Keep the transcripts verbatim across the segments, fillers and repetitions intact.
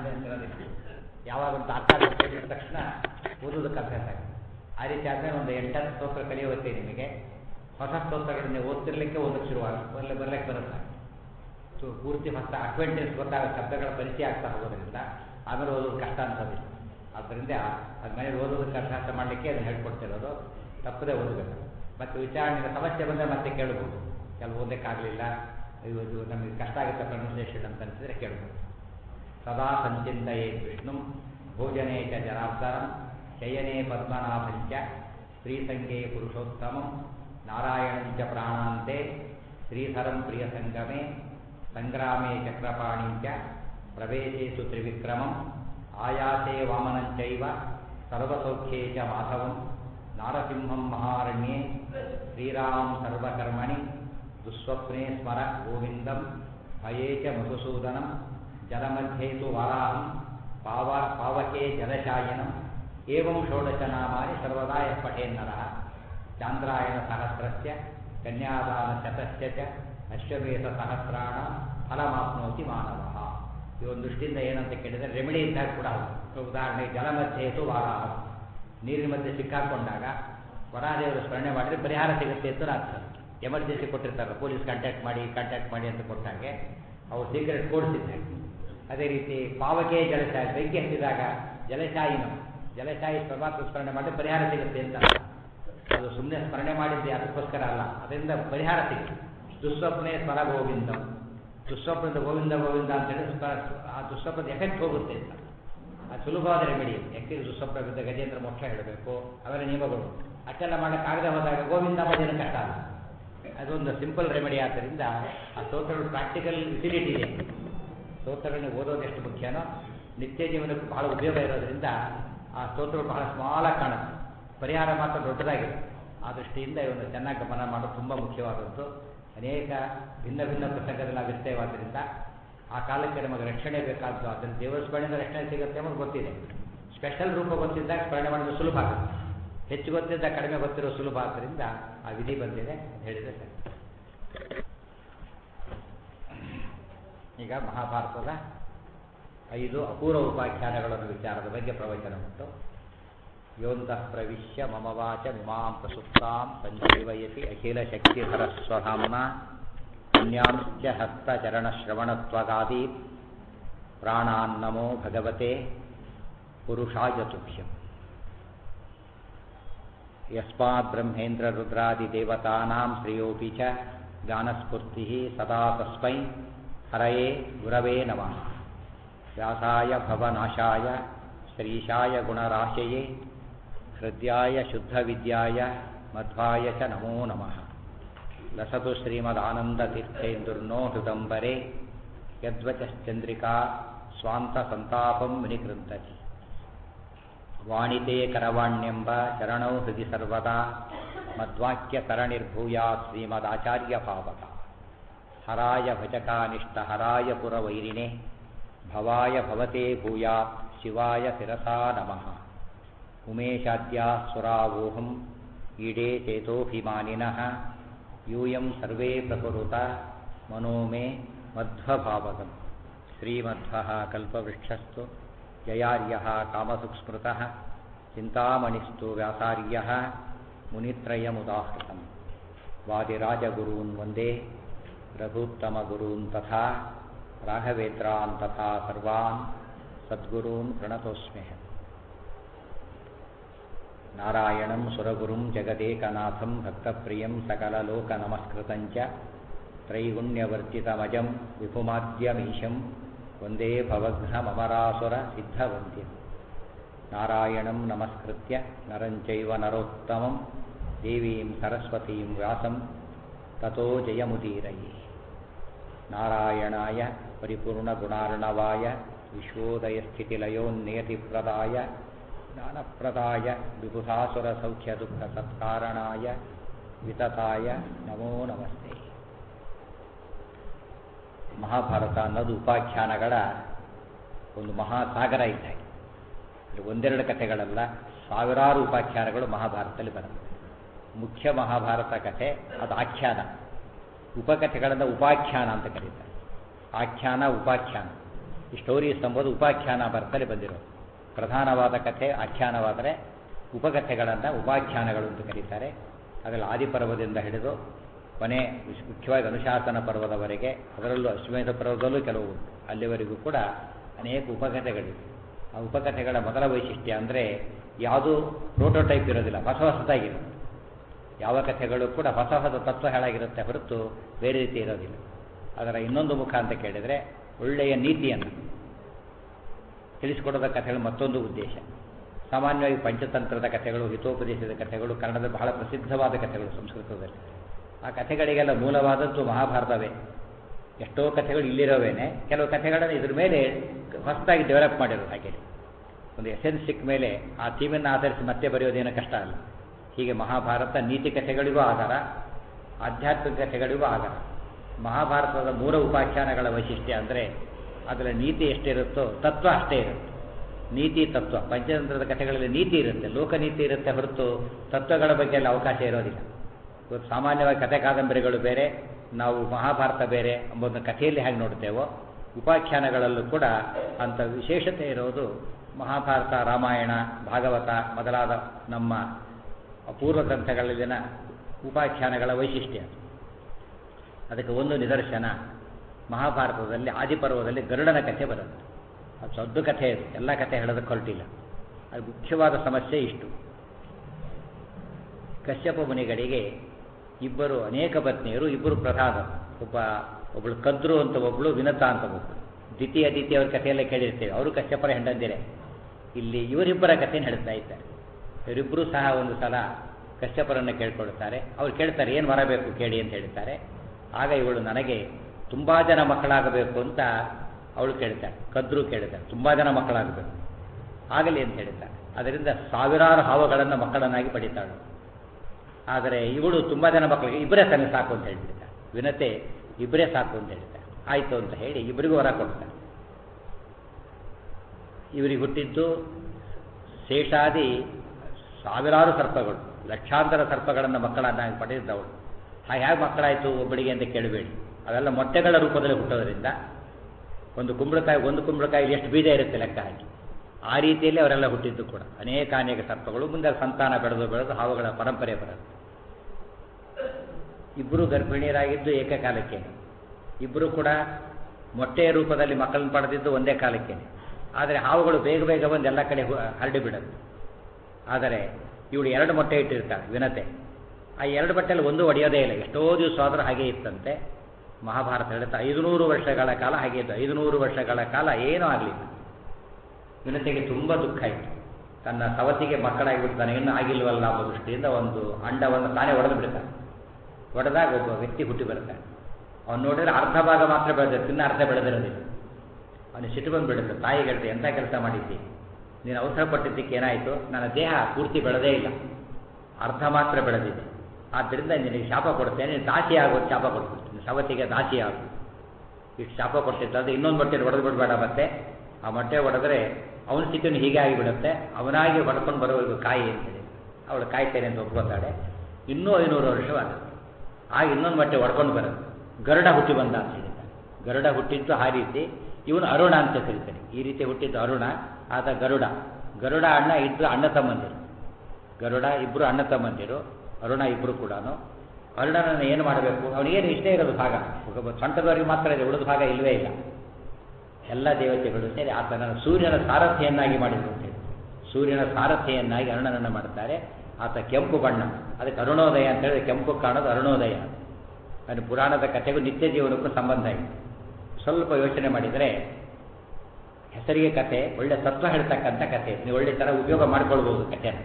Confidence ಇರೋದಿಲ್ಲ. ಯಾವಾಗ ಒಂದು ಅರ್ಥ ಕೇಳಿದ ತಕ್ಷಣ ಓದೋದಕ್ಕೆ ಅಭ್ಯಾಸ ಆಗುತ್ತೆ. ಆ ರೀತಿ ಆದಮೇಲೆ ಒಂದು ಎಂಟತ್ತು ಸ್ತೋತ್ರ ಕಲಿಯುತ್ತೆ ನಿಮಗೆ. ಹೊಸ ಸ್ತೋತ್ರಗಳನ್ನ ಓದ್ತಿರ್ಲಿಕ್ಕೆ ಓದಕ್ಕೆ ಶುರುವಾಗ ಒಳ್ಳೆ ಬರಲಿಕ್ಕೆ ಬರುತ್ತೆ. ಸೊ ಪೂರ್ತಿ ಹೊಸ ಅಕ್ವೆಂಟೆನ್ಸ್ ಗೊತ್ತಾಗ ಶಬ್ದಗಳ ಪರಿಚಯ ಆಗ್ತಾ ಹೋಗೋದ್ರಿಂದ ಆಮೇಲೆ ಓದೋದು ಕಷ್ಟ ಅನ್ಸೋದಿಲ್ಲ. ಆದ್ದರಿಂದ ಅದು ಮನೇಲಿ ಓದೋದಕ್ಕೆ ಅಭ್ಯಾಸ ಮಾಡಲಿಕ್ಕೆ ಅದನ್ನು ಹೇಳ್ಕೊಡ್ತಿರೋದು. ತಪ್ಪದೇ ಓದಬೇಕು. ಮತ್ತು ವಿಚಾರಣೆಗೆ ಸಮಸ್ಯೆ ಬಂದರೆ ಮತ್ತೆ ಕೇಳ್ಬೋದು. ಕೆಲವು ಓದಕ್ಕಾಗಲಿಲ್ಲ, ಇದು ನಮಗೆ ಕಷ್ಟ ಆಗುತ್ತೆ ಪ್ರೊನೌನ್ಸಿಯೇಷನ್ ಅಂತ ಅನಿಸಿದ್ರೆ ಕೇಳ್ಬೋದು. ಸದಾ ಸಂಚಿಂತೆಯೇ ವಿಷ್ಣು ಭೋಜನೆ ಚ ಜನಾರ್ದನಂ ಶಯನೆ ಪದ್ಮನಾಭಂಚ ಸ್ತ್ರೀಸಂಗೇ ಪುರುಷೋತ್ತಮಂ ನಾರಾಯಣಂಚ ಪ್ರಾಣಾಂತೆ ಶ್ರೀಧರಂ ಪ್ರಿಯ ಸಂಗಮೇ ಸಂಗ್ರಾಮೇ ಚಕ್ರಪಾಣಿಂಚ ಪ್ರವೇಶೇಸು ತ್ರಿವಿಕ್ರಮಂ ಆಯಾಸೇ ವಾಮನಂಚೈವ ಸರ್ವಸೌಖ್ಯೇ ಚ ಮಾಧವಂ ನಾರಸಿಂಹಂ ಮಹಾರಣ್ಯೇ ಶ್ರೀರಾಮಂ ಸರ್ವಕರ್ಮಣಿ ದುಸ್ವಪ್ನೆ ಸ್ಮರ ಗೋವಿಂದಂ ಭಯೇ ಚ ಮಧುಸೂದನಂ ಜಲಮಧ್ಯೆ ತು ವಾರಾಹಂ ಪಾವ ಪಾವಕೆ ಜಲಶಾಯನಂ ಏವಂ ಷೋಡಶನಾಮಾನಿ ಸರ್ವದಾ ಯಃ ಪಠೇನ್ನರಃ ಚಾಂದ್ರಾಯಣ ಸಹಸ್ರಸ್ಯ ಕನ್ಯಾದಾನ ಶತಸ್ಯ ಚ ಅಶ್ವಮೇಧ ಸಹಸ್ರಾಣ ಫಲಮಾಪ್ನೋತಿ ಮಾನವಃ. ಈ ಒಂದು ದೃಷ್ಟಿಯಿಂದ ಏನಂತ ಕೇಳಿದರೆ ರೆಮಿಡಿ ಇದ್ದಾಗ ಕೂಡ ಉದಾಹರಣೆಗೆ ಜಲಮಧ್ಯೆ ತು ವಾರಾಹಂ, ನೀರಿನ ಮಧ್ಯೆ ಸಿಕ್ಕಾಕೊಂಡಾಗ ವರಾದೇವರು ಸ್ಮರಣೆ ಮಾಡಿದರೆ ಪರಿಹಾರ ಸಿಗುತ್ತೆ ಅಂತ ಅರ್ಥ. ಎಮರ್ಜೆನ್ಸಿ ಕೊಟ್ಟಿರ್ತಾರೆ, ಪೊಲೀಸ್ ಕಾಂಟ್ಯಾಕ್ಟ್ ಮಾಡಿ ಕಾಂಟ್ಯಾಕ್ಟ್ ಮಾಡಿ ಅಂತ ಕೊಟ್ಟಾಗೆ ಅವ್ರು ಸೀಕ್ರೆಟ್ ಕೊಡಿಸಿದ್ದಾರೆ. ಅದೇ ರೀತಿ ಪಾವಕೆ ಜಲಶಾಯಿ, ಬೆಂಕಿ ಹತ್ತಿದಾಗ ಜಲಶಾಯಿನ ಜಲಶಾಯಿ ಪರಮಾತ್ಮ ಸ್ಮರಣೆ ಮಾಡಿದ್ರೆ ಪರಿಹಾರ ಸಿಗುತ್ತೆ ಅಂತ. ಅದು ಸುಮ್ಮನೆ ಸ್ಮರಣೆ ಮಾಡಿದ್ದೆ ಅದಕ್ಕೋಸ್ಕರ ಅಲ್ಲ, ಅದರಿಂದ ಪರಿಹಾರ ಸಿಗುತ್ತೆ. ದುಸ್ವಪ್ನೆ ಸ್ಮರ ಗೋವಿಂದಂ, ದುಸ್ವಪ್ನದ ಗೋವಿಂದ ಗೋವಿಂದ ಅಂತೇಳಿ ಆ ದುಸ್ವಪ್ನದ ಎಫೆಕ್ಟ್ ಹೋಗುತ್ತೆ ಅಂತ. ಅದು ಸುಲಭವಾದ ರೆಮಿಡಿ. ಯಾಕೆ ದುಸ್ವಪ್ನ ಬಿದ್ದ ಗಜೇಂದ್ರ ಮೋಕ್ಷ ಹೇಳಬೇಕು, ಅವೆಲ್ಲ ನಿಯಮಗಳು. ಅಷ್ಟೆಲ್ಲ ಮಾಡೋಕ್ಕಾಗದೆ ಹೋದಾಗ ಗೋವಿಂದ ಭಜನೆ ಕಷ್ಟ ಅಲ್ಲ. ಅದೊಂದು ಸಿಂಪಲ್ ರೆಮಿಡಿ. ಆದ್ದರಿಂದ ಆ ಸ್ತೋತ್ರಗಳು ಪ್ರಾಕ್ಟಿಕಲ್ ಯುಟಿಲಿಟಿ ಇದೆ. ಸ್ತೋತ್ರಗಳನ್ನ ಓದೋದು ಎಷ್ಟು ಮುಖ್ಯನೋ ನಿತ್ಯ ಜೀವನಕ್ಕೆ ಬಹಳ ಉಪಯೋಗ ಇರೋದ್ರಿಂದ ಆ ಸ್ತೋತ್ರಗಳು ಬಹಳ ಸ್ಮಾಲಾಗಿ ಕಾಣುತ್ತೆ, ಪರಿಹಾರ ಮಾತ್ರ ದೊಡ್ಡದಾಗಿದೆ. ಆ ದೃಷ್ಟಿಯಿಂದ ಇವನು ಚೆನ್ನಾಗಿ ಗಮನ ಮಾಡೋದು ತುಂಬ ಮುಖ್ಯವಾದದ್ದು. ಅನೇಕ ಭಿನ್ನ ಭಿನ್ನ ಪ್ರಸಂಗದಲ್ಲಿ ನಾವಿರ್ತೇವಾದ್ದರಿಂದ ಆ ಕಾಲಕ್ಕೆ ನಮಗೆ ರಕ್ಷಣೆ ಬೇಕಾದ್ದು. ಅದನ್ನು ದೇವರ ಸ್ಮರಣೆಯಿಂದ ರಕ್ಷಣೆ ಸಿಗುತ್ತೆ ಅನ್ನೋದು ಗೊತ್ತಿದೆ. ಸ್ಪೆಷಲ್ ರೂಪ ಗೊತ್ತಿದ್ದಾಗ ಸ್ಮರಣೆ ಮಾಡೋದು ಸುಲಭ ಆಗುತ್ತೆ. ಹೆಚ್ಚು ಗೊತ್ತಿದ್ದ ಕಡಿಮೆ ಗೊತ್ತಿರೋ ಸುಲಭ ಆದ್ದರಿಂದ ಆ ವಿಧಿ ಬಂದಿದೆ ಹೇಳಿದರೆ ಸರಿ. ಈಗ ಮಹಾಭಾರತದ ಐದು ಅಪೂರ್ವ ಉಪಾಖ್ಯಾನಗಳ ವಿಚಾರದ ಬಗ್ಗೆ ಪ್ರವಚನ ಉಂಟು. ಯೋಂತಃ ಪ್ರವಿಶ್ಯ ಮಮ ವಾಚ ಇಮಾಂ ಪ್ರಸುಪ್ತಾಂ ಸಂಜೀವಯತಿ ಅಖಿಲ ಶಕ್ತಿಧರ ಸ್ವಧಾಮ್ನ ಪುಣ್ಯಾಂಶ್ಚ ಹಸ್ತಚರಣಶ್ರವಣತ್ವಗಾದಿ ಪ್ರಾಣಾನ್ನಮೋ ಭಗವತೆ ಪುರುಷಾಯ ತುಭ್ಯಂ. ಯಸ್ಮಾತ್ ಬ್ರಹ್ಮೇಂದ್ರ ರುದ್ರಾದಿ ದೇವತಾನಾಂ ಶ್ರೇಯೋಪಿ ಚ ಜ್ಞಾನಸ್ಫೂರ್ತಿ ಸದಾ ತಸ್ಮೈ ಹರಯೇ ಗುರವೇ ನಮಃ. ವ್ಯಾಸಾಯ ಭವನಾಶಾಯ ಶ್ರೀಶಾಯ ಗುಣರಾಶಯೇ ಹೃದಯಾಯ ಶುದ್ಧವಿದ್ಯಾಯ ಮಧ್ವಾಯ ಚ ನಮೋ ನಮಃ. ಲಸತು ಶ್ರೀಮದಾನಂದತೀರ್ಥೇಂದುರ್ನೋ ಹೃದಂಬರೆ ಯದ್ವಚಶ್ಚಂದ್ರಿಕಾ ಸ್ವಾಂತಸಂತಾಪಂ ವಿನಿಕೃಂತತಿ. ವಾಣಿತೆ ಕರವಾಣ್ಯಂಬ ಚರಣೌ ಹೃದಿ ಸರ್ವದಾ ಮಧ್ವಾಕ್ಯ ಸರಣಿರ್ಭೂಯಾತ್ ಶ್ರೀಮದಾಚಾರ್ಯ ಭಾವಕ. ಹರಾಯ ಭಜಕಾನಿಷ್ಠ ಹರಾಯ ಪುರವೈರಿಣೆ ಭವಾಯ ಭವತೆ ಭೂಯಾತ್ ಶಿವಾಯ ಶಿರಸಾ ನಮಃ. ಉಮೇಶಾದ್ಯಾ ಸುರಾವೋಹಂ ಈಡೇ ಚೇತೋಭಿಮಾನಿನಃ ಯೂಯಂ ಸರ್ವೇ ಪ್ರಕುರುತ ಮನೋ ಮೇ ಮಧ್ವಭಾವಗಂ. ಶ್ರೀಮಧ್ವಃ ಕಲ್ಪವೃಕ್ಷಸ್ತು ಜಯಾರ್ಯಃ ಕಾಮಸುಸ್ಮೃತಃ ಚಿಂತಾಮಣಿಸ್ತು ವ್ಯಾಸಾರ್ಯಃ ಮುನಿತ್ರಯಮುದಾಹೃತಂ. ವಾದಿರಾಜಗುರೂನ್ ವಂದೇ ರಘೂತ್ತಮಗುರೂನ್ ತಥಾ ರಾಘವೇಂದ್ರಾನ್ ತಥಾ ಸರ್ವಾನ್ ಸದ್ಗುರೂನ್ ಪ್ರಣತೋಸ್ಮ್ಯಹಂ. ನಾರಾಯಣಂ ಸುರಗುರುಂ ಜಗದೇಕನಾಥಂ ಭಕ್ತಪ್ರಿಯಂ ಸಕಲಲೋಕನಮಸ್ಕೃತಂಚ ತ್ರೈಗುಣ್ಯವರ್ಜಿತಮಜಂ ವಿಭುಮಾದ್ಯಮೀಶಂ ವಂದೇ ಭವಘ್ನಮರಾಸುರ ಸಿದ್ಧವಂದ್ಯಂ. ನಾರಾಯಣಂ ನಮಸ್ಕೃತ್ಯ ನರಂ ಚೈವ ನರೋತ್ತಮಂ ದೇವೀಂ ಸರಸ್ವತೀಂ ವ್ಯಾಸಂ ತತೋ ಜಯಮುದೀರಯೇ. ನಾರಾಯಣಾಯ ಪರಿಪೂರ್ಣಗುಣಾರ್ಣವಾಯ ವಿಶ್ವೋದಯಸ್ಥಿತಿಲಯೋನ್ನಿಯತಿಪ್ರದಾಯ ಜ್ಞಾನಪ್ರದಾಯ ವಿಬುಧಾಸುರಸೌಖ್ಯದುಃಖಸತ್ಕಾರಣಾಯ ವಿತತಾಯ ನಮೋ ನಮಸ್ತೆ. ಮಹಾಭಾರತ ಅನ್ನೋದು ಉಪಾಖ್ಯಾನಗಳ ಒಂದು ಮಹಾಸಾಗರ ಇದ್ದಾಗ ಒಂದೆರಡು ಕಥೆಗಳಲ್ಲ, ಸಾವಿರಾರು ಉಪಾಖ್ಯಾನಗಳು ಮಹಾಭಾರತದಲ್ಲಿ ಬರುತ್ತೆ. ಮುಖ್ಯ ಮಹಾಭಾರತ ಕಥೆ ಅದು ಆಖ್ಯಾನ. ಉಪಕಥೆಗಳನ್ನು ಉಪಾಖ್ಯಾನ ಅಂತ ಕರೀತಾರೆ. ಆಖ್ಯಾನ ಉಪಾಖ್ಯಾನ ಈ ಸ್ಟೋರೀಸ್ ಎಂಬುದು ಉಪಾಖ್ಯಾನ ಬರ್ತಲೇ ಬಂದಿರೋದು. ಪ್ರಧಾನವಾದ ಕಥೆ ಆಖ್ಯಾನವಾದರೆ ಉಪಕಥೆಗಳನ್ನು ಉಪಾಖ್ಯಾನಗಳು ಅಂತ ಕರೀತಾರೆ. ಅದರಲ್ಲಿ ಆದಿಪರ್ವದಿಂದ ಹಿಡಿದು ಕೊನೆ ಮುಖ್ಯವಾಗಿ ಅನುಶಾಸನ ಪರ್ವದವರೆಗೆ, ಅದರಲ್ಲೂ ಅಶ್ವಮೇಧ ಪರ್ವದಲ್ಲೂ ಕೆಲವು ಅಲ್ಲಿವರೆಗೂ ಕೂಡ ಅನೇಕ ಉಪಕಥೆಗಳಿವೆ. ಆ ಉಪಕಥೆಗಳ ಮೊದಲ ವೈಶಿಷ್ಟ್ಯ ಅಂದರೆ ಯಾವುದೂ ಪ್ರೋಟೋಟೈಪ್ ಇರೋದಿಲ್ಲ, ಹೊಸ ಹೊಸದಾಗಿರುತ್ತೆ. ಯಾವ ಕಥೆಗಳು ಕೂಡ ಹೊಸ ಹೊಸ ತತ್ವ ಹೇಳಾಗಿರುತ್ತೆ ಹೊರತು ಬೇರೆ ರೀತಿ ಇರೋದಿಲ್ಲ. ಅದರ ಇನ್ನೊಂದು ಮುಖ ಅಂತ ಕೇಳಿದರೆ ಒಳ್ಳೆಯ ನೀತಿಯನ್ನು ತಿಳಿಸಿಕೊಡೋದ ಕಥೆಗಳು ಮತ್ತೊಂದು ಉದ್ದೇಶ. ಸಾಮಾನ್ಯವಾಗಿ ಪಂಚತಂತ್ರದ ಕಥೆಗಳು, ಹಿತೋಪದೇಶದ ಕಥೆಗಳು ಕನ್ನಡದ ಬಹಳ ಪ್ರಸಿದ್ಧವಾದ ಕಥೆಗಳು ಸಂಸ್ಕೃತದಲ್ಲಿ. ಆ ಕಥೆಗಳಿಗೆಲ್ಲ ಮೂಲವಾದದ್ದು ಮಹಾಭಾರತವೇ. ಎಷ್ಟೋ ಕಥೆಗಳು ಇಲ್ಲಿರೋವೇನೆ, ಕೆಲವು ಕಥೆಗಳನ್ನು ಇದ್ರ ಮೇಲೆ ಹೊಸದಾಗಿ ಡೆವಲಪ್ ಮಾಡಿರೋದು. ಹಾಗೆ ಒಂದು ಎಸೆನ್ಸ್ ಸಿಕ್ಕ ಮೇಲೆ ಆ ಥೀಮನ್ನು ಆಧರಿಸಿ ಮತ್ತೆ ಬರೆಯೋದೇನೋ ಕಷ್ಟ ಅಲ್ಲ. ಹೀಗೆ ಮಹಾಭಾರತ ನೀತಿ ಕಥೆಗಳಿಗೂ ಆಧಾರ, ಆಧ್ಯಾತ್ಮಿಕ ಕಥೆಗಳಿಗೂ ಆಧಾರ. ಮಹಾಭಾರತದ ಮೂಲ ಉಪಾಖ್ಯಾನಗಳ ವೈಶಿಷ್ಟ್ಯ ಅಂದರೆ ಅದರ ನೀತಿ ಎಷ್ಟಿರುತ್ತೋ ತತ್ವ ಅಷ್ಟೇ ಇರುತ್ತೆ. ನೀತಿ ತತ್ವ. ಪಂಚತಂತ್ರದ ಕಥೆಗಳಲ್ಲಿ ನೀತಿ ಇರುತ್ತೆ, ಲೋಕನೀತಿ ಇರುತ್ತೆ ಹೊರತು ತತ್ವಗಳ ಬಗ್ಗೆ ಎಲ್ಲ ಅವಕಾಶ ಇರೋದಿಲ್ಲ. ಇವತ್ತು ಸಾಮಾನ್ಯವಾಗಿ ಕಥೆ ಕಾದಂಬರಿಗಳು ಬೇರೆ, ನಾವು ಮಹಾಭಾರತ ಬೇರೆ ಎಂಬುದನ್ನು ಕಥೆಯಲ್ಲಿ ಹೇಗೆ ನೋಡ್ತೇವೋ ಉಪಾಖ್ಯಾನಗಳಲ್ಲೂ ಕೂಡ ಅಂಥ ವಿಶೇಷತೆ ಇರೋದು ಮಹಾಭಾರತ, ರಾಮಾಯಣ, ಭಾಗವತ ಮೊದಲಾದ ನಮ್ಮ ಅಪೂರ್ವ ಗ್ರಂಥಗಳಲ್ಲಿನ ಉಪಾಖ್ಯಾನಗಳ ವೈಶಿಷ್ಟ್ಯ. ಅದಕ್ಕೆ ಒಂದು ನಿದರ್ಶನ, ಮಹಾಭಾರತದಲ್ಲಿ ಆದಿಪರ್ವದಲ್ಲಿ ಗರುಡನ ಕಥೆ ಬರುತ್ತೆ. ಅದು ದೊಡ್ಡ ಕಥೆ, ಇದು ಎಲ್ಲ ಕಥೆ ಹೇಳೋದಕ್ಕೆ ಹೊರಟಿಲ್ಲ. ಅದು ಮುಖ್ಯವಾದ ಸಮಸ್ಯೆ ಇಷ್ಟು. ಕಶ್ಯಪ ಮುನಿಗಳಿಗೆ ಇಬ್ಬರು ಅನೇಕ ಪತ್ನಿಯರು, ಇಬ್ಬರು ಪ್ರಧಾನ. ಒಬ್ಬ ಒಬ್ಬಳು ಕದ್ರು ಅಂತ ಒಬ್ಬಳು, ವಿನತಾ ಅಂತ ಒಬ್ಬಳು. ದ್ವಿತೀಯ ದ್ವಿತೀಯ ಅವ್ರ ಕಥೆಯೆಲ್ಲ ಕೇಳಿರ್ತೇವೆ, ಅವರು ಕಶ್ಯಪರ ಹೆಂಡಂದಿರೆ. ಇಲ್ಲಿ ಇವರಿಬ್ಬರ ಕಥೆಯನ್ನು ಹೇಳ್ತಾ ಇದ್ದಾರೆ. ಇವರಿಬ್ಬರೂ ಸಹ ಒಂದು ಸಲ ಕಶ್ಯಪರನ್ನು ಕೇಳ್ಕೊಳ್ತಾರೆ. ಅವ್ರು ಕೇಳ್ತಾರೆ, ಏನು ಬರಬೇಕು ಕೇಳಿ ಅಂತ ಹೇಳ್ತಾರೆ. ಆಗ ಇವಳು, ನನಗೆ ತುಂಬ ಜನ ಮಕ್ಕಳಾಗಬೇಕು ಅಂತ ಅವಳು ಕೇಳ್ತಾಳೆ. ಕದ್ರು ಕೇಳ್ತಾಳೆ, ತುಂಬ ಜನ ಮಕ್ಕಳಾಗಬೇಕು, ಆಗಲಿ ಅಂತ ಹೇಳ್ತಾಳೆ. ಅದರಿಂದ ಸಾವಿರಾರು ಹಾವುಗಳನ್ನು ಮಕ್ಕಳನ್ನಾಗಿ ಪಡಿತಾಳು. ಆದರೆ ಇವಳು ತುಂಬ ಜನ ಮಕ್ಕಳಿಗೆ ಇಬ್ಬರೇ ತಾನೇ ಸಾಕು ಅಂತ ಹೇಳ್ಬಿಡ್ತಾಳೆ. ವಿನತೆ ಇಬ್ಬರೇ ಸಾಕು ಅಂತ ಹೇಳ್ತಾಳೆ. ಆಯಿತು ಅಂತ ಹೇಳಿ ಇಬ್ಬರಿಗೂ ವರ ಕೊಡ್ತಾಳೆ. ಇವರಿಗೆ ಹುಟ್ಟಿದ್ದು ಶೇಷಾದಿ ಸಾವಿರಾರು ಸರ್ಪಗಳು, ಲಕ್ಷಾಂತರ ಸರ್ಪಗಳನ್ನು ಮಕ್ಕಳನ್ನಾಗಿ ಪಡೆದಿದ್ದವಳು. ಹಾಗೆ ಹೇಗೆ ಮಕ್ಕಳಾಯಿತು ಒಬ್ಬಳಿಗೆ ಅಂತ ಕೇಳಬೇಡಿ. ಅವೆಲ್ಲ ಮೊಟ್ಟೆಗಳ ರೂಪದಲ್ಲಿ ಹುಟ್ಟೋದ್ರಿಂದ ಒಂದು ಕುಂಬಳಕಾಯಿ ಒಂದು ಕುಂಬಳಕಾಯಿಲಿ ಎಷ್ಟು ಬೀಜ ಇರುತ್ತೆ ಲೆಕ್ಕ ಹಾಕಿ, ಆ ರೀತಿಯಲ್ಲಿ ಅವರೆಲ್ಲ ಹುಟ್ಟಿದ್ದು ಕೂಡ ಅನೇಕ ಅನೇಕ ಸರ್ಪಗಳು. ಮುಂದೆ ಸಂತಾನ ಬೆಳೆದು ಬೆಳೆದು ಹಾವುಗಳ ಪರಂಪರೆ ಬರುತ್ತೆ. ಇಬ್ಬರು ಗರ್ಭಿಣಿಯರಾಗಿದ್ದು ಏಕಕಾಲಕ್ಕೆ, ಇಬ್ಬರು ಕೂಡ ಮೊಟ್ಟೆಯ ರೂಪದಲ್ಲಿ ಮಕ್ಕಳನ್ನು ಪಡೆದಿದ್ದು ಒಂದೇ ಕಾಲಕ್ಕೆ. ಆದರೆ ಹಾವುಗಳು ಬೇಗ ಬೇಗ ಬಂದು ಎಲ್ಲ ಕಡೆ ಹರಡಿ ಬಿಡುತ್ತೆ. ಆದರೆ ಇವಳು ಎರಡು ಮೊಟ್ಟೆ ಇಟ್ಟಿರ್ತಾಳೆ ವಿನತೆ. ಆ ಎರಡು ಮೊಟ್ಟೆಯಲ್ಲಿ ಒಂದು ಒಡೆಯೋದೇ ಇಲ್ಲ. ಎಷ್ಟೋ ದಿವಸ ಆದರೂ ಹಾಗೆ ಇತ್ತಂತೆ. ಮಹಾಭಾರತ ಹೇಳುತ್ತೆ ಐದುನೂರು ವರ್ಷಗಳ ಕಾಲ ಹಾಗೆ ಇತ್ತು. ಐದುನೂರು ವರ್ಷಗಳ ಕಾಲ ಏನೂ ಆಗಲಿಲ್ಲ. ವಿನತೆಗೆ ತುಂಬ ದುಃಖ ಆಯಿತು. ತನ್ನ ಸವತಿಗೆ ಮಕ್ಕಳಾಗಿಬಿಡ್ತಾನೆ, ಇನ್ನೂ ಆಗಿಲ್ವಲ್ಲ ಅನ್ನೋ ದೃಷ್ಟಿಯಿಂದ ಒಂದು ಅಂಡವನ್ನು ತಾನೇ ಒಡೆದು ಬಿಡ್ತಾನೆ. ಒಡೆದಾಗ ಒಬ್ಬ ವ್ಯಕ್ತಿ ಹುಟ್ಟಿ ಬರ್ತಾನೆ. ಅವನು ನೋಡಿದ್ರೆ ಅರ್ಧ ಭಾಗ ಮಾತ್ರ ಬೆಳೆದಿರುತ್ತೆ, ಇನ್ನು ಅರ್ಧ ಬೆಳೆದಿರೋದಿಲ್ಲ. ಅವನು ಸಿಟ್ಟು ಬಂದು ಬಿಡುತ್ತೆ. ತಾಯಿ ಹೇಳ್ತೆ, ಎಂಥ ಕೆಲಸ ಮಾಡಿದ್ದಿ ನೀನು, ಅವಸರ ಪಟ್ಟಿದ್ದಕ್ಕೆ ಏನಾಯಿತು, ನನ್ನ ದೇಹ ಪೂರ್ತಿ ಬೆಳೆದೇ ಇಲ್ಲ, ಅರ್ಧ ಮಾತ್ರ ಬೆಳೆದಿದೆ. ಆದ್ದರಿಂದ ನಿನಗೆ ಶಾಪ ಕೊಡ್ತೇನೆ, ನೀನು ದಾಸಿ ಆಗೋದು ಶಾಪ ಕೊಟ್ಬಿಡ್ತೀನಿ, ಸವತಿಗೆ ದಾಸಿ ಆಗು. ಇಷ್ಟು ಶಾಪ ಕೊಟ್ಟಿದ್ದಾದ್ರೆ ಇನ್ನೊಂದು ಮೊಟ್ಟೆ ಹೊಡೆದು ಬಿಡಬೇಡ. ಮತ್ತೆ ಆ ಮೊಟ್ಟೆ ಹೊಡೆದ್ರೆ ಅವನ ಸ್ಥಿತಿಯನ್ನು ಹೀಗೆ ಆಗಿಬಿಡುತ್ತೆ, ಅವನಾಗಿ ಹೊಡ್ಕೊಂಡು ಬರೋವರೆಗೂ ಕಾಯಿ ಅಂತೇಳಿ ಅವಳು ಕಾಯ್ತೇನೆ ಅಂತ ಒಪ್ಕೊತಾಳೆ. ಇನ್ನೂ ಐನೂರು ವರ್ಷವಾಗುತ್ತೆ. ಆಗ ಇನ್ನೊಂದು ಮೊಟ್ಟೆ ಹೊಡ್ಕೊಂಡು ಬರೋದು. ಗರುಡ ಹುಟ್ಟಿ ಬಂದ ಅಂತ ಹೇಳಿದ್ದಾರೆ. ಗರುಡ ಹುಟ್ಟಿದ್ದು ಆ ರೀತಿ. ಇವನು ಅರುಣ ಅಂತ ಕರೀತಾನೆ. ಈ ರೀತಿ ಹುಟ್ಟಿದ್ದು ಅರುಣ, ಆತ ಗರುಡ. ಗರುಡ ಅಣ್ಣ ಇಬ್ಬರು ಅಣ್ಣ ತಮ್ಮಂದಿರು. ಗರುಡ ಇಬ್ಬರು ಅಣ್ಣ ತಮ್ಮಂದಿರು, ಅರುಣ ಇಬ್ಬರು ಕೂಡ. ಅರುಣನನ್ನು ಏನು ಮಾಡಬೇಕು, ಅವನಿಗೇನು ಇಷ್ಟೇ ಇರೋದು ಭಾಗ, ಸೊಂಟದವರಿಗೆ ಮಾತ್ರ ಇದೆ, ಉಳಿದ ಭಾಗ ಇಲ್ಲವೇ ಇಲ್ಲ. ಎಲ್ಲ ದೇವತೆಗಳು ಸೇರಿ ಆತನನ್ನು ಸೂರ್ಯನ ಸಾರಥಿಯನ್ನಾಗಿ ಮಾಡಿದರು ಅಂತ ಹೇಳಿ, ಸೂರ್ಯನ ಸಾರಥಿಯನ್ನಾಗಿ ಅರುಣನನ್ನು ಮಾಡ್ತಾರೆ. ಆತ ಕೆಂಪು ಬಣ್ಣ, ಅದಕ್ಕೆ ಅರುಣೋದಯ ಅಂತ ಹೇಳಿದ್ರೆ ಕೆಂಪು ಕಾಣೋದು ಅರುಣೋದಯ. ಅದನ್ನು ಪುರಾಣದ ಕಥೆಗೂ ನಿತ್ಯ ಜೀವನಕ್ಕೂ ಸಂಬಂಧ ಇದೆ. ಸ್ವಲ್ಪ ಯೋಚನೆ ಮಾಡಿದರೆ ಹೆಸರಿಗೆ ಕಥೆ, ಒಳ್ಳೆ ತತ್ವ ಹೇಳ್ತಕ್ಕಂಥ ಕಥೆ, ನೀವು ಒಳ್ಳೆ ಥರ ಉಪಯೋಗ ಮಾಡ್ಕೊಳ್ಬೋದು ಕಥೆನ.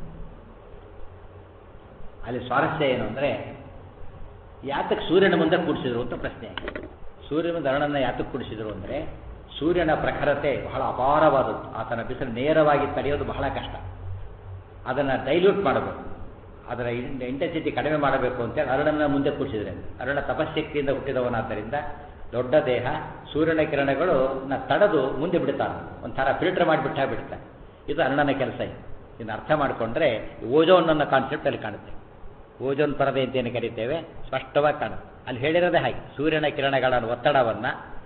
ಅಲ್ಲಿ ಸ್ವಾರಸ್ಯ ಏನು ಅಂದರೆ, ಯಾತಕ್ಕೆ ಸೂರ್ಯನ ಮುಂದೆ ಕೂಡಿಸಿದ್ರು ಅಂತ ಪ್ರಶ್ನೆ. ಸೂರ್ಯನ ಮುಂದೆ ಅರುಣನ ಯಾತಕ್ಕೆ ಕೂಡಿಸಿದ್ರು ಅಂದರೆ, ಸೂರ್ಯನ ಪ್ರಖರತೆ ಬಹಳ ಅಪಾರವಾದದ್ದು. ಆತನ ಬಿಸಿಲು ನೇರವಾಗಿ ತಡೆಯೋದು ಬಹಳ ಕಷ್ಟ. ಅದನ್ನು ಡೈಲ್ಯೂಟ್ ಮಾಡಬೇಕು, ಅದರ ಇಂಟೆನ್ಸಿಟಿ ಕಡಿಮೆ ಮಾಡಬೇಕು ಅಂತೇಳಿ ಅರುಣನ ಮುಂದೆ ಕೂಡಿಸಿದ್ರೆ. ಅರುಣ ತಪಶಕ್ತಿಯಿಂದ ಹುಟ್ಟಿದವನಾದ್ದರಿಂದ ದೊಡ್ಡ ದೇಹ, ಸೂರ್ಯನ ಕಿರಣಗಳು ತಡೆದು ಮುಂದೆ ಬಿಡ್ತಾನೆ, ಒಂಥರ ಫಿಲ್ಟರ್ ಮಾಡಿಬಿಟ್ಟ ಬಿಡ್ತಾನೆ. ಇದು ಅರುಣನ ಕೆಲಸ. ಇದನ್ನು ಅರ್ಥ ಮಾಡಿಕೊಂಡ್ರೆ ಓಜೋನ್ ಅನ್ನೋ ಕಾನ್ಸೆಪ್ಟ್ ಅಲ್ಲಿ ಕಾಣುತ್ತೆ. ಓಜೋನ್ ಪರದೆ ಅಂತೇನು ಕರಿತೇವೆ, ಸ್ಪಷ್ಟವಾಗಿ ಕಾಣುತ್ತೆ. ಅಲ್ಲಿ ಹೇಳಿರೋದೇ ಹಾಗೆ, ಸೂರ್ಯನ ಕಿರಣಗಳ ಒತ್ತಡವನ್ನು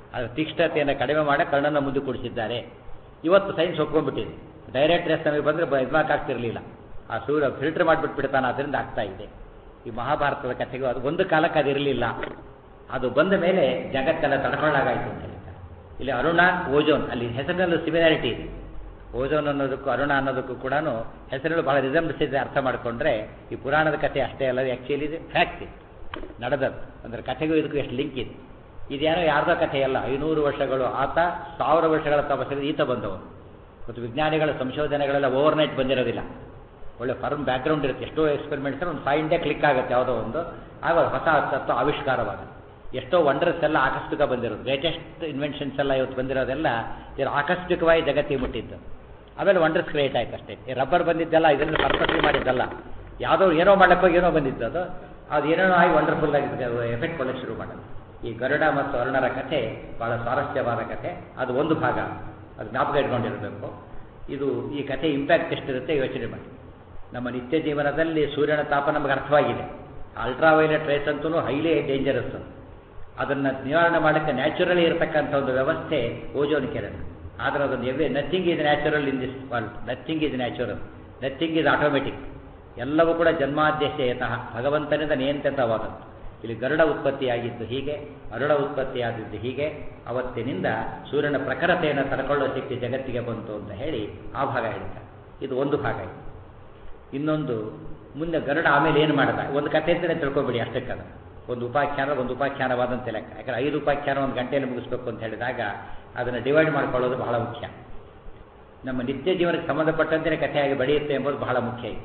ಅದರ ತೀಕ್ಷ್ಣತೆಯನ್ನು ಕಡಿಮೆ ಮಾಡಿ ಕರ್ಣನ ಮುಂದೆ ಕೂಡಿಸಿದ್ದಾರೆ. ಇವತ್ತು ಸೈನ್ಸ್ ಒಪ್ಕೊಂಡ್ಬಿಟ್ಟಿದೆ. ಡೈರೆಕ್ಟ್ ರೇಸ್ ನಮಗೆ ಬಂದರೆ ಇದ್ಮಾಕಾಗ್ತಿರಲಿಲ್ಲ, ಆ ಸೂರ್ಯ ಫಿಲ್ಟರ್ ಮಾಡಿಬಿಟ್ಟು ಬಿಡ್ತಾನೆ, ಅದರಿಂದ ಆಗ್ತಾ ಇದೆ. ಈ ಮಹಾಭಾರತದ ಕಥೆಗೂ ಅದು ಒಂದು ಕಾಲಕ್ಕೆ ಅದಿರಲಿಲ್ಲ, ಅದು ಬಂದ ಮೇಲೆ ಜಗತ್ತೆಲ್ಲ ತಡ್ಕೊಳ್ಳಾಗಾಯಿತು ಅಂತ ಹೇಳ್ತಾರೆ. ಇಲ್ಲಿ ಅರುಣ ಓಜೋನ್, ಅಲ್ಲಿ ಹೆಸರಿನಲ್ಲೂ ಸಿಮಿಲಾರಿಟಿ ಇದೆ. ಓಜೋನ್ ಅನ್ನೋದಕ್ಕೂ ಅರುಣ ಅನ್ನೋದಕ್ಕೂ ಕೂಡ ಹೆಸರುಗಳು ಬಹಳ ರಿಸೆಂಬ್ಲಿಸ್ ಇದೆ. ಅರ್ಥ ಮಾಡಿಕೊಂಡ್ರೆ ಈ ಪುರಾಣದ ಕಥೆ ಅಷ್ಟೇ ಅಲ್ಲ, ಆ್ಯಕ್ಚುಲಿ ಇದು ಫ್ಯಾಕ್ಟ್ ಇದೆ, ನಡೆದದ್ದು. ಅಂದರೆ ಕಥೆಗೂ ಇದಕ್ಕೂ ಎಷ್ಟು ಲಿಂಕ್ ಇದೆ. ಇದೇನೋ ಯಾರ್ದೋ ಕಥೆಯಲ್ಲ, ಐನೂರು ವರ್ಷಗಳು ಆತ ಸಾವಿರ ವರ್ಷಗಳ ತಪಸ್ಸಲ್ಲಿ ಈತ ಬಂದವರು. ಮತ್ತು ವಿಜ್ಞಾನಿಗಳ ಸಂಶೋಧನೆಗಳೆಲ್ಲ ಓವರ್ನೈಟ್ ಬಂದಿರೋದಿಲ್ಲ, ಒಳ್ಳೆ ಫರ್ಮ್ ಬ್ಯಾಕ್ಗ್ರೌಂಡ್ ಇರುತ್ತೆ. ಎಷ್ಟೋ ಎಕ್ಸ್ಪೆರಿಮೆಂಟ್ಸ್ ಒಂದು ಫೈವ್ ಡೇ ಕ್ಲಿಕ್ ಆಗುತ್ತೆ ಯಾವುದೋ ಒಂದು, ಆಗ ಹೊಸ ತತ್ವ ಆವಿಷ್ಕಾರವಾಗುತ್ತೆ. ಎಷ್ಟೋ ವಂಡರ್ಸ್ ಎಲ್ಲ ಆಕಸ್ಮಿಕ ಬಂದಿರೋದು, ಗ್ರೇಟೆಸ್ಟ್ ಇನ್ವೆನ್ಷನ್ಸ್ ಎಲ್ಲ ಇವತ್ತು ಬಂದಿರೋದೆಲ್ಲ ಇದು ಆಕಸ್ಮಿಕವಾಗಿ ಜಗತ್ತಿಗೆ ಮುಟ್ಟಿದ್ದು. ಆಮೇಲೆ ವಂಡರ್ಸ್ ಕ್ರಿಯೇಟ್ ಆಯ್ತು ಅಷ್ಟೇ. ಈ ರಬ್ಬರ್ ಬಂದಿದ್ದಲ್ಲ, ಇದನ್ನು ಪರ್ಪಸ್ಲಿ ಮಾಡಿದ್ದಲ್ಲ, ಯಾವುದೋ ಏನೋ ಮಾಡಕ್ಕೆ ಏನೋ ಬಂದಿದ್ದು, ಅದು ಅದು ಏನೇನೋ ಆಗಿ ವಂಡರ್ಫುಲ್ ಆಗಿ ಎಫೆಕ್ಟ್ ಕೊಡೋಕ್ಕೆ ಶುರು ಮಾಡೋದು. ಈ ಗರುಡ ಮತ್ತು ಅರುಣರ ಕಥೆ ಬಹಳ ಸ್ವಾರಸ್ಯವಾದ ಕಥೆ. ಅದು ಒಂದು ಭಾಗ, ಅದು ಜ್ಞಾಪಕ ಇಟ್ಕೊಂಡಿರಬೇಕು. ಇದು ಈ ಕಥೆ ಇಂಪ್ಯಾಕ್ಟ್ ಎಷ್ಟಿರುತ್ತೆ ಯೋಚನೆ ಮಾಡಿ. ನಮ್ಮ ನಿತ್ಯ ಜೀವನದಲ್ಲಿ ಸೂರ್ಯನ ತಾಪ ನಮಗೆ ಅರ್ಥವಾಗಿದೆ. ಅಲ್ಟ್ರಾವೈಲೆಟ್ ರೇಸ್ ಅಂತೂ ಹೈಲಿ ಡೇಂಜರಸ್. ಅದನ್ನು ನಿವಾರಣೆ ಮಾಡೋಕ್ಕೆ ನ್ಯಾಚುರಲಿ ಇರತಕ್ಕಂಥ ಒಂದು ವ್ಯವಸ್ಥೆ ಓಜೋನ್ ಕಿರಣ. ಆದರೆ ಅದನ್ನು ಎವೆ nothing is natural in this world, nothing is natural, nothing is automatic. ಎಲ್ಲವೂ ಕೂಡ ಜನ್ಮಾದ್ಯಶಯತಃ ಭಗವಂತನಿಂದ ನಿಯಂತ್ರಿತವಾದದ್ದು. ಇಲ್ಲಿ ಗರುಡ ಉತ್ಪತ್ತಿಯಾಗಿದ್ದು ಹೀಗೆ, ಅರುಣ ಉತ್ಪತ್ತಿಯಾಗಿದ್ದು ಹೀಗೆ. ಅವತ್ತಿನಿಂದ ಸೂರ್ಯನ ಪ್ರಖರತೆಯನ್ನು ತಡ್ಕೊಳ್ಳೋ ಶಕ್ತಿ ಜಗತ್ತಿಗೆ ಬಂತು ಅಂತ ಹೇಳಿ ಆ ಭಾಗ ಹೇಳ್ತಾರೆ. ಇದು ಒಂದು ಭಾಗ ಇದೆ. ಇನ್ನೊಂದು ಮುಂದೆ ಗರುಡ ಆಮೇಲೆ ಏನು ಮಾಡ್ದ, ಒಂದು ಕಥೆ ಅಂತಲೇ ತಿಳ್ಕೊಬೇಡಿ ಅಷ್ಟಕ್ಕದ. ಒಂದು ಉಪಾಖ್ಯಾನ ಒಂದು ಉಪಾಖ್ಯಾನವಾದಂತೆ ಲೆಕ್ಕ. ಯಾಕಂದ್ರೆ ಐದು ಉಪಾಖ್ಯಾನ ಒಂದು ಗಂಟೆಯಲ್ಲಿ ಮುಗಿಸ್ಬೇಕು ಅಂತ ಹೇಳಿದಾಗ ಅದನ್ನು ಡಿವೈಡ್ ಮಾಡ್ಕೊಳ್ಳೋದು ಬಹಳ ಮುಖ್ಯ. ನಮ್ಮ ನಿತ್ಯ ಜೀವನಕ್ಕೆ ಸಂಬಂಧಪಟ್ಟಂತೆ ಕಥೆಯಾಗಿ ಬೆಳೆಯುತ್ತೆ ಎಂಬುದು ಬಹಳ ಮುಖ್ಯ ಇದೆ.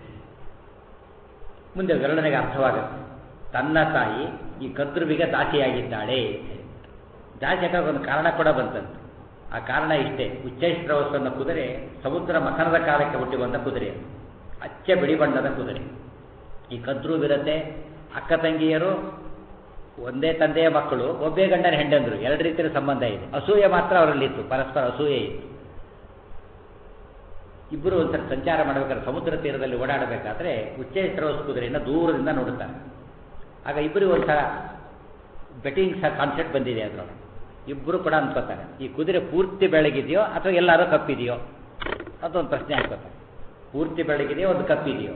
ಮುಂದೆ ಗರುಡನಿಗೆ ಅರ್ಥವಾಗುತ್ತೆ, ತನ್ನ ತಾಯಿ ಈ ಕದ್ರುವಿಗೆ ದಾಸಿಯಾಗಿದ್ದಾಳೆ. ದಾಸಿ ಹಾಕೋಕೆ ಒಂದು ಕಾರಣ ಕೂಡ ಬಂತಂತೆ. ಆ ಕಾರಣ ಇಷ್ಟೇ, ಉಚ್ಚೈಶ್ರವಸ್ ಅನ್ನೋ ಕುದುರೆ ಸಮುದ್ರ ಮಥನದ ಕಾಲಕ್ಕೆ ಹುಟ್ಟಿ ಬಂದ ಕುದುರೆ, ಅಚ್ಚ ಬಿಳಿ ಬಣ್ಣದ ಕುದುರೆ. ಈ ಕದ್ರುವಿರತೆ ಅಕ್ಕ ತಂಗಿಯರು ಒಂದೇ ತಂದೆಯ ಮಕ್ಕಳು, ಒಬ್ಬೇ ಗಂಡನ ಹೆಂಡಂದ್ರು, ಎರಡು ರೀತಿಯ ಸಂಬಂಧ ಇದೆ. ಅಸೂಯೆ ಮಾತ್ರ ಅವರಲ್ಲಿತ್ತು, ಪರಸ್ಪರ ಅಸೂಯೆ ಇತ್ತು. ಇಬ್ಬರು ಒಂದ್ಸಲ ಸಂಚಾರ ಮಾಡಬೇಕಾದ್ರೆ ಸಮುದ್ರ ತೀರದಲ್ಲಿ ಓಡಾಡಬೇಕಾದ್ರೆ ಉಚ್ಚೈಶ್ರವಸ್ ಕುದುರೆಯನ್ನು ದೂರದಿಂದ ನೋಡುತ್ತಾರೆ. ಆಗ ಇಬ್ಬರಿಗೂ ಒಂಥರ ಬೆಟ್ಟಿಂಗ್ ಸ ಕಾನ್ಸೆಪ್ಟ್ ಬಂದಿದೆ. ಅದರೊಳಗೆ ಇಬ್ಬರು ಕೂಡ ಅನ್ಕೋತಾರೆ, ಈ ಕುದುರೆ ಪೂರ್ತಿ ಬೆಳಗಿದೆಯೋ ಅಥವಾ ಎಲ್ಲರೂ ಕಪ್ಪಿದೆಯೋ ಅದೊಂದು ಪ್ರಶ್ನೆ ಹಾಕೋತಾರೆ. ಪೂರ್ತಿ ಬೆಳಗಿದೆಯೋ ಒಂದು ಕಪ್ಪಿದೆಯೋ?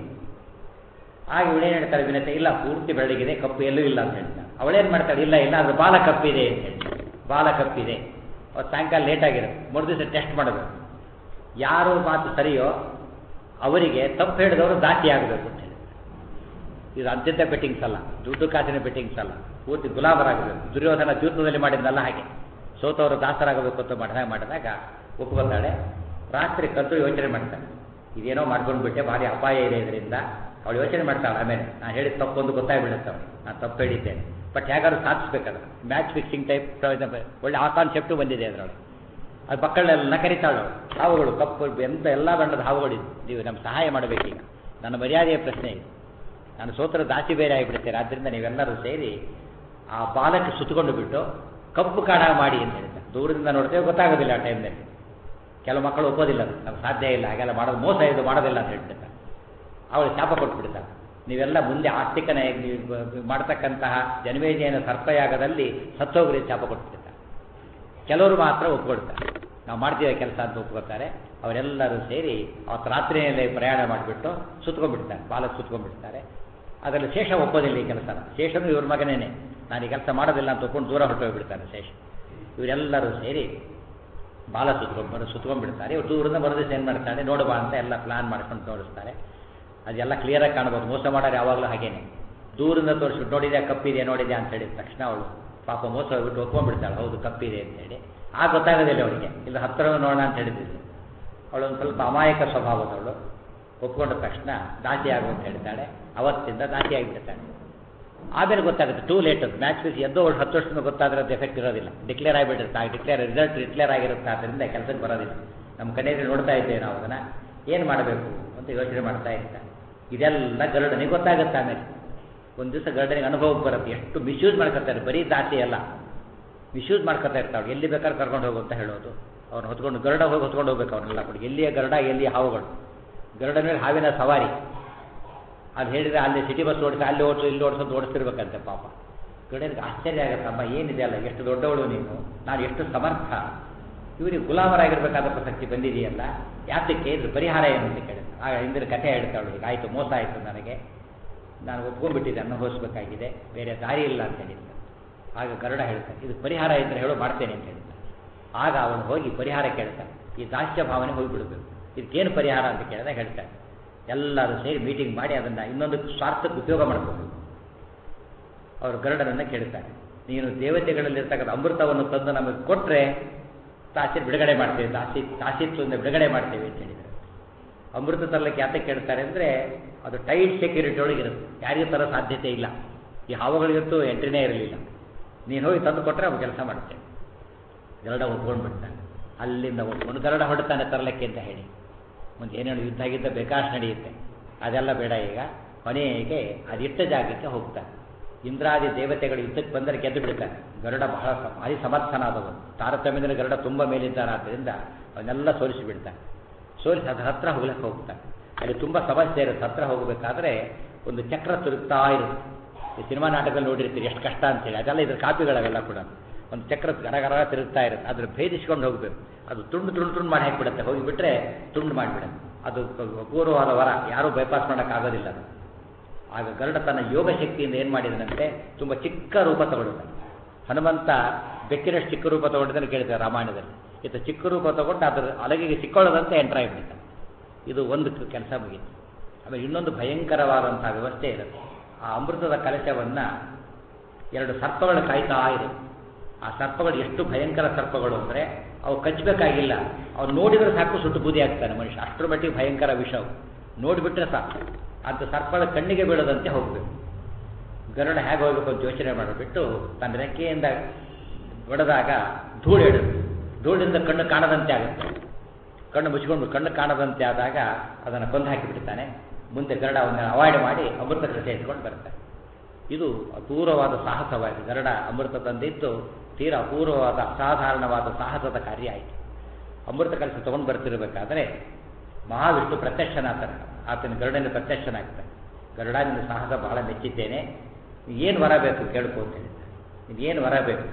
ಆಗ ಇವಳೇನು ಹೇಳ್ತಾರೆ, ವಿನತೆ ಇಲ್ಲ ಪೂರ್ತಿ ಬೆಳಗಿದೆ, ಕಪ್ಪು ಎಲ್ಲೂ ಇಲ್ಲ ಅಂತ ಹೇಳ್ತಾರೆ. ಅವಳೇನು ಮಾಡ್ತಾಳೆ, ಇಲ್ಲ ಇಲ್ಲ ಅದು ಬಾಲ ಕಪ್ಪಿದೆ ಅಂತ ಹೇಳ್ತಾರೆ. ಬಾಲ ಕಪ್ಪಿದೆ. ಅವತ್ತು ಸಾಯಂಕಾಲ ಲೇಟಾಗಿರುತ್ತೆ, ಮೂರು ದಿವಸ ಟೆಸ್ಟ್ ಮಾಡಬೇಕು. ಯಾರು ಮಾತು ಸರಿಯೋ ಅವರಿಗೆ ತಪ್ಪು ಹೇಳಿದವರು ದಾಸಿ ಆಗಬೇಕು ಅಂತ ಹೇಳಿ. ಇದು ಅತ್ಯಂತ ಬೆಟ್ಟಿಂಗ್ಸ್ ಅಲ್ಲ, ದುಡ್ಡು ಕಾಸಿನ ಬೆಟ್ಟಿಂಗ್ಸ್ ಅಲ್ಲ, ಪೂರ್ತಿ ಗುಲಾಬರಾಗಬೇಕು. ದುರ್ಯೋಧನ ತೀರ್ಥದಲ್ಲಿ ಮಾಡಿದ್ನಲ್ಲ ಹಾಗೆ, ಸೋತವರು ದಾಸರಾಗಬೇಕು ಅಂತ ಮಾಡಿದಾಗ ಮಾಡಿದಾಗ ಒಪ್ಕೊತಾಳೆ. ರಾತ್ರಿ ಕದ್ದು ಯೋಚನೆ ಮಾಡ್ತಾಳೆ, ಇದೇನೋ ಮಾಡ್ಕೊಂಡು ಬಿಟ್ಟೆ, ಭಾರಿ ಅಪಾಯ ಇದೆ ಇದರಿಂದ. ಅವಳು ಯೋಚನೆ ಮಾಡ್ತಾಳೆ. ಆಮೇಲೆ ನಾನು ಹೇಳಿದ ತಪ್ಪೊಂದು ಗೊತ್ತಾಗ್ಬಿಡುತ್ತೆ ಅವಳು, ನಾನು ತಪ್ಪು ಹೇಳಿದ್ದೇನೆ, ಬಟ್ ಹೇಗಾದ್ರು ಸಾಧಿಸ್ಬೇಕಾದ್ರೆ ಮ್ಯಾಚ್ ಫಿಕ್ಸಿಂಗ್ ಟೈಪ್ ಒಳ್ಳೆ ಆ ಕಾನ್ಸೆಪ್ಟು ಬಂದಿದೆ ಅದರೊಳಗೆ. ಅದು ಮಕ್ಕಳನ್ನೆಲ್ಲ ಕರಿತಾಳು. ಹಾವುಗಳು ಕಪ್ಪು ಎಂತ ಎಲ್ಲ ಬಣ್ಣದ ಹಾವುಗಳಿದ್ದು, ನೀವು ನಮ್ಮ ಸಹಾಯ ಮಾಡಬೇಕೀಗ, ನನ್ನ ಮರ್ಯಾದೆಯ ಪ್ರಶ್ನೆ ಇದೆ, ನಾನು ಸೋತರ ದಾಸಿ ಬೇರೆ ಆಗಿಬಿಡ್ತೇನೆ, ಆದ್ದರಿಂದ ನೀವೆಲ್ಲರೂ ಸೇರಿ ಆ ಬಾಲಕ್ಕೆ ಸುತ್ತಕೊಂಡು ಬಿಟ್ಟು ಕಪ್ಪು ಕಾಣ ಮಾಡಿ ಅಂತ ಹೇಳ್ತಾರೆ. ದೂರದಿಂದ ನೋಡ್ತೇವೆ, ಗೊತ್ತಾಗೋದಿಲ್ಲ ಆ ಟೈಮ್ನಲ್ಲಿ. ಕೆಲವು ಮಕ್ಕಳು ಒಪ್ಪೋದಿಲ್ಲ, ಅದು ನಮ್ಗೆ ಸಾಧ್ಯ ಇಲ್ಲ, ಹಾಗೆಲ್ಲ ಮಾಡೋದು ಮೋಸ ಇದು, ಮಾಡೋದಿಲ್ಲ ಅಂತ ಹೇಳ್ತಿರ್ತಾರೆ. ಅವಳು ಶಾಪ ಕೊಟ್ಬಿಡ್ತಾರೆ, ನೀವೆಲ್ಲ ಮುಂದೆ ಆಸ್ತಿಕನೇ ಮಾಡ್ತಕ್ಕಂತಹ ಜನಮೇಜಯನ ಸರ್ಪಯಾಗದಲ್ಲಿ ಸತ್ತೋಗ್ರಿ ಶಾಪ ಕೊಟ್ಬಿಡ್ತಾರೆ. ಕೆಲವರು ಮಾತ್ರ ಒಪ್ಕೊಳ್ತಾರೆ, ನಾವು ಮಾಡ್ತೀವಿ ಕೆಲಸ ಅಂತ ಒಪ್ಕೊಳ್ತಾರೆ. ಅವರೆಲ್ಲರೂ ಸೇರಿ ಅವತ್ತು ರಾತ್ರಿಯಲ್ಲೇ ಪ್ರಯಾಣ ಮಾಡಿಬಿಟ್ಟು ಸುತ್ಕೊಂಡ್ಬಿಡ್ತಾರೆ, ಬಾಲಕ್ಕೆ ಸುತ್ಕೊಂಡ್ಬಿಡ್ತಾರೆ. ಅದರಲ್ಲಿ ಶೇಷ ಒಪ್ಪೋದಿಲ್ಲ ಈ ಕೆಲಸ. ಶೇಷನು ಇವ್ರ ಮಗನೇನೆ, ನಾನು ಈ ಕೆಲಸ ಮಾಡೋದಿಲ್ಲ ಅಂತ ಒಪ್ಕೊಂಡು ದೂರ ಹೊರಟೋಗ್ಬಿಡ್ತಾನೆ ಶೇಷ. ಇವರೆಲ್ಲರೂ ಸೇರಿ ಬಾಲ ಸುತ್ಕೊಂಡ್ಬರು ಸುತ್ಕೊಂಡ್ಬಿಡ್ತಾರೆ. ಇವ್ರು ದೂರದಿಂದ ಬರೋದಿವ್ಸ ಏನು ಮಾಡ್ತಾನೆ, ನೋಡುವ ಅಂತ ಎಲ್ಲ ಪ್ಲಾನ್ ಮಾಡ್ಕೊಂಡು ತೋರಿಸ್ತಾರೆ. ಅದೆಲ್ಲ ಕ್ಲಿಯರಾಗಿ ಕಾಣ್ಬೋದು. ಮೋಸ ಮಾಡೋರು ಯಾವಾಗಲೂ ಹಾಗೇನೆ, ದೂರಿಂದ ತೋರಿಸ್ಬಿಟ್ಟು ನೋಡಿದೆ ಕಪ್ಪಿದೆ ನೋಡಿದೆ ಅಂತ ಹೇಳಿದ ತಕ್ಷಣ ಅವಳು ಪಾಪ ಮೋಸ ಹೋಗ್ಬಿಟ್ಟು ಒಪ್ಕೊಂಡ್ಬಿಡ್ತಾಳೆ, ಹೌದು ಕಪ್ಪಿದೆ ಅಂತೇಳಿ. ಆಗ ಗೊತ್ತಾಗೋದಿಲ್ಲ ಅವಳಿಗೆ, ಇಲ್ಲ ಹತ್ತಿರ ನೋಡೋಣ ಅಂತ ಹೇಳಿದ್ದಿಲ್ಲ. ಅವಳು ಒಂದು ಸ್ವಲ್ಪ ಅಮಾಯಕ ಸ್ವಭಾವದವಳು. ಒಪ್ಕೊಂಡ ತಕ್ಷಣ ದಾಸಿ ಆಗು ಅಂತ ಹೇಳ್ತಾಳೆ. ಅವತ್ತಿಂದ ದಾಸಿ ಆಗಿಬಿಡ್ತಾಳೆ. ಆಮೇಲೆ ಗೊತ್ತಾಗುತ್ತೆ, ಟೂ ಲೇಟ್. ಅದು ಮ್ಯಾಚ್ ಫೀಸ್ ಎದ್ದೋ ಅವಳು ಹತ್ತು ವರ್ಷದಿಂದ ಗೊತ್ತಾದ್ರೆ ಅದು ಎಫೆಕ್ಟ್ ಇರೋದಿಲ್ಲ, ಡಿಕ್ಲೇರ್ ಆಗಿಬಿಟ್ಟಿರುತ್ತೆ. ಆ ಡಿಕ್ಲೇರ್ ರಿಸಲ್ಟ್ ಡಿಕ್ಲೇರ್ ಆಗಿರುತ್ತೆ, ಆದ್ದರಿಂದ ಕೆಲಸಕ್ಕೆ ಬರೋದಿಲ್ಲ. ನಮ್ಮ ಕನೆಯಲ್ಲಿ ನೋಡ್ತಾ ಇದ್ದೇವೆ ನಾವು ಅದನ್ನು, ಏನು ಮಾಡಬೇಕು ಅಂತ ಯೋಚನೆ ಮಾಡ್ತಾ ಇರ್ತಾರೆ. ಇದೆಲ್ಲ ಗರುಡನಿಗೆ ಗೊತ್ತಾಗುತ್ತೆ. ಆಮೇಲೆ ಒಂದು ದಿವಸ ಗರುಡನಿಗೆ ಅನುಭವಕ್ಕೆ ಬರುತ್ತೆ, ಎಷ್ಟು ಮಿಸ್ಯೂಸ್ ಮಾಡ್ಕೊತಾರೆ. ಬರೀ ದಾಸಿ ಅಲ್ಲ, ಮಿಸ್ಯೂಸ್ ಮಾಡ್ಕೊತಾ ಇರ್ತಾವೆ. ಎಲ್ಲಿ ಬೇಕಾದ್ರೆ ಕರ್ಕೊಂಡು ಹೋಗು ಅಂತ ಹೇಳೋದು. ಅವ್ನು ಹೊತ್ಕೊಂಡು ಗರುಡ ಹೋಗಿ ಹೊತ್ಕೊಂಡು ಹೋಗ್ಬೇಕು ಅವ್ರನ್ನೆಲ್ಲ ಕೊಡಿ. ಎಲ್ಲಿಯ ಗರುಡ ಎಲ್ಲಿಯ ಹಾವುಗಳು. ಗರುಡನ ಮೇಲೆ ಹಾವಿನ ಸವಾರಿ. ಅದು ಹೇಳಿದರೆ ಅಲ್ಲಿ ಸಿಟಿ ಬಸ್ ಓಡಿಸಿ ಅಲ್ಲಿ ಓಡಿಸು ಇಲ್ಲಿ ಓಡಿಸೋದು ಓಡಿಸ್ತಿರ್ಬೇಕಂತೆ ಪಾಪ. ಗರುಡನಿಗೆ ಆಶ್ಚರ್ಯ ಆಗುತ್ತೆ, ಅಮ್ಮ ಏನಿದೆ ಅಲ್ಲ, ಎಷ್ಟು ದೊಡ್ಡವಳು ನೀನು, ನಾನು ಎಷ್ಟು ಸಮರ್ಥ, ಇವರಿಗೆ ಗುಲಾಮರಾಗಿರ್ಬೇಕಾದ ಪ್ರಸಕ್ತಿ ಬಂದಿದೆಯಲ್ಲ, ಯಾತಕ್ಕೆ ಇದ್ರ ಪರಿಹಾರ ಏನು ಅಂತ ಕೇಳಿದ್ರು. ಆಗ ಹಿಂದಿನ ಕಥೆ ಹೇಳ್ತಾಳು, ಈಗ ಆಯಿತು ಮೋಸ ಆಯಿತು ನನಗೆ, ನಾನು ಒಪ್ಕೊಂಡ್ಬಿಟ್ಟಿದ್ದೆ, ಅನುಭವಿಸ್ಬೇಕಾಗಿದೆ, ಬೇರೆ ದಾರಿ ಇಲ್ಲ ಅಂತ ಹೇಳಿದ್ದ. ಆಗ ಗರುಡ ಹೇಳ್ತಾನೆ, ಇದು ಪರಿಹಾರ ಇದ್ದರೆ ಹೇಳೋ ಮಾಡ್ತೇನೆ ಅಂತ ಹೇಳಿದ್ದ. ಆಗ ಅವನು ಹೋಗಿ ಪರಿಹಾರ ಕೇಳ್ತಾನೆ, ಈ ದಾಸ್ಯ ಭಾವನೆ ಹೋಗಿಬಿಡಬೇಕು, ಇದಕ್ಕೇನು ಪರಿಹಾರ ಅಂತ ಕೇಳಿದಾಗ ಹೇಳ್ತಾನೆ, ಎಲ್ಲರೂ ಸೇರಿ ಮೀಟಿಂಗ್ ಮಾಡಿ ಅದನ್ನು ಇನ್ನೊಂದು ಸ್ವಾರ್ಥಕ್ಕೆ ಉಪಯೋಗ ಮಾಡ್ಕೋಬೇಕು. ಅವರು ಗರುಡನನ್ನು ಕೇಳ್ತಾರೆ, ನೀನು ದೇವತೆಗಳಲ್ಲಿರ್ತಕ್ಕಂಥ ಅಮೃತವನ್ನು ತಂದು ನಮಗೆ ಕೊಟ್ಟರೆ ತಾಸಿರ್ ಬಿಡುಗಡೆ ಮಾಡ್ತೇವೆ, ತಾಸಿ ತಾಸಿತ್ವದಿಂದ ಬಿಡುಗಡೆ ಮಾಡ್ತೇವೆ ಅಂತ ಹೇಳಿದ್ದಾರೆ. ಅಮೃತ ತರಲಿಕ್ಕೆ ಯಾತಕ್ಕೆ ಕೇಳ್ತಾರೆ ಅಂದರೆ ಅದು ಟೈಟ್ ಸೆಕ್ಯೂರಿಟಿ ಒಳಗಿರುತ್ತೆ, ಯಾರಿಗೂ ತರೋ ಸಾಧ್ಯತೆ ಇಲ್ಲ, ಈ ಹಾವುಗಳಿಗಂತೂ ಎಂಟ್ರಿನೇ ಇರಲಿಲ್ಲ, ನೀನು ಹೋಗಿ ತಂದು ಕೊಟ್ಟರೆ ಅವು ಕೆಲಸ ಮಾಡ್ತೇವೆ. ಗರುಡ ಒಪ್ಕೊಂಡು ಬಿಡ್ತಾನೆ, ಅಲ್ಲಿಂದ ಒಪ್ಕೊಂಡು ಗರುಡ ಹೊಡ್ತಾನೆ ತರಲಿಕ್ಕೆ ಅಂತ ಹೇಳಿ. ಮುಂದೆ ಏನೇನು ಯುದ್ಧ ಆಗಿದ್ದ ಬೇಕಾಷ್ಟು ನಡೆಯುತ್ತೆ, ಅದೆಲ್ಲ ಬೇಡ. ಈಗ ಕೊನೆಗೆ ಅದಿಟ್ಟ ಜಾಗಕ್ಕೆ ಹೋಗ್ತಾನೆ. ಇಂದ್ರಾದಿ ದೇವತೆಗಳು ಯುದ್ಧಕ್ಕೆ ಬಂದರೆ ಗೆದ್ದು ಬಿಡ್ತಾನೆ. ಗರುಡ ಬಹಳ ಭಾರಿ ಸಮರ್ಥನಾದವನು, ತಾರತಮ್ಯದಲ್ಲಿ ಗರುಡ ತುಂಬ ಮೇಲಿದ್ದಾನಾದ್ದರಿಂದ ಅವನ್ನೆಲ್ಲ ಸೋಲಿಸಿ ಬಿಡ್ತಾನೆ. ಸೋಲಿಸಿ ಅದ್ರ ಹತ್ರ ಹೋಗ್ಲಿಕ್ಕೆ ಹೋಗ್ತಾನೆ. ಅಲ್ಲಿ ತುಂಬ ಸಮಸ್ಯೆ ಇರುತ್ತೆ. ಹತ್ರ ಹೋಗಬೇಕಾದ್ರೆ ಒಂದು ಚಕ್ರ ತಿರುಗ್ತಾ ಇರುತ್ತೆ. ಈ ಸಿನಿಮಾ ನಾಟಕದಲ್ಲಿ ನೋಡಿರ್ತೀರಿ ಎಷ್ಟು ಕಷ್ಟ ಅಂತೇಳಿ, ಅದೆಲ್ಲ ಇದ್ರ ಕಾಪಿಗಳವೆಲ್ಲ ಕೂಡ. ಒಂದು ಚಕ್ರ ಗರಗರ ತಿರುಗ್ತಾ ಇರುತ್ತೆ, ಅದ್ರ ಭೇದಿಸ್ಕೊಂಡು ಹೋಗಬೇಕು. ಅದು ತುಂಡು ತುಂಡು ತುಂಡು ಮಾಡಿ ಹಾಕಿಬಿಡುತ್ತೆ, ಹೋಗಿಬಿಟ್ರೆ ತುಂಡು ಮಾಡಿಬಿಡುತ್ತೆ. ಅದು ಅಪೂರ್ವವಾದ ವರ, ಯಾರೂ ಬೈಪಾಸ್ ಮಾಡೋಕ್ಕಾಗೋದಿಲ್ಲ ಅದು. ಆಗ ಗರುಡ ತನ್ನ ಯೋಗ ಶಕ್ತಿಯಿಂದ ಏನು ಮಾಡಿದನಂತೆ, ತುಂಬ ಚಿಕ್ಕ ರೂಪ ತಗೊಳ್ತಾನೆ. ಹನುಮಂತ ಬೆಕ್ಕಿನಷ್ಟು ಚಿಕ್ಕ ರೂಪ ತಗೊಂಡಿದ್ದನ್ನು ಕೇಳ್ತಾರೆ ರಾಮಾಯಣದಲ್ಲಿ. ಈತ ಚಿಕ್ಕ ರೂಪ ತಗೊಂಡು ಅದರ ಅಲಗಿಗೆ ಸಿಕ್ಕೊಳ್ಳೋದಂತೆ ಎಂಟ್ರ್ ಆಗಿಬಿಡ್ತಾನೆ. ಇದು ಒಂದು ಕೆಲಸ ಮುಗಿತು. ಆಮೇಲೆ ಇನ್ನೊಂದು ಭಯಂಕರವಾದಂಥ ವ್ಯವಸ್ಥೆ ಇರುತ್ತೆ. ಆ ಅಮೃತದ ಕಲಶವನ್ನು ಎರಡು ಸರ್ಪಗಳು ಕಾಯ್ತಾ ಇರುತ್ತೆ. ಆ ಸರ್ಪಗಳು ಎಷ್ಟು ಭಯಂಕರ ಸರ್ಪಗಳು ಅಂದರೆ ಅವು ಕಚ್ಚಬೇಕಾಗಿಲ್ಲ, ಅವ್ರು ನೋಡಿದರೆ ಸಾಕು ಸುಟ್ಟು ಬೂದಿ ಆಗ್ತಾನೆ ಮನುಷ್ಯ, ಅಷ್ಟರ ಮಟ್ಟಿಗೆ ಭಯಂಕರ ವಿಷವು. ನೋಡಿಬಿಟ್ರೆ ಸಾಕು ಅಂತ ಸರ್ಪಗಳ ಕಣ್ಣಿಗೆ ಬೀಳದಂತೆ ಹೋಗಬೇಕು. ಗರುಡ ಹೇಗೆ ಹೋಗಬೇಕು ಅಂತ ಯೋಚನೆ ಮಾಡಿಬಿಟ್ಟು ತನ್ನ ರೆಕ್ಕೆಯಿಂದ ಹೊಡೆದಾಗ ಧೂಳು ಇಡುತ್ತೆ. ಧೂಳಿಂದ ಕಣ್ಣು ಕಾಣದಂತೆ ಆಗುತ್ತೆ. ಕಣ್ಣು ಮುಚ್ಕೊಂಡು ಕಣ್ಣು ಕಾಣದಂತೆ ಆದಾಗ ಅದನ್ನು ಕೊಂದು ಹಾಕಿಬಿಡ್ತಾನೆ. ಮುಂದೆ ಗರುಡ ಅವನ್ನ ಅವಾಯ್ಡ್ ಮಾಡಿ ಅಮೃತ ಕಲಶ ಎತ್ಕೊಂಡು ಬರ್ತಾನೆ. ಇದು ಅಪೂರ್ವವಾದ ಸಾಹಸವಾಯಿತು. ಗರುಡ ಅಮೃತ ತಂದಿದ್ದು ತೀರಾ ಅಪೂರ್ವವಾದ ಅಸಾಧಾರಣವಾದ ಸಾಹಸದ ಕಾರ್ಯ ಆಯಿತು. ಅಮೃತ ಕಲಶ ತೊಗೊಂಡು ಬರ್ತಿರಬೇಕಾದ್ರೆ ಮಹಾವಿಷ್ಣು ಪ್ರತ್ಯಕ್ಷನಾಗ್ತಾನೆ. ಆತನ ಗರುಡನ ಪ್ರತ್ಯಕ್ಷನಾಗ್ತಾನೆ. ಗರುಡ ನಿನ್ನ ಸಾಹಸ ಬಹಳ ಮೆಚ್ಚಿದ್ದೇನೆ, ಏನು ವರ ಬೇಕು ಕೇಳ್ಕೊ ಅಂತ ಹೇಳ್ತಾನೆ. ಏನು ವರ ಬೇಕು?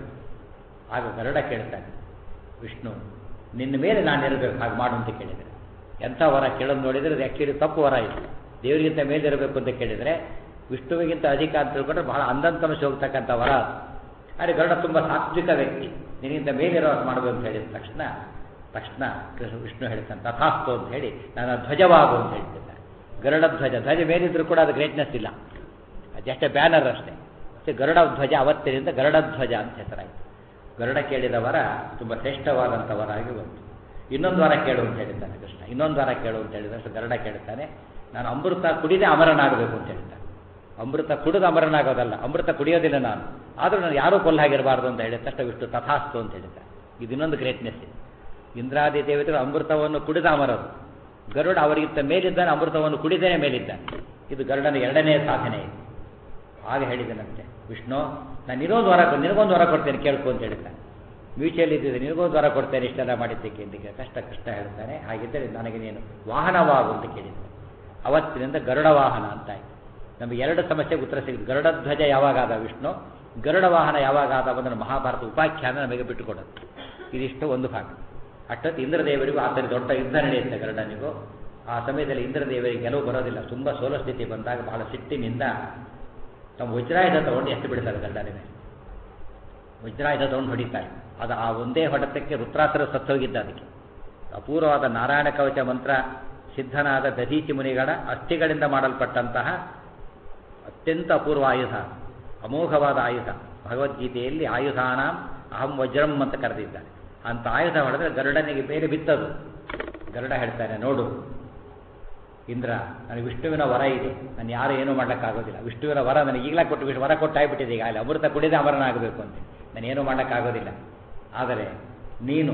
ಆಗ ಗರುಡ ಕೇಳ್ತಾನೆ, ವಿಷ್ಣು ನಿನ್ನ ಮೇಲೆ ನಾನು ಇರಬೇಕು, ಹಾಗೆ ಮಾಡು ಅಂತ ಕೇಳಿದರೆ. ಎಂಥ ವರ ಕೇಳೋದು ನೋಡಿದರೆ ಅದು ಆ್ಯಕ್ಚುಲಿ ತಪ್ಪು ವರ ಇದು. ದೇವರಿಗಿಂತ ಮೇಲಿರಬೇಕು ಅಂತ ಕೇಳಿದರೆ ವಿಷ್ಣುವಿಗಿಂತ ಅಧಿಕ ಅಂತ ತಿಳ್ಕೊಂಡ್ರೆ ಬಹಳ ಅಂದಂತಮಸಿ ಹೋಗ್ತಕ್ಕಂಥ ವರ. ಆದರೆ ಗರುಡ ತುಂಬ ಸಾತ್ವಿಕ ವ್ಯಕ್ತಿ, ನಿನಗಿಂತ ಮೇಲಿರೋ ಮಾಡಬೇಕು ಅಂತ ಹೇಳಿದ ತಕ್ಷಣ ತಕ್ಷಣ ವಿಷ್ಣು ಹೇಳ್ತಾನೆ ತಥಾಸ್ತು ಅಂತ ಹೇಳಿ ನಾನು ಧ್ವಜವಾಗು ಅಂತ ಹೇಳ್ತಿದ್ದೆ. ಗರುಡ ಧ್ವಜ ಧ್ವಜ ಮೇಲಿದ್ರೂ ಕೂಡ ಅದು ಗ್ರೇಟ್ನೆಸ್ ಇಲ್ಲ, ಅದೆಷ್ಟೇ ಬ್ಯಾನರ್ ಅಷ್ಟೇ. ಮತ್ತು ಗರುಡ ಧ್ವಜ ಅವತ್ತಿನಿಂದ ಗರುಡ ಧ್ವಜ ಅಂತ ಹೆಸರಾಯಿತು. ಗರುಡ ಕೇಳಿದ ವರ ತುಂಬ ಶ್ರೇಷ್ಠವಾದಂಥ ವರ ಆಗಿ ಬಂತು. ಇನ್ನೊಂದು ವರ ಕೇಳು ಅಂತ ಹೇಳಿದ್ದಾನೆ ಕೃಷ್ಣ. ಇನ್ನೊಂದು ವರ ಕೇಳು ಅಂತ ಹೇಳಿದಷ್ಟು ಗರುಡ ಕೇಳ್ತಾನೆ, ನಾನು ಅಮೃತ ಕುಡಿದೇ ಅಮರನಾಗಬೇಕು ಅಂತ ಹೇಳ್ತಾನೆ. ಅಮೃತ ಕುಡಿದು ಅಮರನಾಗೋದಲ್ಲ, ಅಮೃತ ಕುಡಿಯೋದಿಲ್ಲ ನಾನು, ಆದರೂ ನಾನು ಯಾರೂ ಕೊಲ್ಲಾಗಿರಬಾರ್ದು ಅಂತ ಹೇಳಿದ ತಕ್ಷಣ ವಿಷ್ಣು ತಥಾಸ್ತು ಅಂತ ಹೇಳಿದ್ದಾನೆ. ಇದು ಇನ್ನೊಂದು ಗ್ರೇಟ್ನೆಸ್ ಇದೆ. ಇಂದ್ರಾದಿ ದೇವತೆಗಳು ಅಮೃತವನ್ನು ಕುಡಿದ ಅಮರರು, ಗರುಡ ಅವರಿಗಿಂತ ಮೇಲಿದ್ದಾನೆ, ಅಮೃತವನ್ನು ಕುಡಿದೇನೆ ಮೇಲಿದ್ದಾನೆ. ಇದು ಗರುಡನ ಎರಡನೇ ಸಾಧನೆ ಇದೆ. ಆಗ ಹೇಳಿದನಂತೆ ವಿಷ್ಣು, ನಾನು ಇನ್ನೊಂದು ವರ ನಿನಗೊಂದು ವರ ಕೊಡ್ತೇನೆ ಕೇಳ್ಕೊ ಅಂತ ಹೇಳ್ತಾನೆ. ಮ್ಯೂಚುವಲ್ ಇದ್ದಿದೆ, ನಿನಗೊಂದು ವರ ಕೊಡ್ತೇನೆ ಇಷ್ಟೆಲ್ಲ ಮಾಡಿದ್ದಕ್ಕೆ ಅಂತ ಕಷ್ಟ ಕಷ್ಟ ಹೇಳ್ತಾನೆ. ಹಾಗಿದ್ದರೆ ನನಗೆ ನೀನು ವಾಹನವಾಗು ಅಂತ ಕೇಳಿದ್ದೆ. ಅವತ್ತಿನಿಂದ ಗರುಡ ವಾಹನ ಅಂತಾಯಿತು. ನಮಗೆ ಎರಡು ಸಮಸ್ಯೆಗೆ ಉತ್ತರ ಸಿಗುತ್ತೆ. ಗರುಡ ಧ್ವಜ ಯಾವಾಗಾದ ವಿಷ್ಣು, ಗರುಡ ವಾಹನ ಯಾವಾಗಾದ ಬಂದರೆ ಮಹಾಭಾರತ ಉಪಾಖ್ಯಾನ ನಮಗೆ ಬಿಟ್ಟುಕೊಡುತ್ತೆ. ಇದಿಷ್ಟು ಒಂದು ಭಾಗ. ಅಷ್ಟೊತ್ತು ಇಂದ್ರದೇವರಿಗೂ ಆತನ ದೊಡ್ಡ ಯುದ್ಧ ನಡೆಯುತ್ತೆ ಗರುಡನಿಗೂ. ಆ ಸಮಯದಲ್ಲಿ ಇಂದ್ರದೇವರಿಗೆ ಗೆಲುವು ಬರೋದಿಲ್ಲ. ತುಂಬ ಸೋಲ ಸ್ಥಿತಿ ಬಂದಾಗ ಬಹಳ ಸಿಟ್ಟಿನಿಂದ ತಮ್ಮ ವಜ್ರಾಯುಧ ತಗೊಂಡು ಎಷ್ಟು ಬಿಡ್ತಾರೆ ಗರುಡನ ಮೇಲೆ. ವಜ್ರಾಯುಧ ತಗೊಂಡು ಹೊಡಿತಾರೆ. ಅದು ಆ ಒಂದೇ ಹೊಡೆತಕ್ಕೆ ವೃತ್ರಾಸುರ ಸತ್ತೋಗಿದ್ದ. ಅದಕ್ಕೆ ಅಪೂರ್ವವಾದ ನಾರಾಯಣ ಕವಚ ಮಂತ್ರ ಸಿದ್ಧನಾದ ದಧೀಚಿ ಮುನಿಗಳ ಅಸ್ಥಿಗಳಿಂದ ಮಾಡಲ್ಪಟ್ಟಂತಹ ಅತ್ಯಂತ ಅಪೂರ್ವ ಆಯುಧ, ಅಮೋಘವಾದ ಆಯುಧ. ಭಗವದ್ಗೀತೆಯಲ್ಲಿ ಆಯುಧಾನಾಂ ಅಹಂ ವಜ್ರಂ ಅಂತ ಕರೆದಿದ್ದಾರೆ. ಅಂಥ ಆಯುಧ ಹೊಡೆದ್ರೆ ಗರುಡನಿಗೆ ಬೇರೆ ಬಿತ್ತದು. ಗರುಡ ಹೇಳ್ತಾನೆ, ನೋಡು ಇಂದ್ರ, ನನಗೆ ವಿಷ್ಣುವಿನ ವರ ಇದೆ, ನಾನು ಯಾರು ಏನೂ ಮಾಡ್ಲಿಕ್ಕಾಗೋದಿಲ್ಲ. ವಿಷ್ಣುವಿನ ವರ ನನಗೆ ಈಗಲೇ ಕೊಟ್ಟು ವಿಷ್ಣು ವರ ಕೊಟ್ಟಾಗ್ಬಿಟ್ಟಿದೆ. ಈಗ ಅಲ್ಲಿ ಅಮೃತ ಕುಡಿದೇ ಅಮರನಾಗಬೇಕು ಅಂತ ನಾನೇನು ಮಾಡೋಕ್ಕಾಗೋದಿಲ್ಲ. ಆದರೆ ನೀನು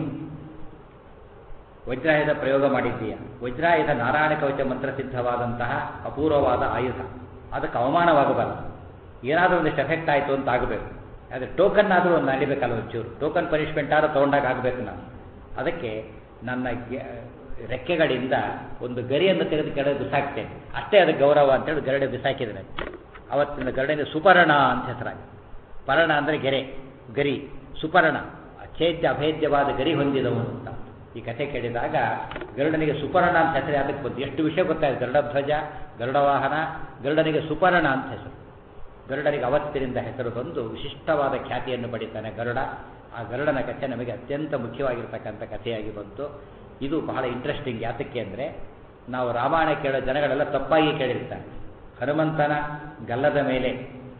ವಜ್ರಾಯುಧ ಪ್ರಯೋಗ ಮಾಡಿದ್ದೀಯ. ವಜ್ರಾಯುಧ ನಾರಾಯಣ ಕವಚ ಮಂತ್ರಸಿದ್ಧವಾದಂತಹ ಅಪೂರ್ವವಾದ ಆಯುಧ. ಅದಕ್ಕೆ ಅವಮಾನವಾಗಬಾರದು. ಏನಾದರೂ ಒಂದಿಷ್ಟು ಎಫೆಕ್ಟ್ ಆಯಿತು ಅಂತ ಆಗಬೇಕು. ಆದರೆ ಟೋಕನ್ ಆದರೂ ಒಂದು ನಡಿಬೇಕಲ್ಲ, ಒಂಚೂರು ಟೋಕನ್ ಪನಿಷ್ಮೆಂಟ್ ಆದರೂ ತೊಗೊಂಡಾಗ ಆಗಬೇಕು ನಾನು. ಅದಕ್ಕೆ ನನ್ನ ರೆಕ್ಕೆಗಳಿಂದ ಒಂದು ಗರಿಯನ್ನು ತೆಗೆದು ಕೆಳಗೆ ಬಿಸಾಕ್ತೇನೆ, ಅಷ್ಟೇ ಅದಕ್ಕೆ ಗೌರವ ಅಂತೇಳಿ ಗರುಡೆ ಬಿಸಾಕಿದ್ರೆ ಅವತ್ತಿನ ಗರುಡನಿಗೆ ಸುಪರ್ಣ ಅಂತ ಹೆಸರಾಗಿ. ಪರ್ಣ ಅಂದರೆ ಗೆರೆ, ಗರಿ. ಸುಪರ್ಣ ಅಛೇದ್ಯ ಅಭೇದ್ಯವಾದ ಗರಿ ಹೊಂದಿದವನು ಅಂತ ಈ ಕಥೆ ಕೇಳಿದಾಗ ಗರುಡನಿಗೆ ಸುಪರ್ಣ ಅಂತ ಹೆಸರು ಅದಕ್ಕೆ ಬಂತು. ಎಷ್ಟು ವಿಷಯ ಗೊತ್ತಾಯಿತು. ಗರುಡಧ್ವಜ, ಗರುಡವಾಹನ, ಗರುಡನಿಗೆ ಸುಪರ್ಣ ಅಂತ ಹೆಸರು. ಗರುಡನಿಗೆ ಅವತ್ತಿನಿಂದ ಹೆಸರು ಬಂದು ವಿಶಿಷ್ಟವಾದ ಖ್ಯಾತಿಯನ್ನು ಪಡಿತಾನೆ ಗರುಡ. ಆ ಗರುಡನ ಕಥೆ ನಮಗೆ ಅತ್ಯಂತ ಮುಖ್ಯವಾಗಿರ್ತಕ್ಕಂಥ ಕಥೆಯಾಗಿ ಬಂತು. ಇದು ಬಹಳ ಇಂಟ್ರೆಸ್ಟಿಂಗ್. ಯಾತಕ್ಕೆ ಅಂದರೆ ನಾವು ರಾಮಾಯಣ ಕೇಳೋ ಜನಗಳೆಲ್ಲ ತಪ್ಪಾಗಿ ಕೇಳಿರ್ತಾರೆ. ಹನುಮಂತನ ಗಲ್ಲದ ಮೇಲೆ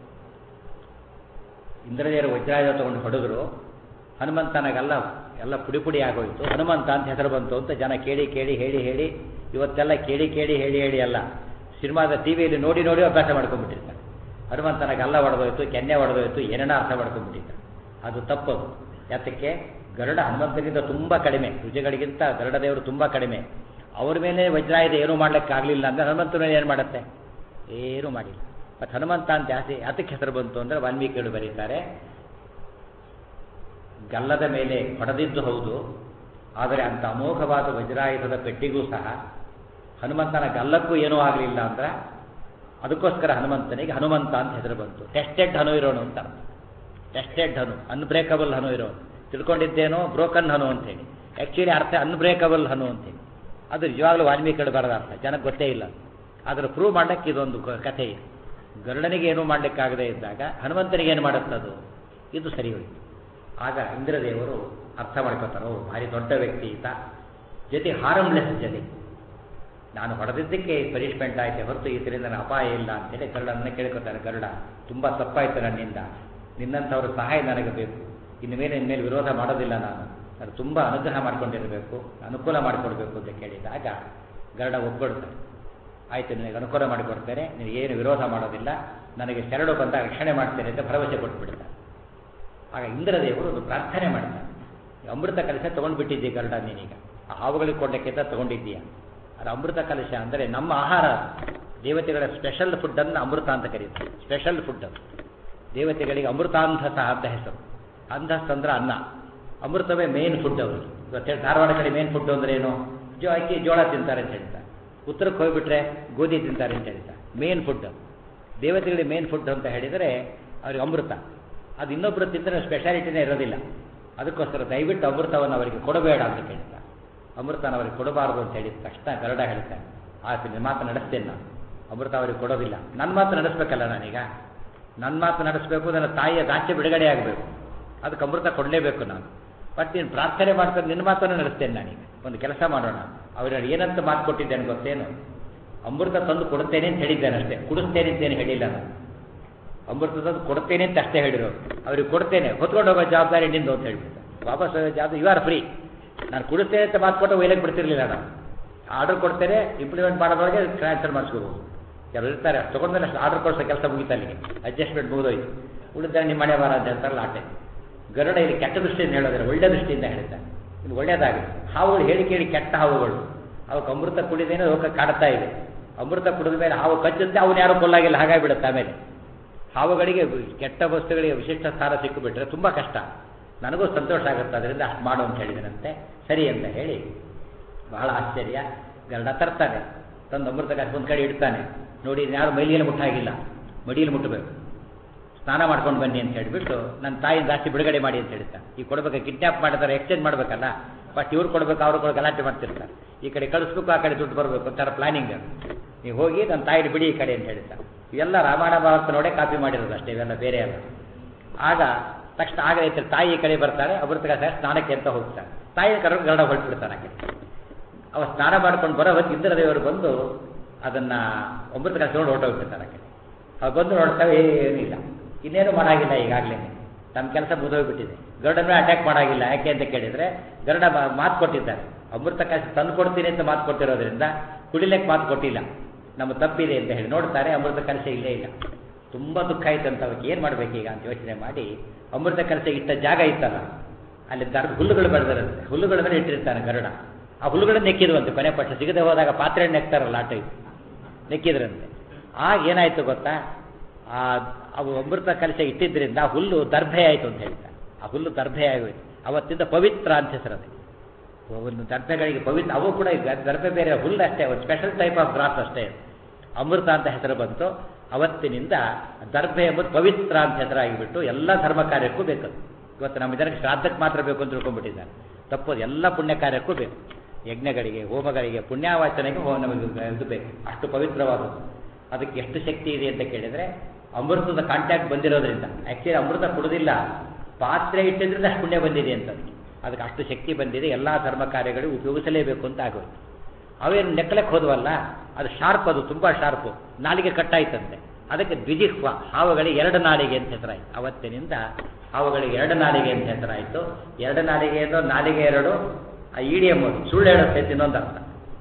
ಇಂದ್ರದೇವರು ವಜ್ರಾಯುಧ ತಗೊಂಡು ಹೊಡೆದ್ರು, ಹನುಮಂತನ ಗಲ್ಲ ಎಲ್ಲ ಪುಡಿ ಪುಡಿ ಆಗೋಯ್ತು, ಹನುಮಂತ ಅಂತ ಹೆಸರು ಬಂತು ಅಂತ ಜನ ಕೇಳಿ ಕೇಳಿ ಹೇಳಿ ಹೇಳಿ ಇವತ್ತೆಲ್ಲ ಕೇಳಿ ಕೇಳಿ ಹೇಳಿ ಹೇಳಿ ಅಲ್ಲ, ಸಿನಿಮಾದ ಟಿ ವಿಯಲ್ಲಿ ನೋಡಿ ನೋಡಿ ಅಭ್ಯಾಸ ಮಾಡ್ಕೊಂಡ್ಬಿಟ್ಟಿರ್ತಾರೆ. ಹನುಮಂತನ ಗಲ್ಲ ಹೊಡೆದೋಯ್ತು, ಕೆನ್ನೆ ಹೊಡೆದೋಯ್ತು, ಏನೇನೋ ಅರ್ಥ ಮಾಡ್ಕೊಂಡ್ಬಿಟ್ಟಿರ್ತಾರೆ. ಅದು ತಪ್ಪದು. ಯಾತಕ್ಕೆ ಗರುಡ ಹನುಮಂತನಿಗಿಂತ ತುಂಬ ಕಡಿಮೆ, ರುಜುಗಳಿಗಿಂತ ಗರುಡ ದೇವರು ತುಂಬ ಕಡಿಮೆ. ಅವ್ರ ಮೇಲೆ ವಜ್ರಾಯುಧ ಏನೂ ಮಾಡ್ಲಿಕ್ಕೆ ಆಗಲಿಲ್ಲ ಅಂದರೆ ಹನುಮಂತನ ಮೇಲೆ ಏನು ಮಾಡುತ್ತೆ? ಏನೂ ಮಾಡಿಲ್ಲ. ಮತ್ತು ಹನುಮಂತ ಅಂತ ಜಾಸ್ತಿ ಯಾತಕ್ಕೆ ಹೆಸರು ಬಂತು ಅಂದರೆ ವಾಲ್ಮೀಕಿಗಳು ಬರೀತಾರೆ, ಗಲ್ಲದ ಮೇಲೆ ಹೊಡೆದಿದ್ದು ಹೌದು, ಆದರೆ ಅಂಥ ಅಮೋಘವಾದ ವಜ್ರಾಯುಧದ ಪೆಟ್ಟಿಗೂ ಸಹ ಹನುಮಂತನ ಗಲ್ಲಕ್ಕೂ ಏನೂ ಆಗಲಿಲ್ಲ ಅಂದ್ರೆ ಅದಕ್ಕೋಸ್ಕರ ಹನುಮಂತನಿಗೆ ಹನುಮಂತ ಅಂತ ಹೆಸರು ಬಂತು. ಟೆಸ್ಟೆಡ್ ಹನು ಇರೋನು ಅಂತ. ಟೆಸ್ಟೆಡ್ ಹನು, ಅನ್ಬ್ರೇಕಬಲ್ ಹನು ಇರೋನು. ತಿಳ್ಕೊಂಡಿದ್ದೇನೋ ಬ್ರೋಕನ್ ಹನು ಅಂತೇಳಿ, ಆ್ಯಕ್ಚುಲಿ ಅರ್ಥ ಅನ್ಬ್ರೇಕಬಲ್ ಹನು ಅಂತೇಳಿ. ಅದು ನಿಜವಾಗ್ಲೂ ವಾಲ್ಮೀಕಿಗಳು ಬರದ ಅರ್ಥ, ಜನಕ್ಕೆ ಗೊತ್ತೇ ಇಲ್ಲ. ಆದರೆ ಪ್ರೂವ್ ಮಾಡಲಿಕ್ಕೆ ಇದೊಂದು ಕಥೆ ಇದೆ. ಗರುಡನಿಗೆ ಏನೂ ಮಾಡಲಿಕ್ಕಾಗದೇ ಇದ್ದಾಗ ಹನುಮಂತನಿಗೆ ಏನು ಮಾಡುತ್ತದು? ಇದು ಸರಿ ಹೋಯಿತು. ಆಗ ಇಂದ್ರದೇವರು ಅರ್ಥ ಮಾಡ್ಕೋತಾರೋ ಭಾರಿ ದೊಡ್ಡ ವ್ಯಕ್ತಿ ಈತ, ಜೊತೆ ಹಾರ್ಮ್ಲೆಸ್ ಜೊತೆ ನಾನು ಹೊಡೆದಿದ್ದಕ್ಕೆ ಪನಿಷ್ಮೆಂಟ್ ಆಯಿತೆ ಹೊರತು ಇದರಿಂದ ನನ್ನ ಅಪಾಯ ಇಲ್ಲ ಅಂತೇಳಿ ಗರುಡನ್ನ ಕೇಳ್ಕೊತಾನೆ. ಗರುಡ, ತುಂಬ ತಪ್ಪಾಯಿತು ನನ್ನಿಂದ, ನಿನ್ನಂಥವ್ರ ಸಹಾಯ ನನಗೆ ಬೇಕು, ಇನ್ನು ಮೇಲೆ ಇನ್ಮೇಲೆ ವಿರೋಧ ಮಾಡೋದಿಲ್ಲ, ನಾನು ನಾನು ತುಂಬ ಅನುಗ್ರಹ ಮಾಡ್ಕೊಂಡಿರಬೇಕು, ಅನುಕೂಲ ಮಾಡಿಕೊಡ್ಬೇಕು ಅಂತ ಕೇಳಿದಾಗ ಗರುಡ ಒಪ್ಕೊಳ್ತಾನೆ. ಆಯಿತು, ನಿನಗೆ ಅನುಕೂಲ ಮಾಡಿಕೊಡ್ತೇನೆ, ನಿನಗೇನು ವಿರೋಧ ಮಾಡೋದಿಲ್ಲ, ನನಗೆ ಶರಣು ಬಂದ ರಕ್ಷಣೆ ಮಾಡ್ತೇನೆ ಅಂತ ಭರವಸೆ ಕೊಟ್ಬಿಡ್ತಾನೆ. ಆಗ ಇಂದ್ರದೇವರು ಒಂದು ಪ್ರಾರ್ಥನೆ ಮಾಡ್ತಾರೆ, ಅಮೃತ ಕಲಶ ತೊಗೊಂಡ್ಬಿಟ್ಟಿದ್ದೀಯ ಗರುಡ, ನೀನೀಗ ಆ ಹಾವುಗಳಿಗೆ ಕೊಡಲಿಕ್ಕೆ ಅಂತ ತೊಗೊಂಡಿದ್ದೀಯ. ಅದು ಅಮೃತ ಕಲಶ ಅಂದರೆ ನಮ್ಮ ಆಹಾರ, ದೇವತೆಗಳ ಸ್ಪೆಷಲ್ ಫುಡ್ಡನ್ನು ಅಮೃತ ಅಂತ ಕರೀತಾರೆ. ಸ್ಪೆಷಲ್ ಫುಡ್ ಅದು ದೇವತೆಗಳಿಗೆ ಅಮೃತಾಂಧಸ ಅಂತ ಹೆಸರು. ಅಂಧಸ್ ಅಂದ್ರೆ ಅನ್ನ, ಅಮೃತವೇ ಮೇನ್ ಫುಡ್ ಅವರು. ಇವತ್ತು ಧಾರವಾಡ ಕಡೆ ಮೇನ್ ಫುಡ್ ಅಂದ್ರೆ ಏನು? ಜೋ ಅಕ್ಕಿ ಜೋಳ ತಿಂತಾರೆ ಅಂತ ಹೇಳ್ತಾರೆ. ಉತ್ತರಕ್ಕೆ ಹೋಗ್ಬಿಟ್ರೆ ಗೋಧಿ ತಿಂತಾರೆ ಅಂತ ಹೇಳ್ತಾರೆ. ಮೇನ್ ಫುಡ್ ದೇವತೆಗಳಿಗೆ ಮೇನ್ ಫುಡ್ ಅಂತ ಹೇಳಿದರೆ ಅವ್ರಿಗೆ ಅಮೃತ. ಅದು ಇನ್ನೊಬ್ಬರು ತಿಂದರೆ ಸ್ಪೆಷಾಲಿಟಿನೇ ಇರೋದಿಲ್ಲ. ಅದಕ್ಕೋಸ್ಕರ ದಯವಿಟ್ಟು ಅಮೃತವನ್ನು ಅವರಿಗೆ ಕೊಡಬೇಡ ಅಂತ ಕೇಳ್ತಾರೆ. ಅಮೃತನ ಅವರಿಗೆ ಕೊಡಬಾರದು ಅಂತ ಹೇಳಿದ ತಕ್ಷಣ ಗರುಡ ಹೇಳ್ತಾನೆ, ಆಯ್ತು ನಿನ್ನ ಮಾತು ನಡೆಸ್ತೇನೆ, ನಾನು ಅಮೃತ ಅವರಿಗೆ ಕೊಡೋದಿಲ್ಲ. ನನ್ನ ಮಾತು ನಡೆಸ್ಬೇಕಲ್ಲ, ನಾನೀಗ ನನ್ನ ಮಾತು ನಡೆಸಬೇಕು, ನನ್ನ ತಾಯಿಯ ದಾಚೆ ಬಿಡುಗಡೆ ಆಗಬೇಕು, ಅದಕ್ಕೆ ಅಮೃತ ಕೊಡಲೇಬೇಕು ನಾನು. ಬಟ್ ನೀನು ಪ್ರಾರ್ಥನೆ ಮಾಡ್ಕೊಂಡು ನಿನ್ನ ಮಾತನ್ನು ನಡೆಸ್ತೇನೆ ನಾನೀಗ. ಒಂದು ಕೆಲಸ ಮಾಡೋಣ, ಅವ್ರಿಗೆ ಏನಂತ ಮಾತು ಕೊಟ್ಟಿದ್ದೇನೆ ಗೊತ್ತೇನು? ಅಮೃತ ತಂದು ಕೊಡುತ್ತೇನೆ ಅಂತ ಹೇಳಿದ್ದೇನೆ ಅಷ್ಟೇ, ಕುಡಿಸ್ತೇನೆ ಅಂತೇನು ಹೇಳಿಲ್ಲ ನಾನು. ಅಮೃತ ತಂದು ಕೊಡ್ತೇನೆ ಅಂತ ಅಷ್ಟೇ ಹೇಳಿರೋರು. ಅವ್ರಿಗೆ ಕೊಡ್ತೇನೆ, ಹೊತ್ಕೊಂಡು ಹೋಗೋ ಜವಾಬ್ದಾರಿ ನಿಂದು ಅಂತ ಹೇಳ್ಬಿಟ್ಟು ವಾಪಸ್ ಹೋಗೋ ಜವಾಬ್ದಾರಿ ಯು ಆರ್ ಫ್ರೀ. ನಾನು ಕುಡಿಸ್ತೇನೆ ಅಂತ ಮಾತು ಕೊಟ್ಟು ಒಯ್ಯಕ್ಕೆ ಬಿಡ್ತಿರ್ಲಿಲ್ಲ. ನಾನು ಆರ್ಡರ್ ಕೊಡ್ತೇನೆ, ಇಂಪ್ಲಿಮೆಂಟ್ ಮಾಡೋದ್ರೊಳಗೆ ಟ್ರಾನ್ಸ್ಫರ್ ಮಾಡಿಸ್ಕೋಬೋದು. ಕೆಲವರು ಇರ್ತಾರೆ, ತೊಗೊಂಡ್ಮೇಲೆ ಅಷ್ಟು ಆರ್ಡರ್ ಕೊಡಿಸೋ ಕೆಲಸ ಮುಗಿತಾ ಅಲ್ಲಿಗೆ, ಅಡ್ಜಸ್ಟ್ಮೆಂಟ್ ಮುಗಿದೋಯ್ತು, ಉಳಿದ ನಿಮ್ಮ ಮನೆ ಬಾರ ಅಂತ ಹೇಳ್ತಾರಲ್ಲ ಆಟೆ. ಗರುಡ ಇಲ್ಲಿ ಕೆಟ್ಟ ದೃಷ್ಟಿಯಿಂದ ಹೇಳೋದಿಲ್ಲ, ಒಳ್ಳೆ ದೃಷ್ಟಿಯಿಂದ ಹೇಳ್ತಾರೆ. ಇದು ಒಳ್ಳೆಯದಾಗಲಿ. ಹಾವುಗಳು ಹೇಳಿ ಕೇಳಿ ಕೆಟ್ಟ ಹಾವುಗಳು, ಅವಕ್ಕೆ ಅಮೃತ ಕುಡಿದೇನೆ ಅವಕ್ಕೆ ಕಾಡ್ತಾ ಇದೆ. ಅಮೃತ ಕುಡಿದ ಮೇಲೆ ಹಾವು ಕಚ್ಚುತ್ತೆ, ಅವನು ಯಾರೂ ಕೊಲ್ಲಾಗಿಲ್ಲ, ಹಾಗಾಗಿ ಬಿಡುತ್ತೆ. ಆಮೇಲೆ ಹಾವುಗಳಿಗೆ ಕೆಟ್ಟ ವಸ್ತುಗಳಿಗೆ ವಿಶಿಷ್ಟ ಸ್ಥಾನ ಸಿಕ್ಕಿಬಿಟ್ರೆ ತುಂಬ ಕಷ್ಟ. ನನಗೂ ಸಂತೋಷ ಆಗುತ್ತೆ, ಅದರಿಂದ ಅಷ್ಟು ಮಾಡು ಅಂತ ಹೇಳಿದನಂತೆ. ಸರಿ ಅಂತ ಹೇಳಿ ಬಹಳ ಆಶ್ಚರ್ಯ, ಗರುಡ ತರ್ತಾನೆ, ತಂದು ಅಮೃತ ಕಾಸು ಒಂದು ಕಡೆ ಇಡ್ತಾನೆ. ನೋಡಿ ಯಾರು ಮೈಲಿಯಲ್ಲಿ ಮುಟ್ಟಾಗಿಲ್ಲ, ಮಡಿಯಲ್ಲಿ ಮುಟ್ಟಬೇಕು, ಸ್ನಾನ ಮಾಡ್ಕೊಂಡು ಬನ್ನಿ ಅಂತ ಹೇಳಿಬಿಟ್ಟು ನನ್ನ ತಾಯಿನ ಜಾಸ್ತಿ ಬಿಡುಗಡೆ ಮಾಡಿ ಅಂತ ಹೇಳ್ತಾನೆ. ಈ ಕೊಡಬೇಕು, ಕಿಡ್ನಾಪ್ ಮಾಡ್ತಾರೆ, ಎಕ್ಸ್ಚೇಂಜ್ ಮಾಡಬೇಕಲ್ಲ, ಬಟ್ ಇವ್ರು ಕೊಡಬೇಕು, ಅವ್ರು ಕೊಡೋ ಗಲಾಟೆ ಮಾಡ್ತಿರ್ತಾರೆ. ಈ ಕಡೆ ಕಳಿಸ್ಬೇಕು, ಆ ಕಡೆ ದುಡ್ಡು ಬರಬೇಕು ಅಂತಾರೆ ಪ್ಲಾನಿಂಗ್. ನೀವು ಹೋಗಿ ನನ್ನ ತಾಯಿನ ಬಿಡಿ ಈ ಕಡೆ ಅಂತ ಹೇಳ್ತಾರೆ. ಇವೆಲ್ಲ ರಾಮಾಯಣ ಭಾರತ ನೋಡೇ ಕಾಪಿ ಮಾಡಿರೋದು ಅಷ್ಟೇ, ಇವೆಲ್ಲ ಬೇರೆ ಅಲ್ಲ. ಆಗ ತಕ್ಷಣ ಆಗ ರೈತರು ತಾಯಿ ಕಡೆ ಬರ್ತಾರೆ, ಅಮೃತ ಸ್ನಾನಕ್ಕೆ ಅಂತ ಹೋಗ್ತಾರೆ. ತಾಯಿನ ಕರೆದು ಗರುಡ ಹೊರಟ್ಬಿಡ್ತಾನೆ. ಆ ಕಡೆ ಅವ ಸ್ನಾನ ಮಾಡ್ಕೊಂಡು ಬರೋ ಹೊತ್ತು ಇಂದ್ರದೇವರು ಬಂದು ಅದನ್ನು ಅಮೃತ ಕಲಶ ನೋಡಿ ಹೊರಟೋಗ್ಬಿಡ್ತಾರೆ. ಆ ಕಡೆ ಅವು ಬಂದು ನೋಡ್ತಾವೆ, ಏನಿಲ್ಲ, ಇನ್ನೇನು ಮಾಡಾಗಿಲ್ಲ, ಈಗಾಗಲೇ ನಮ್ಮ ಕೆಲಸ ಮುಗಿದೋಗ್ಬಿಟ್ಟಿದೆ. ಗರುಡನ ಅಟ್ಯಾಕ್ ಮಾಡಾಗಿಲ್ಲ. ಯಾಕೆ ಅಂತ ಕೇಳಿದರೆ ಗರುಡ ಮಾತು ಕೊಟ್ಟಿದ್ದಾರೆ, ಅಮೃತ ಕಲಶ ತಂದು ಕೊಡ್ತೀನಿ ಅಂತ ಮಾತು ಕೊಟ್ಟಿರೋದ್ರಿಂದ ಕುಡಿಲಿಕ್ಕೆ ಮಾತು ಕೊಟ್ಟಿಲ್ಲ, ನಮ್ಮ ತಪ್ಪಿದೆ ಅಂತ ಹೇಳಿ ನೋಡ್ತಾರೆ. ಅಮೃತ ಕಲಶ ಇಲ್ಲೇ ಇಲ್ಲ. ತುಂಬ ದುಃಖ ಆಯ್ತು ಅಂತ ಅವಕ್ಕೆ ಏನು ಮಾಡಬೇಕೀಗ ಅಂತ ಯೋಚನೆ ಮಾಡಿ ಅಮೃತ ಕಲಶ ಇಟ್ಟ ಜಾಗ ಇತ್ತಲ್ಲ, ಅಲ್ಲಿ ದರ್ದ ಹುಲ್ಲುಗಳು ಬೆಳೆದಿರುತ್ತೆ, ಹುಲ್ಲುಗಳ ಮೇಲೆ ಇಟ್ಟಿರ್ತಾನೆ ಗರುಡ. ಆ ಹುಲ್ಲುಗಳನ್ನು ನೆಕ್ಕಿದ್ವಂತೆ. ಕೊನೆ ಪಕ್ಷ ಸಿಗದೆ ಹೋದಾಗ ಪಾತ್ರೆ ನೆಕ್ತಾರಲ್ಲ ಆ ಟೈಪ್ ನೆಕ್ಕಿದ್ರಂತೆ. ಆಗ ಏನಾಯಿತು ಗೊತ್ತಾ, ಆ ಅವು ಅಮೃತ ಕಲಶ ಇಟ್ಟಿದ್ದರಿಂದ ಆ ಹುಲ್ಲು ದರ್ಭೆ ಆಯಿತು ಅಂತ ಹೇಳ್ತಾರೆ. ಆ ಹುಲ್ಲು ದರ್ಭೆ ಆಗೋಯ್ತು. ಅವತ್ತಿಂದ ಪವಿತ್ರ ಅಂತ ಹೆಸರದೆ. ಒಂದು ದರ್ಭೆಗಳಿಗೆ ಪವಿತ್ರ, ಅವು ಕೂಡ ದರ್ಭೆ ಬೇರೆ, ಹುಲ್ಲು ಅಷ್ಟೇ, ಒಂದು ಸ್ಪೆಷಲ್ ಟೈಪ್ ಆಫ್ ಗ್ರಾಸ್ ಅಷ್ಟೇ, ಅಮೃತ ಅಂತ ಹೆಸರು ಬಂತು. ಅವತ್ತಿನಿಂದ ದರ್ಭೆ ಎಂಬುದು ಪವಿತ್ರ ಅಂತ ಹೆಸರಾಗಿಬಿಟ್ಟು ಎಲ್ಲ ಧರ್ಮ ಕಾರ್ಯಕ್ಕೂ ಬೇಕು. ಇವತ್ತು ನಮ್ಮ ಜನಕ್ಕೆ ಶ್ರಾದ್ದಕ್ಕೆ ಮಾತ್ರ ಬೇಕು ಅಂತ ತಿಳ್ಕೊಂಡ್ಬಿಟ್ಟಿದ್ದಾರೆ. ತಪ್ಪೋದು, ಎಲ್ಲ ಪುಣ್ಯ ಕಾರ್ಯಕ್ಕೂ ಬೇಕು. ಯಜ್ಞಗಳಿಗೆ, ಹೋಮಗಳಿಗೆ, ಪುಣ್ಯಾವಾಚನೆಗೆ ಹೋ ನಮಗೆ ಇದು ಬೇಕು. ಅಷ್ಟು ಪವಿತ್ರವಾದದ್ದು. ಅದಕ್ಕೆ ಎಷ್ಟು ಶಕ್ತಿ ಇದೆ ಅಂತ ಕೇಳಿದರೆ ಅಮೃತದ ಕಾಂಟ್ಯಾಕ್ಟ್ ಬಂದಿರೋದ್ರಿಂದ. ಆ್ಯಕ್ಚುಲಿ ಅಮೃತ ಕೊಡೋದಿಲ್ಲ, ಪಾತ್ರೆ ಇಟ್ಟಿದ್ರಿಂದ ಅಷ್ಟು ಪುಣ್ಯ ಬಂದಿದೆ ಅಂತ. ಅದಕ್ಕೆ ಅಷ್ಟು ಶಕ್ತಿ ಬಂದಿದೆ. ಎಲ್ಲ ಧರ್ಮ ಕಾರ್ಯಗಳು ಉಪಯೋಗಿಸಲೇಬೇಕು ಅಂತ ಆಗೋದು. ಅವೇನು ನೆಕ್ಕಲಕ್ಕೆ ಹೋದವಲ್ಲ, ಅದು ಶಾರ್ಪ್, ಅದು ತುಂಬ ಶಾರ್ಪು. ನಾಲಿಗೆ ಕಟ್ಟಾಯ್ತಂತೆ. ಅದಕ್ಕೆ ದ್ವಿಜಿಹ್ವ, ಹಾವುಗಳಿಗೆ ಎರಡು ನಾಲಿಗೆ ಅಂತ ಹೆಸರಾಯಿತು. ಅವತ್ತಿನಿಂದ ಹಾವುಗಳಿಗೆ ಎರಡು ನಾಲಿಗೆ ಅಂತ ಹೆಸರಾಯಿತು. ಎರಡು ನಾಲಿಗೆ ಅಂದರೆ ನಾಲಿಗೆ ಎರಡು, ಆ ಇಡಿ ಎಂಬುದು ಸುಳ್ಳು ಹೇಳುತ್ತೆ ಅಂತ ಇನ್ನೊಂದು ಅರ್ಥ.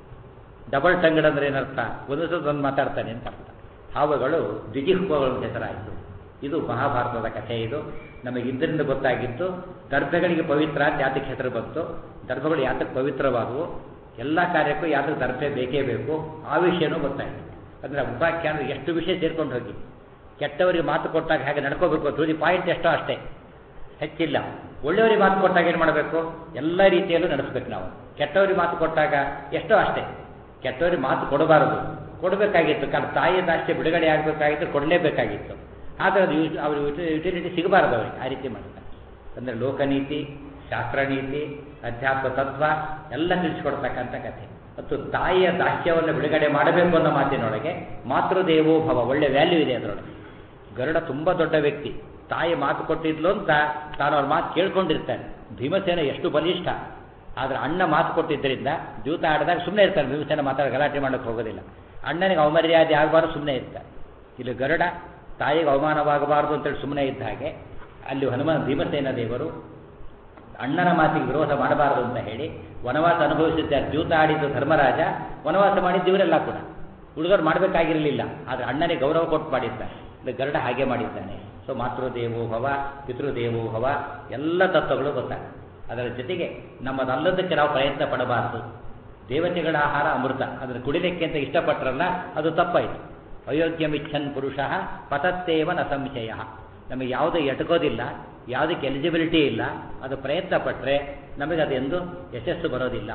ಡಬಲ್ ಟಂಗಡ್ ಅಂದರೆ ಏನರ್ಥ? ಒಂದು ಸಲ ಒಂದು ಮಾತಾಡ್ತಾನೆ ಅಂತ ಅರ್ಥ. ಹಾವುಗಳು ದ್ವಿಜಿಹ್ವಗಳು ಅಂತ ಹೆಸರಾಯಿತು. ಇದು ಮಹಾಭಾರತದ ಕಥೆ. ಇದು ನಮಗೆ ಇದರಿಂದ ಗೊತ್ತಾಗಿತ್ತು. ದರ್ಭೆಗಳಿಗೆ ಪವಿತ್ರ ಅಂತ ಯಾತಕ್ಕೆ ಹೆಸರು ಬಂತು, ದರ್ಭಗಳು ಯಾತಕ್ಕೆ ಪವಿತ್ರವಾದವು, ಎಲ್ಲ ಕಾರ್ಯಕ್ಕೂ ಯಾತಕ್ಕೆ ದರ್ಭೆ ಬೇಕೇ ಬೇಕು, ಆ ವಿಷಯನೂ ಗೊತ್ತಾಯಿತು. ಅಂದರೆ ಉಪಾಖ್ಯಾನ ಎಷ್ಟು ವಿಷಯ ಸೇರ್ಕೊಂಡು ಹೋಗಿ. ಕೆಟ್ಟವರಿಗೆ ಮಾತು ಕೊಟ್ಟಾಗ ಹೇಗೆ ನಡ್ಕೋಬೇಕು, ಟು ದಿ ಪಾಯಿಂಟ್ ಎಷ್ಟೋ ಅಷ್ಟೇ, ಹೆಚ್ಚಿಲ್ಲ. ಒಳ್ಳೆಯವರಿಗೆ ಮಾತು ಕೊಟ್ಟಾಗ ಏನು ಮಾಡಬೇಕು, ಎಲ್ಲ ರೀತಿಯಲ್ಲೂ ನಡೆಸ್ಬೇಕು ನಾವು. ಕೆಟ್ಟವರಿಗೆ ಮಾತು ಕೊಟ್ಟಾಗ ಎಷ್ಟೋ ಅಷ್ಟೇ. ಕೆಟ್ಟವರಿಗೆ ಮಾತು ಕೊಡಬಾರದು, ಕೊಡಬೇಕಾಗಿತ್ತು. ಕಾರಣ ತಾಯಿಯ ದಾಷ್ಟೇ ಬಿಡುಗಡೆ ಆಗಬೇಕಾಗಿತ್ತು, ಕೊಡಲೇಬೇಕಾಗಿತ್ತು. ಆದರೆ ಅದು ಅವ್ರ ಯುಟಿಲಿಟಿ ಸಿಗಬಾರದು ಅವರಿಗೆ. ಆ ರೀತಿ ಮಾಡ್ತಾರೆ. ಅಂದರೆ ಲೋಕನೀತಿ, ಶಾಸ್ತ್ರನೀತಿ, ಅಧ್ಯಾತ್ಮ ತತ್ವ ಎಲ್ಲ ತಿಳಿಸ್ಕೊಡ್ತಕ್ಕಂಥ ಕಥೆ. ಮತ್ತು ತಾಯಿಯ ದಾಸ್ಯವನ್ನು ಬಿಡುಗಡೆ ಮಾಡಬೇಕು ಅನ್ನೋ ಮಾತಿನೊಳಗೆ ಮಾತೃದೇವೋ ಭವ, ಒಳ್ಳೆ ವ್ಯಾಲ್ಯೂ ಇದೆ ಅದರೊಳಗೆ. ಗರುಡ ತುಂಬ ದೊಡ್ಡ ವ್ಯಕ್ತಿ, ತಾಯಿ ಮಾತು ಕೊಟ್ಟಿದ್ಲು ಅಂತ ತಾನು ಅವ್ರ ಮಾತು ಕೇಳ್ಕೊಂಡಿರ್ತಾನೆ. ಭೀಮಸೇನ ಎಷ್ಟು ಬಲಿಷ್ಠ, ಆದರೆ ಅಣ್ಣ ಮಾತು ಕೊಟ್ಟಿದ್ದರಿಂದ ಜೂತ ಆಡಿದಾಗ ಸುಮ್ಮನೆ ಇರ್ತಾನೆ. ಭೀಮಸೇನ ಮಾತಾಡ ಗಲಾಟೆ ಮಾಡೋಕ್ಕೆ ಹೋಗೋದಿಲ್ಲ. ಅಣ್ಣನಿಗೆ ಅವಮರ್ಯಾದೆ ಆಗಬಾರ್ದು, ಸುಮ್ಮನೆ ಇರ್ತಾರೆ. ಇಲ್ಲಿ ಗರುಡ ತಾಯಿಗೆ ಅವಮಾನವಾಗಬಾರ್ದು ಅಂತೇಳಿ ಸುಮ್ಮನೆ ಇದ್ದ ಹಾಗೆ, ಅಲ್ಲಿ ಹನುಮಾನ್ ಭೀಮಸೇನ ದೇವರು ಅಣ್ಣನ ಮಾತಿಗೆ ವಿರೋಧ ಮಾಡಬಾರದು ಅಂತ ಹೇಳಿ ವನವಾಸ ಅನುಭವಿಸಿದ್ದಾರೆ. ಜೂತ ಆಡಿದ್ದು ಧರ್ಮರಾಜ, ವನವಾಸ ಮಾಡಿದ್ದವರೆಲ್ಲ ಕೂಡ ಹುಡುಗರು ಮಾಡಬೇಕಾಗಿರಲಿಲ್ಲ. ಆದರೆ ಅಣ್ಣನಿಗೆ ಗೌರವ ಕೊಟ್ಟು ಮಾಡಿದ್ದಾರೆ. ಗರುಡ ಹಾಗೆ ಮಾಡಿದ್ದಾನೆ. ಸೊ ಮಾತೃದೇವೋ ಭವ, ಪಿತೃದೇವೋ ಭವ, ಎಲ್ಲ ತತ್ವಗಳು ಗೊತ್ತಾಗುತ್ತೆ. ಅದರ ಜೊತೆಗೆ ನಮ್ಮದಲ್ಲದಕ್ಕೆ ನಾವು ಪ್ರಯತ್ನ ಪಡಬಾರದು. ದೇವತೆಗಳ ಆಹಾರ ಅಮೃತ, ಅದನ್ನು ಕುಡಿಲಿಕ್ಕೆ ಅಂತ ಇಷ್ಟಪಟ್ಟರಲ್ಲ, ಅದು ತಪ್ಪಾಯಿತು. ಅಯೋಗ್ಯಮಿಚ್ಛನ್ ಪುರುಷ ಪತತ್ತೇವ ನ ಸಂಶಯ. ನಮಗೆ ಯಾವುದೇ ಎಟಕೋದಿಲ್ಲ, ಯಾವುದಕ್ಕೆ ಎಲಿಜಿಬಿಲಿಟಿ ಇಲ್ಲ, ಅದು ಪ್ರಯತ್ನ ಪಟ್ಟರೆ ನಮಗೆ ಅದೆಂದು ಯಶಸ್ಸು ಬರೋದಿಲ್ಲ.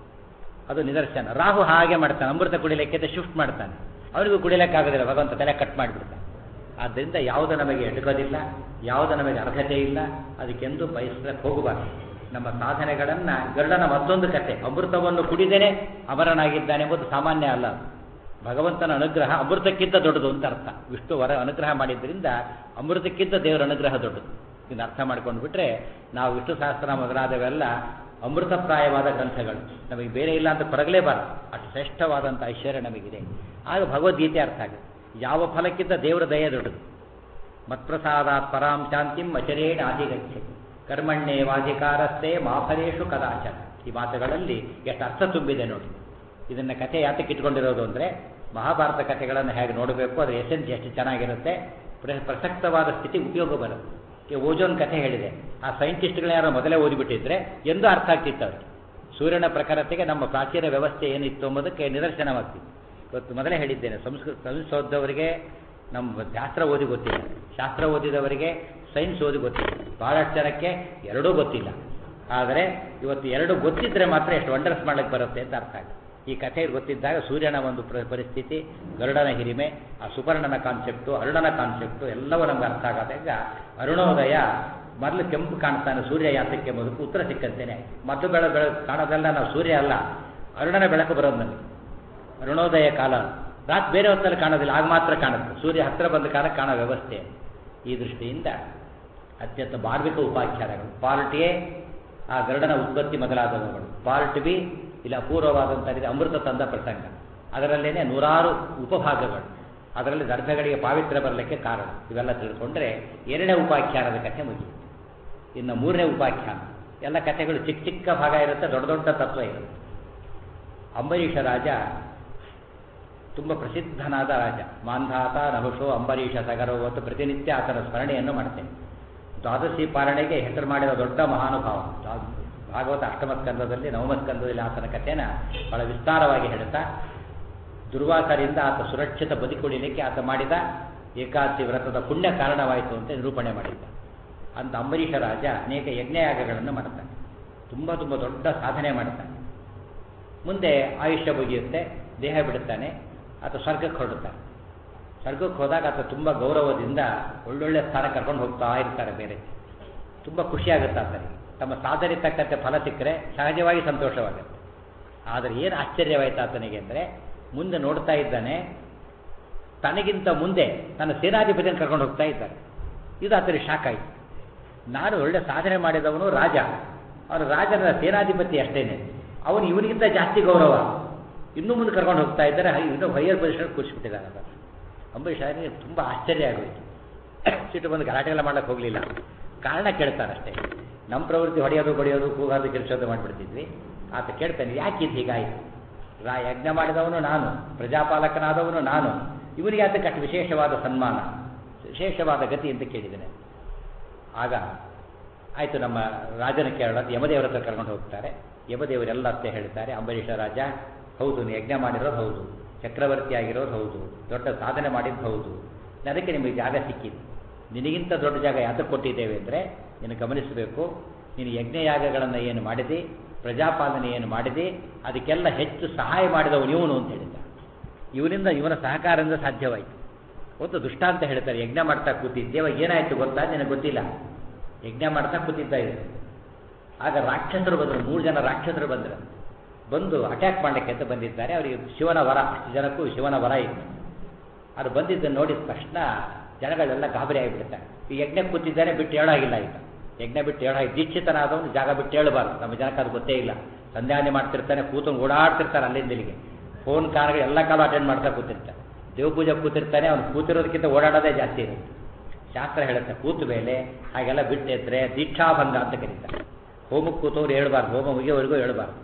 ಅದು ನಿದರ್ಶನ. ರಾಹು ಹಾಗೆ ಮಾಡ್ತಾನೆ, ಅಮೃತ ಕುಡಿಲಿಕ್ಕೆ ಅಂತ ಶಿಫ್ಟ್ ಮಾಡ್ತಾನೆ. ಅವನಿಗೂ ಕುಡಿಲಿಕ್ಕಾಗೋದಿಲ್ಲ, ಭಗವಂತ ತಲೆ ಕಟ್ ಮಾಡಿಬಿಡ್ತಾನೆ. ಆದ್ದರಿಂದ ಯಾವುದು ನಮಗೆ ಎಟಕೋದಿಲ್ಲ, ಯಾವುದು ನಮಗೆ ಅರ್ಹತೆ ಇಲ್ಲ, ಅದಕ್ಕೆಂದು ಬಯಸಕ್ಕೆ ಹೋಗಬಾರ್ದು. ನಮ್ಮ ಸಾಧನೆಗಳನ್ನು, ಗರುಡನ ಮತ್ತೊಂದು ಕತೆ, ಅಮೃತವನ್ನು ಕುಡಿದೇನೆ ಅಮರನಾಗಿದ್ದಾನೆ ಎಂಬುದು ಸಾಮಾನ್ಯ ಅಲ್ಲ. ಭಗವಂತನ ಅನುಗ್ರಹ ಅಮೃತಕ್ಕಿಂತ ದೊಡ್ಡದು ಅಂತ ಅರ್ಥ. ವಿಷ್ಣು ವರ ಅನುಗ್ರಹ ಮಾಡಿದ್ದರಿಂದ ಅಮೃತಕ್ಕಿಂತ ದೇವರ ಅನುಗ್ರಹ ದೊಡ್ಡದು. ಇದನ್ನು ಅರ್ಥ ಮಾಡ್ಕೊಂಡು ಬಿಟ್ರೆ ನಾವು ವಿಷ್ಣು ಸಹಸ್ರ ಮೊದಲಾದವೆಲ್ಲ ಅಮೃತಪ್ರಾಯವಾದ ಗ್ರಂಥಗಳು. ನಮಗೆ ಬೇರೆ ಇಲ್ಲ ಅಂತ ಕೊರಗಲೇಬಾರದು, ಅಷ್ಟು ಶ್ರೇಷ್ಠವಾದಂಥ ಐಶ್ವರ್ಯ ನಮಗಿದೆ. ಆಗ ಭಗವದ್ಗೀತೆ ಅರ್ಥ ಆಗುತ್ತೆ. ಯಾವ ಫಲಕ್ಕಿಂತ ದೇವರ ದಯೆ ದೊಡ್ಡದು. ಮತ್ಪ್ರಸಾದಾತ್ ಪರಾಂ ಶಾಂತಿಂ ಅಚರೇಣ ಆದಿಗಚ್ಚೆ ಕರ್ಮಣ್ಯೇವಾಧಿಕಾರಸ್ಥೆ ಮಾಫಲೇಶು ಕದಾಚನ. ಈ ಮಾತುಗಳಲ್ಲಿ ಎಷ್ಟು ಅರ್ಥ ತುಂಬಿದೆ ನೋಡಿ. ಇದನ್ನು ಕಥೆ ಯಾತಕ್ಕೆ ಇಟ್ಕೊಂಡಿರೋದು ಅಂದರೆ ಮಹಾಭಾರತ ಕಥೆಗಳನ್ನು ಹೇಗೆ ನೋಡಬೇಕು, ಅದರ ಎಸೆನ್ಸ್ ಎಷ್ಟು ಚೆನ್ನಾಗಿರುತ್ತೆ, ಪ್ರಸಕ್ತವಾದ ಸ್ಥಿತಿ ಉಪಯೋಗ ಬರುತ್ತೆ. ಓಜೋನ್ ಕಥೆ ಹೇಳಿದೆ, ಆ ಸೈಂಟಿಸ್ಟ್ಗಳನ್ನ ಯಾರೋ ಮೊದಲೇ ಓದಿಬಿಟ್ಟಿದ್ರೆ ಎಂದೂ ಅರ್ಥ ಆಗ್ತಿತ್ತು ಅವ್ರಿಗೆ. ಸೂರ್ಯನ ಪ್ರಖರತೆಗೆ ನಮ್ಮ ಪ್ರಾಚೀನ ವ್ಯವಸ್ಥೆ ಏನಿತ್ತು ಎಂಬುದಕ್ಕೆ ನಿದರ್ಶನವಾಗ್ತಿತ್ತು. ಇವತ್ತು ಮೊದಲೇ ಹೇಳಿದ್ದೇನೆ, ಸಂಸ್ಕೃತ ಸೈನ್ಸ್ ಓದಿದವರಿಗೆ ನಮ್ಮ ಶಾಸ್ತ್ರ ಓದಿ ಗೊತ್ತಿಲ್ಲ, ಶಾಸ್ತ್ರ ಓದಿದವರಿಗೆ ಸೈನ್ಸ್ ಓದಿ ಗೊತ್ತಿಲ್ಲ, ಭಾಳಷ್ಟು ಜನಕ್ಕೆ ಎರಡೂ ಗೊತ್ತಿಲ್ಲ. ಆದರೆ ಇವತ್ತು ಎರಡು ಗೊತ್ತಿದ್ದರೆ ಮಾತ್ರ ಎಷ್ಟು ವಂಡರ್ಸ್ ಮಾಡಲಿಕ್ಕೆ ಬರುತ್ತೆ ಅಂತ ಅರ್ಥ ಆಗುತ್ತೆ. ಈ ಕಥೆ ಗೊತ್ತಿದ್ದಾಗ ಸೂರ್ಯನ ಒಂದು ಪರಿಸ್ಥಿತಿ, ಗರುಡನ ಹಿರಿಮೆ, ಆ ಸುಪರ್ಣನ ಕಾನ್ಸೆಪ್ಟು, ಅರುಣನ ಕಾನ್ಸೆಪ್ಟು ಎಲ್ಲವೂ ನಮ್ಗೆ ಅರ್ಥ ಆದಾಗ ಅರುಣೋದಯ ಮೊದಲು ಕೆಂಪು ಕಾಣ್ತಾನೆ, ಸೂರ್ಯ ಯಾತಕ್ಕೆ ಎಂಬುದಕ್ಕೆ ಉತ್ತರ ಸಿಕ್ಕಂತೇನೆ. ಮೊದಲು ಬೆಳ ಬೆಳ ಕಾಣೋದಲ್ಲ ನಾವು ಸೂರ್ಯ ಅಲ್ಲ, ಅರುಣನ ಬೆಳಕು ಬರೋದು ನಮಗೆ. ಅರುಣೋದಯ ಕಾಲ ರಾತ್ರಿ ಬೇರೆ ಹೊತ್ತಲ್ಲಿ ಕಾಣೋದಿಲ್ಲ, ಆಗ ಮಾತ್ರ ಕಾಣುತ್ತೆ. ಸೂರ್ಯ ಹತ್ತಿರ ಬಂದ ಕಾಲ ಕಾಣೋ ವ್ಯವಸ್ಥೆ. ಈ ದೃಷ್ಟಿಯಿಂದ ಅತ್ಯಂತ ಮಾರ್ಮಿಕ ಉಪಾಖ್ಯಾನಗಳು. ಪಾರ್ಟ್ ಎ ಆ ಗರುಡನ ಉತ್ಪತ್ತಿ ಮೊದಲಾದವುಗಳು, ಪಾರ್ಟ್ ಬಿ ಇಲ್ಲಿ ಅಪೂರ್ವವಾದಂಥ ಅಮೃತ ತಂದ ಪ್ರಸಂಗ, ಅದರಲ್ಲೇನೆ ನೂರಾರು ಉಪಭಾಗಗಳು, ಅದರಲ್ಲಿ ದರ್ಭಗಳಿಗೆ ಪಾವಿತ್ರ್ಯ ಬರಲಿಕ್ಕೆ ಕಾರಣ. ಇವೆಲ್ಲ ತಿಳ್ಕೊಂಡ್ರೆ ಎರಡನೇ ಉಪಾಖ್ಯಾನದ ಕಥೆ ಮುಗಿಯಿತು. ಇನ್ನು ಮೂರನೇ ಉಪಾಖ್ಯಾನ, ಎಲ್ಲ ಕಥೆಗಳು ಚಿಕ್ಕ ಚಿಕ್ಕ ಭಾಗ ಇರುತ್ತೆ, ದೊಡ್ಡ ದೊಡ್ಡ ತತ್ವ ಇರುತ್ತೆ. ಅಂಬರೀಷ ರಾಜ ತುಂಬ ಪ್ರಸಿದ್ಧನಾದ ರಾಜ. ಮಾಂಧಾತ ನಹುಷೋ ಅಂಬರೀಷ ಸಗರೋ ಅಂತ ಪ್ರತಿನಿತ್ಯ ಆತನ ಸ್ಮರಣೆಯನ್ನು ಮಾಡ್ತೇನೆ. ದ್ವಾದಶಿ ಪಾಲನೆಗೆ ಹೆಸರು ಮಾಡಿದ ದೊಡ್ಡ ಮಹಾನುಭಾವ. ಭಾಗವತ ಅಷ್ಟಮಸ್ಕಂದದಲ್ಲಿ ನವಮಸ್ಕಂದದಲ್ಲಿ ಆತನ ಕಥೆನ ಬಹಳ ವಿಸ್ತಾರವಾಗಿ ಹೇಳುತ್ತಾ, ದುರ್ವಾಸರಿಂದ ಆತ ಸುರಕ್ಷಿತ ಬದುಕುಳಿಲಿಕ್ಕೆ ಆತ ಮಾಡಿದ ಏಕಾದಶಿ ವ್ರತದ ಪುಣ್ಯ ಕಾರಣವಾಯಿತು ಅಂತ ನಿರೂಪಣೆ ಮಾಡಿದ್ದ. ಅಂತ ಅಂಬರೀಷ ರಾಜ ಅನೇಕ ಯಜ್ಞಯಾಗಗಳನ್ನು ಮಾಡ್ತಾನೆ, ತುಂಬ ತುಂಬ ದೊಡ್ಡ ಸಾಧನೆ ಮಾಡ್ತಾನೆ. ಮುಂದೆ ಆಯುಷ್ಯ ಮುಗಿಯುತ್ತೆ, ದೇಹ ಬಿಡುತ್ತಾನೆ, ಆತ ಸ್ವರ್ಗಕ್ಕೆ ಹೊರಡುತ್ತಾನೆ. ಸ್ವರ್ಗಕ್ಕೆ ಹೋದಾಗ ಆತ ತುಂಬ ಗೌರವದಿಂದ ಒಳ್ಳೊಳ್ಳೆ ಸ್ಥಾನ ಕರ್ಕೊಂಡು ಹೋಗ್ತಾ ಇರ್ತಾರೆ ಬೇರೆ. ತುಂಬ ಖುಷಿಯಾಗುತ್ತೆ ಆತನಿಗೆ. ತಮ್ಮ ಸಾಧನೆ ತಕ್ಕಂತೆ ಫಲ ಸಿಕ್ಕರೆ ಸಹಜವಾಗಿ ಸಂತೋಷವಾಗುತ್ತೆ. ಆದರೆ ಏನು ಆಶ್ಚರ್ಯವಾಯಿತು ಆತನಿಗೆ ಅಂದರೆ, ಮುಂದೆ ನೋಡ್ತಾ ಇದ್ದಾನೆ, ತನಗಿಂತ ಮುಂದೆ ತನ್ನ ಸೇನಾಧಿಪತಿಯನ್ನು ಕರ್ಕೊಂಡು ಹೋಗ್ತಾ ಇದ್ದಾರೆ. ಇದು ಆತನಿಗೆ ಶಾಕ್ ಆಯಿತು. ನಾನು ಒಳ್ಳೆ ಸಾಧನೆ ಮಾಡಿದವನು ರಾಜ, ಅವನು ರಾಜನ ಸೇನಾಧಿಪತಿ ಅಷ್ಟೇನೆ, ಅವನು ಇವನಿಗಿಂತ ಜಾಸ್ತಿ ಗೌರವ, ಇನ್ನೂ ಮುಂದೆ ಕರ್ಕೊಂಡು ಹೋಗ್ತಾ ಇದ್ದಾರೆ, ಇನ್ನೂ ಹೈಯರ್ ಪೊಸಿಷನ್ ಕೂರಿಸ್ಬಿಟ್ಟಿದ್ದಾರೆ. ಅಂತ ಅಂಬರೀಷ್ ಅವರಿಗೆ ತುಂಬ ಆಶ್ಚರ್ಯ ಆಗೋಯಿತು. ಸಿಟ್ಟು ಬಂದು ಗಲಾಟೆಲ್ಲ ಮಾಡೋಕ್ಕೆ ಹೋಗಲಿಲ್ಲ, ಕಾರಣ ಕೇಳ್ತಾರೆ ಅಷ್ಟೇ. ನಮ್ಮ ಪ್ರವೃತ್ತಿ ಹೊಡೆಯೋದು ಬಡಿಯೋದು ಕೂಗೋದು ಕೆಲಸೋದು ಮಾಡಿಬಿಡ್ತಿದ್ವಿ. ಆತ ಕೇಳ್ತಾನೆ, ಯಾಕಿದು ಹೀಗಾಯಿತು? ರಾ ಯಜ್ಞ ಮಾಡಿದವನು ನಾನು, ಪ್ರಜಾಪಾಲಕನಾದವನು ನಾನು, ಇವನಿಗೆ ಆತಕ್ಕೆ ಅಷ್ಟು ವಿಶೇಷವಾದ ಸನ್ಮಾನ, ವಿಶೇಷವಾದ ಗತಿ ಅಂತ ಕೇಳಿದ್ದೇನೆ. ಆಗ ಆಯಿತು, ನಮ್ಮ ರಾಜನ ಕೇಳೋದು ಯಮದೇವರ ಹತ್ರ ಕರ್ಕೊಂಡು ಹೋಗ್ತಾರೆ. ಯಮದೇವರೆಲ್ಲ ಅಷ್ಟೇ ಹೇಳ್ತಾರೆ, ಅಂಬರೀಷ ರಾಜ, ಹೌದು ನೀ ಯಜ್ಞ ಮಾಡಿರೋದು ಹೌದು, ಚಕ್ರವರ್ತಿ ಆಗಿರೋದು ಹೌದು, ದೊಡ್ಡ ಸಾಧನೆ ಮಾಡಿದ್ದು ಹೌದು, ಅದಕ್ಕೆ ನಿಮಗೆ ಜಾಗ ಸಿಕ್ಕಿದೆ. ನಿನಗಿಂತ ದೊಡ್ಡ ಜಾಗ ಯಾತಕ್ಕೆ ಕೊಟ್ಟಿದ್ದೇವೆ ಅಂದರೆ, ನೀನು ಗಮನಿಸಬೇಕು, ನೀನು ಯಜ್ಞಯಾಗಗಳನ್ನು ಏನು ಮಾಡಿದೆ, ಪ್ರಜಾಪಾಲನೆ ಏನು ಮಾಡಿದೆ, ಅದಕ್ಕೆಲ್ಲ ಹೆಚ್ಚು ಸಹಾಯ ಮಾಡಿದವನು ಇವನು ಅಂತ ಹೇಳಿದ್ದ. ಇವನಿಂದ ಇವನ ಸಹಕಾರದಿಂದ ಸಾಧ್ಯವಾಯಿತು. ಒಂದು ದುಷ್ಟ ಅಂತ ಹೇಳ್ತಾರೆ, ಯಜ್ಞ ಮಾಡ್ತಾ ಕೂತಿದ್ದೆ, ಅವಾಗ ಏನಾಯಿತು ಗೊತ್ತಾ, ನಿನಗೆ ಗೊತ್ತಿಲ್ಲ. ಯಜ್ಞ ಮಾಡ್ತಾ ಕೂತಿದ್ದ ಇದೆ. ಆಗ ರಾಕ್ಷಸರು ಬಂದರು, ಮೂರು ಜನ ರಾಕ್ಷಸರು ಬಂದರು, ಬಂದು ಅಟ್ಯಾಕ್ ಮಾಡಲಿಕ್ಕೆ ಅಂತ ಬಂದಿದ್ದಾರೆ. ಅವರಿಗೆ ಶಿವನ ವರ, ಅಷ್ಟು ಜನಕ್ಕೂ ಶಿವನ ವರ ಇತ್ತು. ಅದು ಬಂದಿದ್ದನ್ನು ನೋಡಿದ ತಕ್ಷಣ ಜನಗಳೆಲ್ಲ ಗಾಬರಿ ಆಗಿಬಿಡ್ತಾರೆ. ಈ ಯಜ್ಞ ಕೂತಿದ್ದಾನೆ, ಬಿಟ್ಟು ಹೇಳಾಗಿಲ್ಲ ಈಗ. ಯಜ್ಞ ಬಿಟ್ಟು ಹೇಳಾಗಿ ದೀಕ್ಷಿತನಾದವನು ಜಾಗ ಬಿಟ್ಟು ಹೇಳಬಾರ್ದು. ನಮ್ಮ ಜನಕ್ಕೆ ಅದು ಗೊತ್ತೇ ಇಲ್ಲ. ಸಂಧ್ಯಾನೆ ಮಾಡ್ತಿರ್ತಾನೆ, ಕೂತ್ಕೊಂಡು ಓಡಾಡ್ತಿರ್ತಾರೆ ಅಲ್ಲಿಂದ ಇಲ್ಲಿಗೆ. ಫೋನ್ ಕಾರ್ಗಳು ಎಲ್ಲ ಕಾಲ ಅಟೆಂಡ್ ಮಾಡ್ತಾ ಕೂತಿರ್ತಾರೆ. ದೇವಪೂಜೆ ಕೂತಿರ್ತಾನೆ, ಅವನು ಕೂತಿರೋದಕ್ಕಿಂತ ಓಡಾಡೋದೇ ಜಾಸ್ತಿ ಇರುತ್ತೆ. ಶಾಸ್ತ್ರ ಹೇಳುತ್ತೆ, ಕೂತ ಮೇಲೆ ಹಾಗೆಲ್ಲ ಬಿಟ್ಟಿದ್ರೆ ದೀಕ್ಷಾಭಂಗ ಅಂತ ಕರೀತಾರೆ. ಹೋಮಕ್ಕೆ ಕೂತವ್ರು ಹೇಳ್ಬಾರ್ದು, ಹೋಮ ಮುಗಿಯೋವರೆಗೂ ಹೇಳ್ಬಾರ್ದು.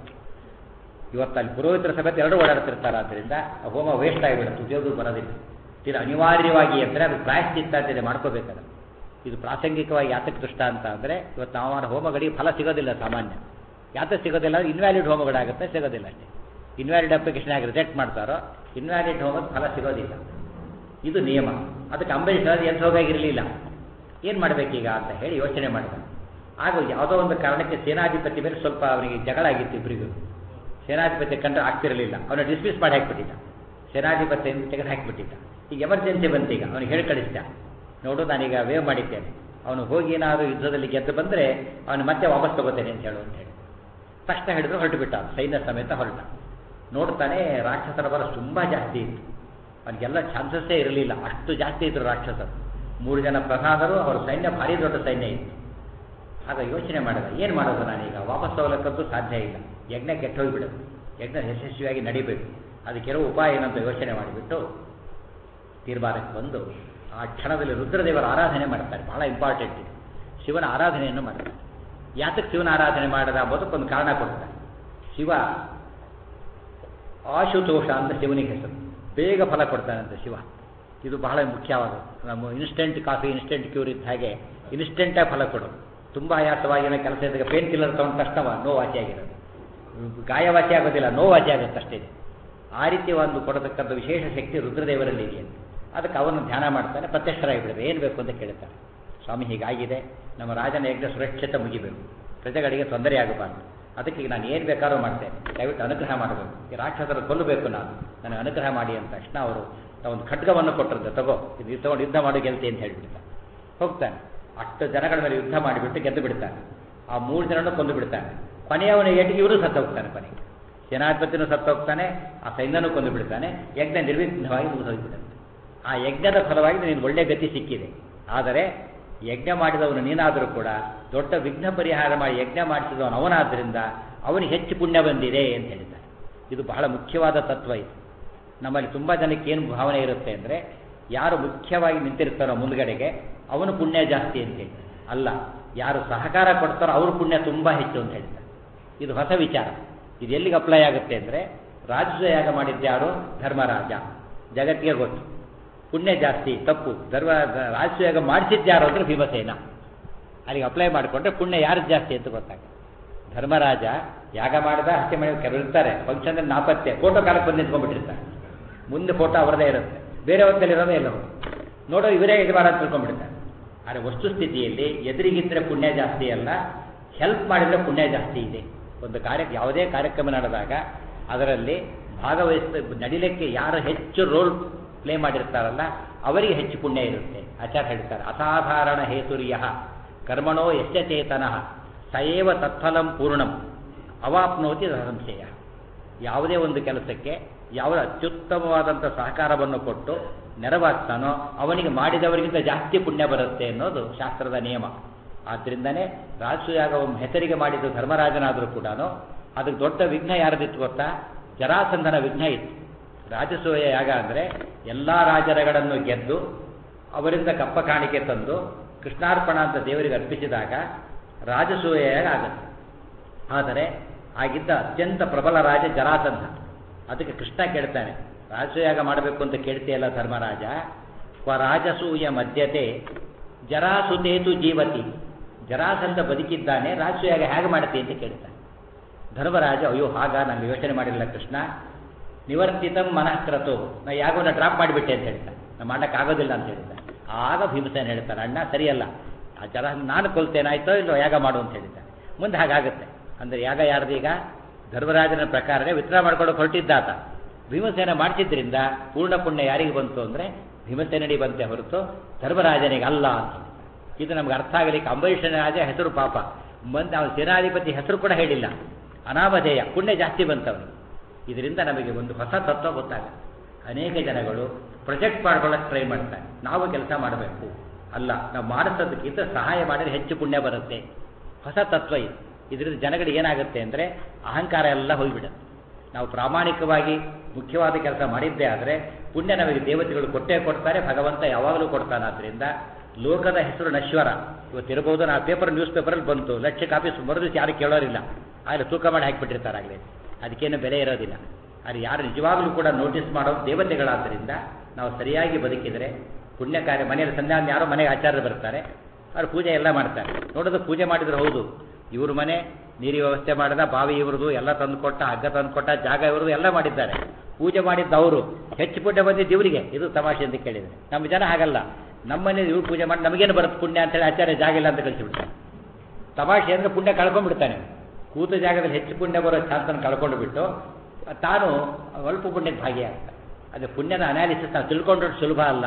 ಇವತ್ತು ಅಲ್ಲಿ ಪುರೋಹಿತರ ಸಮೇತ ಎರಡು ಓಡಾಡ್ತಿರ್ತಾರೆ, ಆದ್ದರಿಂದ ಹೋಮ ವೇಸ್ಟ್ ಆಗಿಬಿಡುತ್ತೆ, ಉದ್ಯೋಗ ಬರೋದಿಲ್ಲ. ಇದು ಅನಿವಾರ್ಯವಾಗಿ ಅಂದರೆ ಅದು ಪ್ರಾಯಶ್ಚಿತ್ತ ಅಂತಿದೆ, ಮಾಡ್ಕೋಬೇಕಾದ್ರೆ. ಇದು ಪ್ರಾಸಂಗಿಕವಾಗಿ ಯಾತಕ್ಕೆ ದುಷ್ಟ ಅಂತ ಅಂದರೆ, ಇವತ್ತು ನಾವು ಹೋಮಗಳಿಗೆ ಫಲ ಸಿಗೋದಿಲ್ಲ ಸಾಮಾನ್ಯ. ಯಾತಕ್ಕೆ ಸಿಗೋದಿಲ್ಲ? ಇನ್ವ್ಯಾಲಿಡ್ ಹೋಮಗಳಾಗುತ್ತೆ, ಸಿಗೋದಿಲ್ಲ ಅಷ್ಟೇ. ಇನ್ವ್ಯಾಲಿಡ್ ಅಪ್ಲಿಕೇಶನ್ ಆಗಿ ರಿಜೆಕ್ಟ್ ಮಾಡ್ತಾರೋ ಇನ್ವ್ಯಾಲಿಡ್ ಹೋಮದ ಫಲ ಸಿಗೋದಿಲ್ಲ. ಇದು ನಿಯಮ. ಅದಕ್ಕೆ ಅಂಬರೀಷ್ ಎಂತ ಹೋಗಾಗಿರಲಿಲ್ಲ, ಏನು ಮಾಡಬೇಕೀಗ ಅಂತ ಹೇಳಿ ಯೋಚನೆ ಮಾಡಿದ. ಆಗ ಯಾವುದೋ ಒಂದು ಕಾರಣಕ್ಕೆ ಸೇನಾಧಿಪತಿ ಮೇಲೆ ಸ್ವಲ್ಪ ಅವನಿಗೆ ಜಗಳ ಆಗಿತ್ತು ಇಬ್ಬರಿಗೂ. ಸೇನಾಧಿಪತಿ ಕಂಡ್ರೆ ಆಗ್ತಿರಲಿಲ್ಲ, ಅವನು ಡಿಸ್ಮಿಸ್ ಮಾಡಿ ಹಾಕಿಬಿಟ್ಟಿದ್ದ, ಸೇನಾಧಿಪತಿಯನ್ನು ತೆಗೆದು ಹಾಕಿಬಿಟ್ಟಿದ್ದ. ಈಗ ಎಮರ್ಜೆನ್ಸಿ ಬಂತೀಗ, ಅವನಿಗೆ ಹೇಳಿ ಕಳಿಸಿದ, ನೋಡು ನಾನೀಗ ವೇವ್ ಮಾಡಿದ್ದೇನೆ, ಅವನು ಹೋಗಿ ಏನಾದರೂ ಯುದ್ಧದಲ್ಲಿ ಗೆದ್ದು ಬಂದರೆ ಅವನು ಮತ್ತೆ ವಾಪಸ್ ತಗೋತೇನೆ ಅಂತ ಹೇಳು ಅಂತ ಹೇಳಿ ತಕ್ಷಣ ಹಿಡಿದ್ರು ಹೊರಟು ಬಿಟ್ಟ, ಸೈನ್ಯ ಸಮೇತ ಹೊರಟ. ನೋಡ್ತಾನೆ ರಾಕ್ಷಸರ ಬಲ ತುಂಬ ಜಾಸ್ತಿ ಇತ್ತು, ಅವನಿಗೆಲ್ಲ ಚಾನ್ಸಸ್ಸೇ ಇರಲಿಲ್ಲ, ಅಷ್ಟು ಜಾಸ್ತಿ ಇದ್ರು ರಾಕ್ಷಸರು. ಮೂರು ಜನ ಪ್ರಧಾನರು, ಅವರ ಸೈನ್ಯ ಭಾರಿ ದೊಡ್ಡ ಸೈನ್ಯ ಇತ್ತು. ಆಗ ಯೋಚನೆ ಮಾಡಿದ, ಏನು ಮಾಡೋದು ನಾನೀಗ, ವಾಪಸ್ ತಗೊಳ್ಳಕ್ಕಂತೂ ಸಾಧ್ಯ ಇಲ್ಲ, ಯಜ್ಞ ಕೆಟ್ಟ ಹೋಗಿಬಿಡೋದು, ಯಜ್ಞ ಯಶಸ್ವಿಯಾಗಿ ನಡಿಬೇಕು, ಅದಕ್ಕಿರೋ ಉಪಾಯ ಏನಂತ ಯೋಚನೆ ಮಾಡಿಬಿಟ್ಟು ತೀರ್ಮಾನಕ್ಕೆ ಬಂದು ಆ ಕ್ಷಣದಲ್ಲಿ ರುದ್ರದೇವರ ಆರಾಧನೆ ಮಾಡ್ತಾರೆ. ಬಹಳ ಇಂಪಾರ್ಟೆಂಟ್ ಇದೆ, ಶಿವನ ಆರಾಧನೆಯನ್ನು ಮಾಡ್ತಾರೆ. ಯಾತಕ್ಕೆ ಶಿವನ ಆರಾಧನೆ ಮಾಡದ ಅನ್ನೋದಕ್ಕೊಂದು ಕಾರಣ ಕೊಡ್ತಾರೆ. ಶಿವ ಆಶುತೋಷ ಅಂತ ಶಿವನಿಗೆ ಹೆಸರು, ಬೇಗ ಫಲ ಕೊಡ್ತಾನಂತೆ ಶಿವ. ಇದು ಬಹಳ ಮುಖ್ಯವಾದ, ನಮ್ಮ ಇನ್ಸ್ಟೆಂಟ್ ಕಾಫಿ ಇನ್ಸ್ಟೆಂಟ್ ಕ್ಯೂರ್ ಇದ್ದ ಹಾಗೆ ಇನ್ಸ್ಟೆಂಟಾಗಿ ಫಲ ಕೊಡೋದು. ತುಂಬ ಆಯಾಸವಾಗಿ ಏನೋ ಕೆಲಸ ಇದ್ದಾಗ ಪೇನ್ ಕಿಲ್ಲರ್ ತಗೊಂಡು ತಕ್ಷಣ ನೋವು ವಾಸಿ ಆಗಿರೋದು, ಗಾಯವಾಸಿ ಆಗೋದಿಲ್ಲ, ನೋವು ವಾಸಿ ಆಗುತ್ತೆ ಅಷ್ಟೇ. ಆ ರೀತಿ ಒಂದು ಕೊಡತಕ್ಕಂಥ ವಿಶೇಷ ಶಕ್ತಿ ರುದ್ರದೇವರಲ್ಲಿ ಇದೆ ಅಂತ. ಅದಕ್ಕೆ ಅವನು ಧ್ಯಾನ ಮಾಡ್ತಾನೆ, ಪ್ರತ್ಯಕ್ಷರಾಗಿಬಿಡಬೇಕು. ಏನು ಬೇಕು ಅಂತ ಕೇಳ್ತಾನೆ, ಸ್ವಾಮಿ ಹೀಗಾಗಿದೆ, ನಮ್ಮ ರಾಜನ ಯಜ್ಞ ಸುರಕ್ಷತೆ ಮುಗಿಬೇಕು, ಪ್ರಜೆಗಳಿಗೆ ತೊಂದರೆ ಆಗಬಾರ್ದು, ಅದಕ್ಕೆ ಈಗ ನಾನು ಏನು ಬೇಕಾದ್ರೂ ಮಾಡ್ತೇನೆ, ದಯವಿಟ್ಟು ಅನುಗ್ರಹ ಮಾಡಬೇಕು, ಈ ರಾಕ್ಷಸರು ಕೊಲ್ಲಬೇಕು, ನಾನು ನನಗೆ ಅನುಗ್ರಹ ಮಾಡಿ ಅಂತ ತಕ್ಷಣ ಅವರು ಒಂದು ಖಡ್ಗವನ್ನು ಕೊಟ್ಟಿರ್ತಾರೆ, ತಗೋ ಇದು ತಗೊಂಡು ಯುದ್ಧ ಮಾಡಿ ಗೆಲ್ತಿ ಅಂತ ಹೇಳಿಬಿಡ್ತಾನೆ. ಹೋಗ್ತಾನೆ, ಅಷ್ಟು ಜನಗಳ ಮೇಲೆ ಯುದ್ಧ ಮಾಡಿಬಿಟ್ಟು ಗೆದ್ದು ಬಿಡ್ತಾನೆ. ಆ ಮೂರು ಜನನೂ ಕೊಂದು ಬಿಡ್ತಾನೆ. ಕೊನೆಯವನ ಏಟಿಗೆ ಇವರು ಸತ್ತು ಹೋಗ್ತಾನೆ, ಕೊನೆಗೆ ಸೇನಾಧಿಪತಿನೂ ಸತ್ತು ಹೋಗ್ತಾನೆ, ಆ ಸೈನ್ಯನೂ ಕೊಂದು ಬಿಡ್ತಾನೆ. ಯಜ್ಞ ನಿರ್ವಿಘ್ನವಾಗಿ ಮುಗಿದೋಗ್ಬಿಡುತ್ತೆ. ಆ ಯಜ್ಞದ ಫಲವಾಗಿ ನೀನು ಒಳ್ಳೆ ಗತಿ ಸಿಕ್ಕಿದೆ. ಆದರೆ ಯಜ್ಞ ಮಾಡಿದವನು ನೀನಾದರೂ ಕೂಡ ದೊಡ್ಡ ವಿಘ್ನ ಪರಿಹಾರ ಮಾಡಿ ಯಜ್ಞ ಮಾಡಿಸಿದವನು ಅವನಾದ್ದರಿಂದ ಅವನಿಗೆ ಹೆಚ್ಚು ಪುಣ್ಯ ಬಂದಿದೆ ಅಂತ ಹೇಳಿದ್ದಾರೆ. ಇದು ಬಹಳ ಮುಖ್ಯವಾದ ತತ್ವ. ಇದು ನಮ್ಮಲ್ಲಿ ತುಂಬ ಜನಕ್ಕೆ ಏನು ಭಾವನೆ ಇರುತ್ತೆ ಅಂದರೆ, ಯಾರು ಮುಖ್ಯವಾಗಿ ನಿಂತಿರ್ತಾರೋ ಮುಂದ್ಗಡೆಗೆ ಅವನು ಪುಣ್ಯ ಜಾಸ್ತಿ ಅಂತೇಳಿ. ಅಲ್ಲ, ಯಾರು ಸಹಕಾರ ಕೊಡ್ತಾರೋ ಅವ್ರ ಪುಣ್ಯ ತುಂಬ ಹೆಚ್ಚು ಅಂತ ಹೇಳ್ತಾರೆ. ಇದು ಹೊಸ ವಿಚಾರ. ಇದು ಎಲ್ಲಿಗೆ ಅಪ್ಲೈ ಆಗುತ್ತೆ ಅಂದರೆ, ರಾಜಯಾಗ ಮಾಡಿದ್ದ್ಯಾರು? ಧರ್ಮರಾಜ, ಜಗತ್ತಿಗೆ ಗೊತ್ತು. ಪುಣ್ಯ ಜಾಸ್ತಿ ತಪ್ಪು. ಧರ್ಮ ರಾಜಯಾಗ ಮಾಡಿಸಿದ್ಯಾರು ಅಂದರೆ ಭೀಮಸೇನ. ಅಲ್ಲಿಗೆ ಅಪ್ಲೈ ಮಾಡಿಕೊಂಡ್ರೆ ಪುಣ್ಯ ಯಾರು ಜಾಸ್ತಿ ಅಂತ ಗೊತ್ತಾಗುತ್ತೆ. ಧರ್ಮರಾಜ ಯಾಗ ಮಾಡಿದ, ಹತ್ಯೆ ಮಾಡಿ ಕೆಲವರು ಇರ್ತಾರೆ, ಫಂಕ್ಷನ್ ನಾಪತ್ತೆ, ಫೋಟೋ ಕಾಲಕ್ಕೆ ಬಂದು ನಿಂತ್ಕೊಂಡ್ಬಿಟ್ಟಿರ್ತಾರೆ, ಮುಂದೆ ಫೋಟೋ ಅವರದೇ ಇರುತ್ತೆ, ಬೇರೆ ಹೊತ್ತಲ್ಲಿರೋದೇ ಎಲ್ಲ ನೋಡೋ ಇವರೇ ಯಜಮಾನ ಅಂತ ತಿಳ್ಕೊಂಡ್ಬಿಡ್ತಾರೆ. ಆದರೆ ವಸ್ತುಸ್ಥಿತಿಯಲ್ಲಿ ಎದುರಿಗಿದ್ರೆ ಪುಣ್ಯ ಜಾಸ್ತಿ ಅಲ್ಲ, ಹೆಲ್ಪ್ ಮಾಡಿದರೆ ಪುಣ್ಯ ಜಾಸ್ತಿ ಇದೆ. ಒಂದು ಕಾರ್ಯ ಯಾವುದೇ ಕಾರ್ಯಕ್ರಮ ನಡೆದಾಗ ಅದರಲ್ಲಿ ಭಾಗವಹಿಸ ನಡಿಲಿಕ್ಕೆ ಯಾರು ಹೆಚ್ಚು ರೋಲ್ ಪ್ಲೇ ಮಾಡಿರ್ತಾರಲ್ಲ ಅವರಿಗೆ ಹೆಚ್ಚು ಪುಣ್ಯ ಇರುತ್ತೆ. ಆಚಾರ್ಯ ಹೇಳ್ತಾರೆ, ಅಸಾಧಾರಣ ಹೇತುರ್ಯ ಕರ್ಮಣೋ ಯಶ್ಚ ಚೇತನಃ ಸಯೇವ ತತ್ಫಲಂ ಪೂರ್ಣಂ ಅವಾಪ್ನೋತಿ ಸಂಶಯ. ಯಾವುದೇ ಒಂದು ಕೆಲಸಕ್ಕೆ ಯಾವ ಅತ್ಯುತ್ತಮವಾದಂಥ ಸಹಕಾರವನ್ನು ಕೊಟ್ಟು ನೆರವಾಗ್ತಾನೋ ಅವನಿಗೆ ಮಾಡಿದವರಿಗಿಂತ ಜಾಸ್ತಿ ಪುಣ್ಯ ಬರುತ್ತೆ ಅನ್ನೋದು ಶಾಸ್ತ್ರದ ನಿಯಮ. ಆದ್ದರಿಂದನೇ ರಾಜಸೂಯಾಗವನ್ನು ಹೆಸರಿಗೆ ಮಾಡಿದ್ದು ಧರ್ಮರಾಜನಾದರೂ ಕೂಡ ಅದಕ್ಕೆ ದೊಡ್ಡ ವಿಘ್ನ ಯಾರದಿತ್ತು ಗೊತ್ತಾ? ಜರಾಸಂಧನ ವಿಘ್ನ ಇತ್ತು. ರಾಜಸೂಯ ಯಾಗ ಅಂದರೆ ಎಲ್ಲ ರಾಜರುಗಳನ್ನು ಗೆದ್ದು ಅವರಿಂದ ಕಪ್ಪ ಕಾಣಿಕೆ ತಂದು ಕೃಷ್ಣಾರ್ಪಣ ಅಂತ ದೇವರಿಗೆ ಅರ್ಪಿಸಿದಾಗ ರಾಜಸೂಯ ಯಾಗ ಆಗುತ್ತೆ. ಆದರೆ ಆಗಿದ್ದ ಅತ್ಯಂತ ಪ್ರಬಲ ರಾಜ ಜರಾಸಂಧ. ಅದಕ್ಕೆ ಕೃಷ್ಣ ಕೇಳ್ತಾನೆ, ರಾಜಸೂಯಾಗ ಮಾಡಬೇಕು ಅಂತ ಕೇಳ್ತೀಯಲ್ಲ ಧರ್ಮರಾಜ, ಕ್ವ ರಾಜಸೂಯ ಮಧ್ಯತೆ ಜರಾಸುತೇತು ಜೀವತಿ. ಜರಾಸಂಧ ಬದುಕಿದ್ದಾನೆ, ರಾಜಸೂಯಾಗ ಹೇಗೆ ಮಾಡುತ್ತೆ ಅಂತ ಕೇಳ್ತಾನೆ. ಧರ್ಮರಾಜ, ಅಯ್ಯೋ ಹಾಗ ನಾನು ಯೋಚನೆ ಮಾಡಿರಲಿಲ್ಲ ಕೃಷ್ಣ, ನಿವರ್ತಿತಂ ಮನಃಕ್ರತೋ, ನಾ ಯಾಗವನ್ನು ಡ್ರಾಪ್ ಮಾಡಿಬಿಟ್ಟೆ ಅಂತ ಹೇಳ್ತಾನೆ, ನಾ ಮಾಡೋಕ್ಕಾಗೋದಿಲ್ಲ ಅಂತ ಹೇಳ್ತಾನೆ. ಆಗ ಭೀಮಸೇನ ಹೇಳ್ತಾನೆ, ಅಣ್ಣ ಸರಿಯಲ್ಲ, ಆ ಜರ ನಾನು ಕೊಲ್ತೇನಾಯ್ತೋ ಇಲ್ಲೋ ಯಾಗ ಮಾಡು ಅಂತ ಹೇಳ್ತಾನೆ. ಮುಂದೆ ಹಾಗಾಗುತ್ತೆ. ಅಂದರೆ ಯಾಗ ಯಾರ್ದೀಗ ಧರ್ಮರಾಜನ ಪ್ರಕಾರನೇ ವಿತ್ತರ ಮಾಡ್ಕೊಂಡು ಹೊರಟಿದ್ದಾತ. ಭೀಮಸೇನ ಮಾಡ್ತಿದ್ರಿಂದ ಪೂರ್ಣ ಪುಣ್ಯ ಯಾರಿಗೆ ಬಂತು ಅಂದರೆ ಭೀಮಸೇನಡಿ ಬಂತೆ ಹೊರತು ಧರ್ಮರಾಜನಿಗೆ ಅಲ್ಲ ಅಂತ. ಇದು ನಮ್ಗೆ ಅರ್ಥ ಆಗಲಿಕ್ಕೆ ಅಂಬರೀಷನ ರಾಜ ಹೆಸರು ಪಾಪ ಬಂದು ಅವನ ಸೇನಾಧಿಪತಿ ಹೆಸರು ಕೂಡ ಹೇಳಿಲ್ಲ, ಅನಾಮಧೇಯ, ಪುಣ್ಯ ಜಾಸ್ತಿ ಬಂತವನು. ಇದರಿಂದ ನಮಗೆ ಒಂದು ಹೊಸ ತತ್ವ ಗೊತ್ತಾಗುತ್ತೆ. ಅನೇಕ ಜನಗಳು ಪ್ರೊಜೆಕ್ಟ್ ಮಾಡ್ಕೊಳ್ಳೋಕೆ ಟ್ರೈ ಮಾಡ್ತಾರೆ, ನಾವು ಕೆಲಸ ಮಾಡಬೇಕು ಅಲ್ಲ, ನಾವು ಮಾಡಿಸೋದಕ್ಕಿಂತ ಸಹಾಯ ಮಾಡಿದ್ರೆ ಹೆಚ್ಚು ಪುಣ್ಯ ಬರುತ್ತೆ. ಹೊಸ ತತ್ವ ಇದು. ಇದರಿಂದ ಜನಗಳಿಗೆ ಏನಾಗುತ್ತೆ ಅಂದರೆ ಅಹಂಕಾರ ಎಲ್ಲ ಹೋಗಿಬಿಡುತ್ತೆ. ನಾವು ಪ್ರಾಮಾಣಿಕವಾಗಿ ಮುಖ್ಯವಾದ ಕೆಲಸ ಮಾಡಿದ್ದೇ ಆದರೆ ಪುಣ್ಯ ನಮಗೆ ದೇವತೆಗಳು ಕೊಟ್ಟೇ ಕೊಡ್ತಾರೆ, ಭಗವಂತ ಯಾವಾಗಲೂ ಕೊಡ್ತಾನೆ. ಆದ್ದರಿಂದ ಲೋಕದ ಹೆಸರು ನಶ್ವರ. ಇವತ್ತಿರ್ಬೋದು, ನಾವು ಪೇಪರ್ ನ್ಯೂಸ್ ಪೇಪರಲ್ಲಿ ಬಂತು, ಲಕ್ಷ ಕಾಪಿ ಮರುದಿವ್ಸ ಯಾರು ಕೇಳೋರಿಲ್ಲ, ಆಗಲೇ ತೂಕ ಮಾಡಿ ಹಾಕಿಬಿಟ್ಟಿರ್ತಾರೆ, ಆಗಲೇ ಅದಕ್ಕೇನು ಬೆಲೆ ಇರೋದಿಲ್ಲ. ಆದರೆ ಯಾರು ನಿಜವಾಗಲೂ ಕೂಡ ನೋಟಿಸ್ ಮಾಡೋದು ದೇವತೆಗಳಾದ್ದರಿಂದ ನಾವು ಸರಿಯಾಗಿ ಬದುಕಿದರೆ ಪುಣ್ಯ ಕಾರ್ಯ. ಮನೆಯಲ್ಲಿ ಸಂಧ್ಯಾನ ಯಾರೋ ಮನೆಗೆ ಆಚಾರ್ಯರು ಬರ್ತಾರೆ, ಅವ್ರು ಪೂಜೆ ಎಲ್ಲ ಮಾಡ್ತಾರೆ. ನೋಡೋದು ಪೂಜೆ ಮಾಡಿದ್ರೆ ಹೌದು, ಇವ್ರ ಮನೆ ನೀರಿ ವ್ಯವಸ್ಥೆ ಮಾಡಿದ, ಬಾವಿ ಇವ್ರದು ಎಲ್ಲ ತಂದುಕೊಟ್ಟ, ಹಗ್ಗ ತಂದುಕೊಟ್ಟ, ಜಾಗ ಇವ್ರದು ಎಲ್ಲ ಮಾಡಿದ್ದಾರೆ, ಪೂಜೆ ಮಾಡಿದ್ದ ಅವರು, ಹೆಚ್ಚು ಪುಣ್ಯ ಬಂದಿದ್ದು ಇವರಿಗೆ. ಇದು ತಮಾಷೆ ಅಂತ ಕೇಳಿದರೆ ನಮ್ಮ ಜನ ಹಾಗಲ್ಲ, ನಮ್ಮನೇಲಿ ಇವ್ರು ಪೂಜೆ ಮಾಡಿ ನಮಗೇನು ಬರುತ್ತೆ ಪುಣ್ಯ ಅಂತೇಳಿ ಆಚಾರ್ಯ ಜಾಗ ಇಲ್ಲ ಅಂತ ಕಳಿಸಿಬಿಡ್ತಾನೆ. ತಮಾಷೆ ಅಂದರೆ ಪುಣ್ಯ ಕಳ್ಕೊಂಡ್ಬಿಡ್ತಾನೆ. ಕೂತ ಜಾಗದಲ್ಲಿ ಹೆಚ್ಚು ಪುಣ್ಯ ಬರೋ ಚಾನ್ಸನ್ನು ಕಳ್ಕೊಂಡು ಬಿಟ್ಟು ತಾನು ಅಲ್ಪ ಪುಣ್ಯಕ್ಕೆ ಭಾಗಿಯಾಗ್ತಾನೆ. ಅದು ಪುಣ್ಯದ ಅನಾಲಿಸಿಸ್ ನಾವು ತಿಳ್ಕೊಂಡ್ರೆ ಸುಲಭ ಅಲ್ಲ.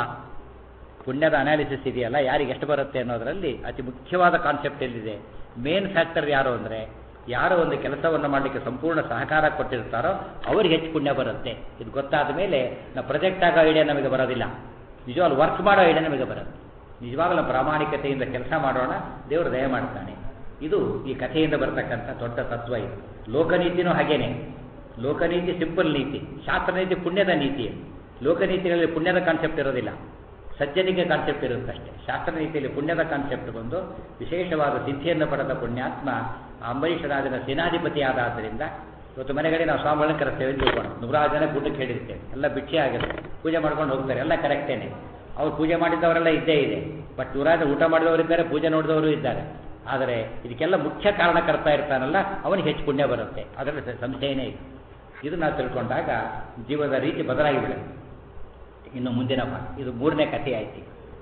ಪುಣ್ಯದ ಅನಾಲಿಸಿಸ್ ಇದೆಯಲ್ಲ, ಯಾರಿಗೆ ಎಷ್ಟು ಬರುತ್ತೆ ಅನ್ನೋದರಲ್ಲಿ ಅತಿ ಮುಖ್ಯವಾದ ಕಾನ್ಸೆಪ್ಟ್ ಎಲ್ಲಿದೆ, ಮೇನ್ ಫ್ಯಾಕ್ಟರ್ ಯಾರು ಅಂದರೆ ಯಾರೋ ಒಂದು ಕೆಲಸವನ್ನು ಮಾಡಲಿಕ್ಕೆ ಸಂಪೂರ್ಣ ಸಹಕಾರ ಕೊಟ್ಟಿರ್ತಾರೋ ಅವ್ರಿಗೆ ಹೆಚ್ಚು ಪುಣ್ಯ ಬರುತ್ತೆ. ಇದು ಗೊತ್ತಾದ ಮೇಲೆ ನಾವು ಪ್ರೊಜೆಕ್ಟ್ ಆಗೋ ಐಡಿಯಾ ನಮಗೆ ಬರೋದಿಲ್ಲ, ನಿಜವಾಗ್ಲೂ ವರ್ಕ್ ಮಾಡೋ ಐಡಿಯಾ ನಮಗೆ ಬರುತ್ತೆ. ನಿಜವಾಗ್ಲೂ ಪ್ರಾಮಾಣಿಕತೆಯಿಂದ ಕೆಲಸ ಮಾಡೋಣ, ದೇವರು ದಯ ಮಾಡ್ತಾನೆ. ಇದು ಈ ಕಥೆಯಿಂದ ಬರ್ತಕ್ಕಂಥ ದೊಡ್ಡ ತತ್ವ. ಇದು ಲೋಕನೀತಿನೂ ಹಾಗೇನೆ. ಲೋಕನೀತಿ ಸಿಂಪಲ್ ನೀತಿ, ಶಾಸ್ತ್ರನೀತಿ ಪುಣ್ಯದ ನೀತಿ. ಲೋಕನೀತಿಗಳಲ್ಲಿ ಪುಣ್ಯದ ಕಾನ್ಸೆಪ್ಟ್ ಇರೋದಿಲ್ಲ, ಸಜ್ಜನಿಗೆ ಕಾನ್ಸೆಪ್ಟ್ ಇರುತ್ತಷ್ಟೇ. ಶಾಸ್ತ್ರನೀತಿಯಲ್ಲಿ ಪುಣ್ಯದ ಕಾನ್ಸೆಪ್ಟ್ ಬಂದು ವಿಶೇಷವಾದ ಸಿದ್ಧಿಯನ್ನು ಪಡೆದ ಪುಣ್ಯಾತ್ಮ ಅಂಬರೀಷ ರಾಜನ ಸೇನಾಧಿಪತಿ ಆದಾದ್ದರಿಂದ ಇವತ್ತು ಮನೆಗಳಿಗೆ ನಾವು ಸ್ವಾಮಿಗಳನ್ನು ಕರೆಸ್ತೇವೆ ಅಂತ ತಿಳ್ಕೊಂಡು ನೂರಾರು ಜನ ಊಟಕ್ಕೆ ಹೇಳಿರ್ತೇವೆ, ಎಲ್ಲ ಭಿಕ್ಷೆ ಆಗುತ್ತೆ, ಪೂಜೆ ಮಾಡ್ಕೊಂಡು ಹೋಗ್ತಾರೆ, ಎಲ್ಲ ಕರೆಕ್ಟೇನೆ. ಅವ್ರು ಪೂಜೆ ಮಾಡಿದವರೆಲ್ಲ ಇದ್ದೇ ಇದೆ, ಬಟ್ ನೂರಾರು ಊಟ ಮಾಡಿದವರಿದ್ದಾರೆ, ಪೂಜೆ ನೋಡಿದವರು ಇದ್ದಾರೆ. ಆದರೆ ಇದಕ್ಕೆಲ್ಲ ಮುಖ್ಯ ಕಾರಣಕರ್ತ ಇರ್ತಾನಲ್ಲ, ಅವನಿಗೆ ಹೆಚ್ಚು ಪುಣ್ಯ ಬರುತ್ತೆ, ಅದರಲ್ಲಿ ಸಂಶಯನೇ ಇದೆ. ಇದು ನಾವು ತಿಳ್ಕೊಂಡಾಗ ಜೀವನದ ರೀತಿ ಬದಲಾಗಿ ಬಿಡುತ್ತೆ. ಇನ್ನು ಮುಂದಿನ ಭಾಗ, ಇದು ಮೂರನೇ ಕಥೆ ಆಯ್ತು.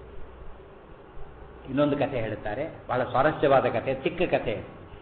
ಇನ್ನೊಂದು ಕಥೆ ಹೇಳ್ತಾರೆ, ಬಹಳ ಸ್ವಾರಸ್ಯವಾದ ಕಥೆ, ಚಿಕ್ಕ ಕಥೆ.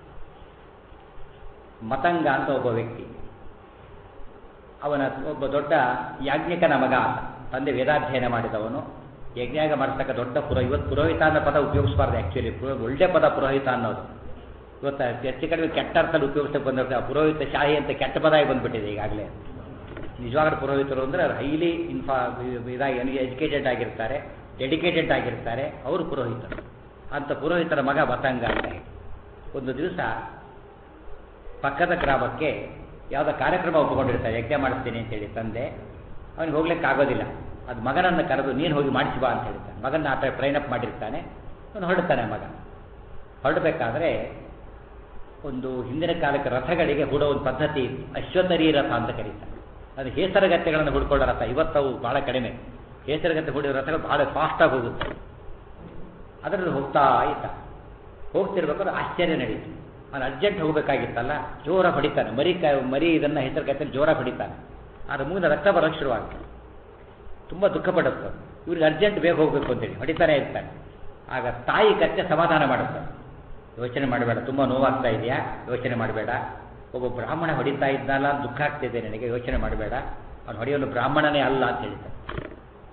ಮತಂಗ ಅಂತ ಒಬ್ಬ ವ್ಯಕ್ತಿ, ಅವನ ಒಬ್ಬ ದೊಡ್ಡ ಯಾಜ್ಞಿಕನ ಮಗ ಆತ. ತಂದೆ ವೇದಾಧ್ಯಯನ ಮಾಡಿದವನು, ಯಜ್ಞಾಗ ಮಾಡ್ತಕ್ಕ ದೊಡ್ಡ ಪುರೋಹಿತ. ಇವತ್ತು ಪುರೋಹಿತ ಅನ್ನೋ ಪದ ಉಪಯೋಗಿಸಬಾರ್ದು, ಆ್ಯಕ್ಚುಲಿ ಒಳ್ಳೆ ಪದ ಪುರೋಹಿತ ಅನ್ನೋದು. ಇವತ್ತು ಹೆಚ್ಚು ಕಡಿಮೆ ಕೆಟ್ಟ ಅರ್ಥದಲ್ಲಿ ಉಪಯೋಗಿಸಕ್ಕೆ ಬಂದಿರ್ತಾರೆ. ಪುರೋಹಿತ ಶಾಹಿ ಅಂತ ಕೆಟ್ಟ ಪದ ಆಗಿ ಬಂದುಬಿಟ್ಟಿದೆ ಈಗಾಗಲೇ. ನಿಜವಾಗ್ಲೂ ಪುರೋಹಿತರು ಅಂದರೆ ಹೈಲಿ ಇನ್ಫಾ ಇದಾಗಿ ಎಜುಕೇಟೆಡ್ ಆಗಿರ್ತಾರೆ, ಡೆಡಿಕೇಟೆಡ್ ಆಗಿರ್ತಾರೆ, ಅವರು ಪುರೋಹಿತರು. ಅಂಥ ಪುರೋಹಿತರ ಮಗ ಮತಂಗ ಅಂತ. ಒಂದು ದಿವಸ ಪಕ್ಕದ ಗ್ರಾಮಕ್ಕೆ ಯಾವುದೋ ಕಾರ್ಯಕ್ರಮ ಒಪ್ಪಿಕೊಂಡಿರ್ತಾರೆ, ಯಜ್ಞ ಮಾಡಿಸ್ತೀನಿ ಅಂತೇಳಿ ತಂದೆ. ಅವನಿಗೆ ಹೋಗ್ಲಿಕ್ಕೆ ಆಗೋದಿಲ್ಲ. ಅದು ಮಗನನ್ನು ಕರೆದು ನೀನು ಹೋಗಿ ಮಾಡಿಸಿ ಬಾ ಅಂತ ಹೇಳ್ತಾನೆ. ಮಗನ ಆ ಟೈಪ್ ಟ್ರೈನ್ ಅಪ್ ಮಾಡಿರ್ತಾನೆ. ಅವನು ಹೊರಡ್ತಾನೆ. ಮಗ ಹೊರಡಬೇಕಾದ್ರೆ ಒಂದು ಹಿಂದಿನ ಕಾಲಕ್ಕೆ ರಥಗಳಿಗೆ ಹೂಡೋ ಒಂದು ಪದ್ಧತಿ, ಅಶ್ವತರಿ ರಥ ಅಂತ ಕರೀತಾರೆ. ಅದು ಹೇಸರಗತ್ತೆಗಳನ್ನು ಹುಡ್ಕೊಳ್ಳೋ ರಥ. ಇವತ್ತವು ಭಾಳ ಕಡಿಮೆ. ಹೇಸರಗತ್ತೆ ಹುಡಿಯೋ ರಥಗಳು ಭಾಳ ಫಾಸ್ಟಾಗಿ ಹೋಗುತ್ತೆ. ಅದರಲ್ಲಿ ಹೋಗ್ತಾ ಇದ್ದ. ಹೋಗ್ತಿರ್ಬೇಕಾದ್ರೆ ಆಶ್ಚರ್ಯ ನಡೀತು. ಅವನು ಅರ್ಜೆಂಟ್ ಹೋಗಬೇಕಾಗಿತ್ತಲ್ಲ, ಜೋರ ಹೊಡಿತಾನೆ. ಮರಿ ಕ ಮರಿ ಇದನ್ನು ಹೆಸರುಗತ್ತಲ್ಲಿ ಜೋರ ಹೊಡಿತಾನೆ. ಅದರ ಮುಂದೆ ರಕ್ತ ಬರೋಕ್ಕೆ ಶುರುವಾಗ್ತದೆ. ತುಂಬ ದುಃಖ ಪಡುತ್ತೆ. ಇವ್ರಿಗೆ ಅರ್ಜೆಂಟ್ ಬೇಗ ಹೋಗಬೇಕು ಅಂತೇಳಿ ಹೊಡಿತಾನೆ ಇರ್ತಾನೆ. ಆಗ ತಾಯಿ ಕತ್ತೆ ಸಮಾಧಾನ ಮಾಡುತ್ತಾನೆ. ಯೋಚನೆ ಮಾಡಬೇಡ, ತುಂಬ ನೋವಾಗ್ತಾ ಇದೆಯಾ, ಯೋಚನೆ ಮಾಡಬೇಡ. ಒಬ್ಬ ಬ್ರಾಹ್ಮಣ ಹೊಡಿತಾ ಇದ್ದಲ್ಲ, ದುಃಖ ಆಗ್ತಿದೆ ನನಗೆ, ಯೋಚನೆ ಮಾಡಬೇಡ. ಅವನು ಹೊಡೆಯಲು ಬ್ರಾಹ್ಮಣನೇ ಅಲ್ಲ ಅಂತ ಹೇಳ್ತಾನೆ.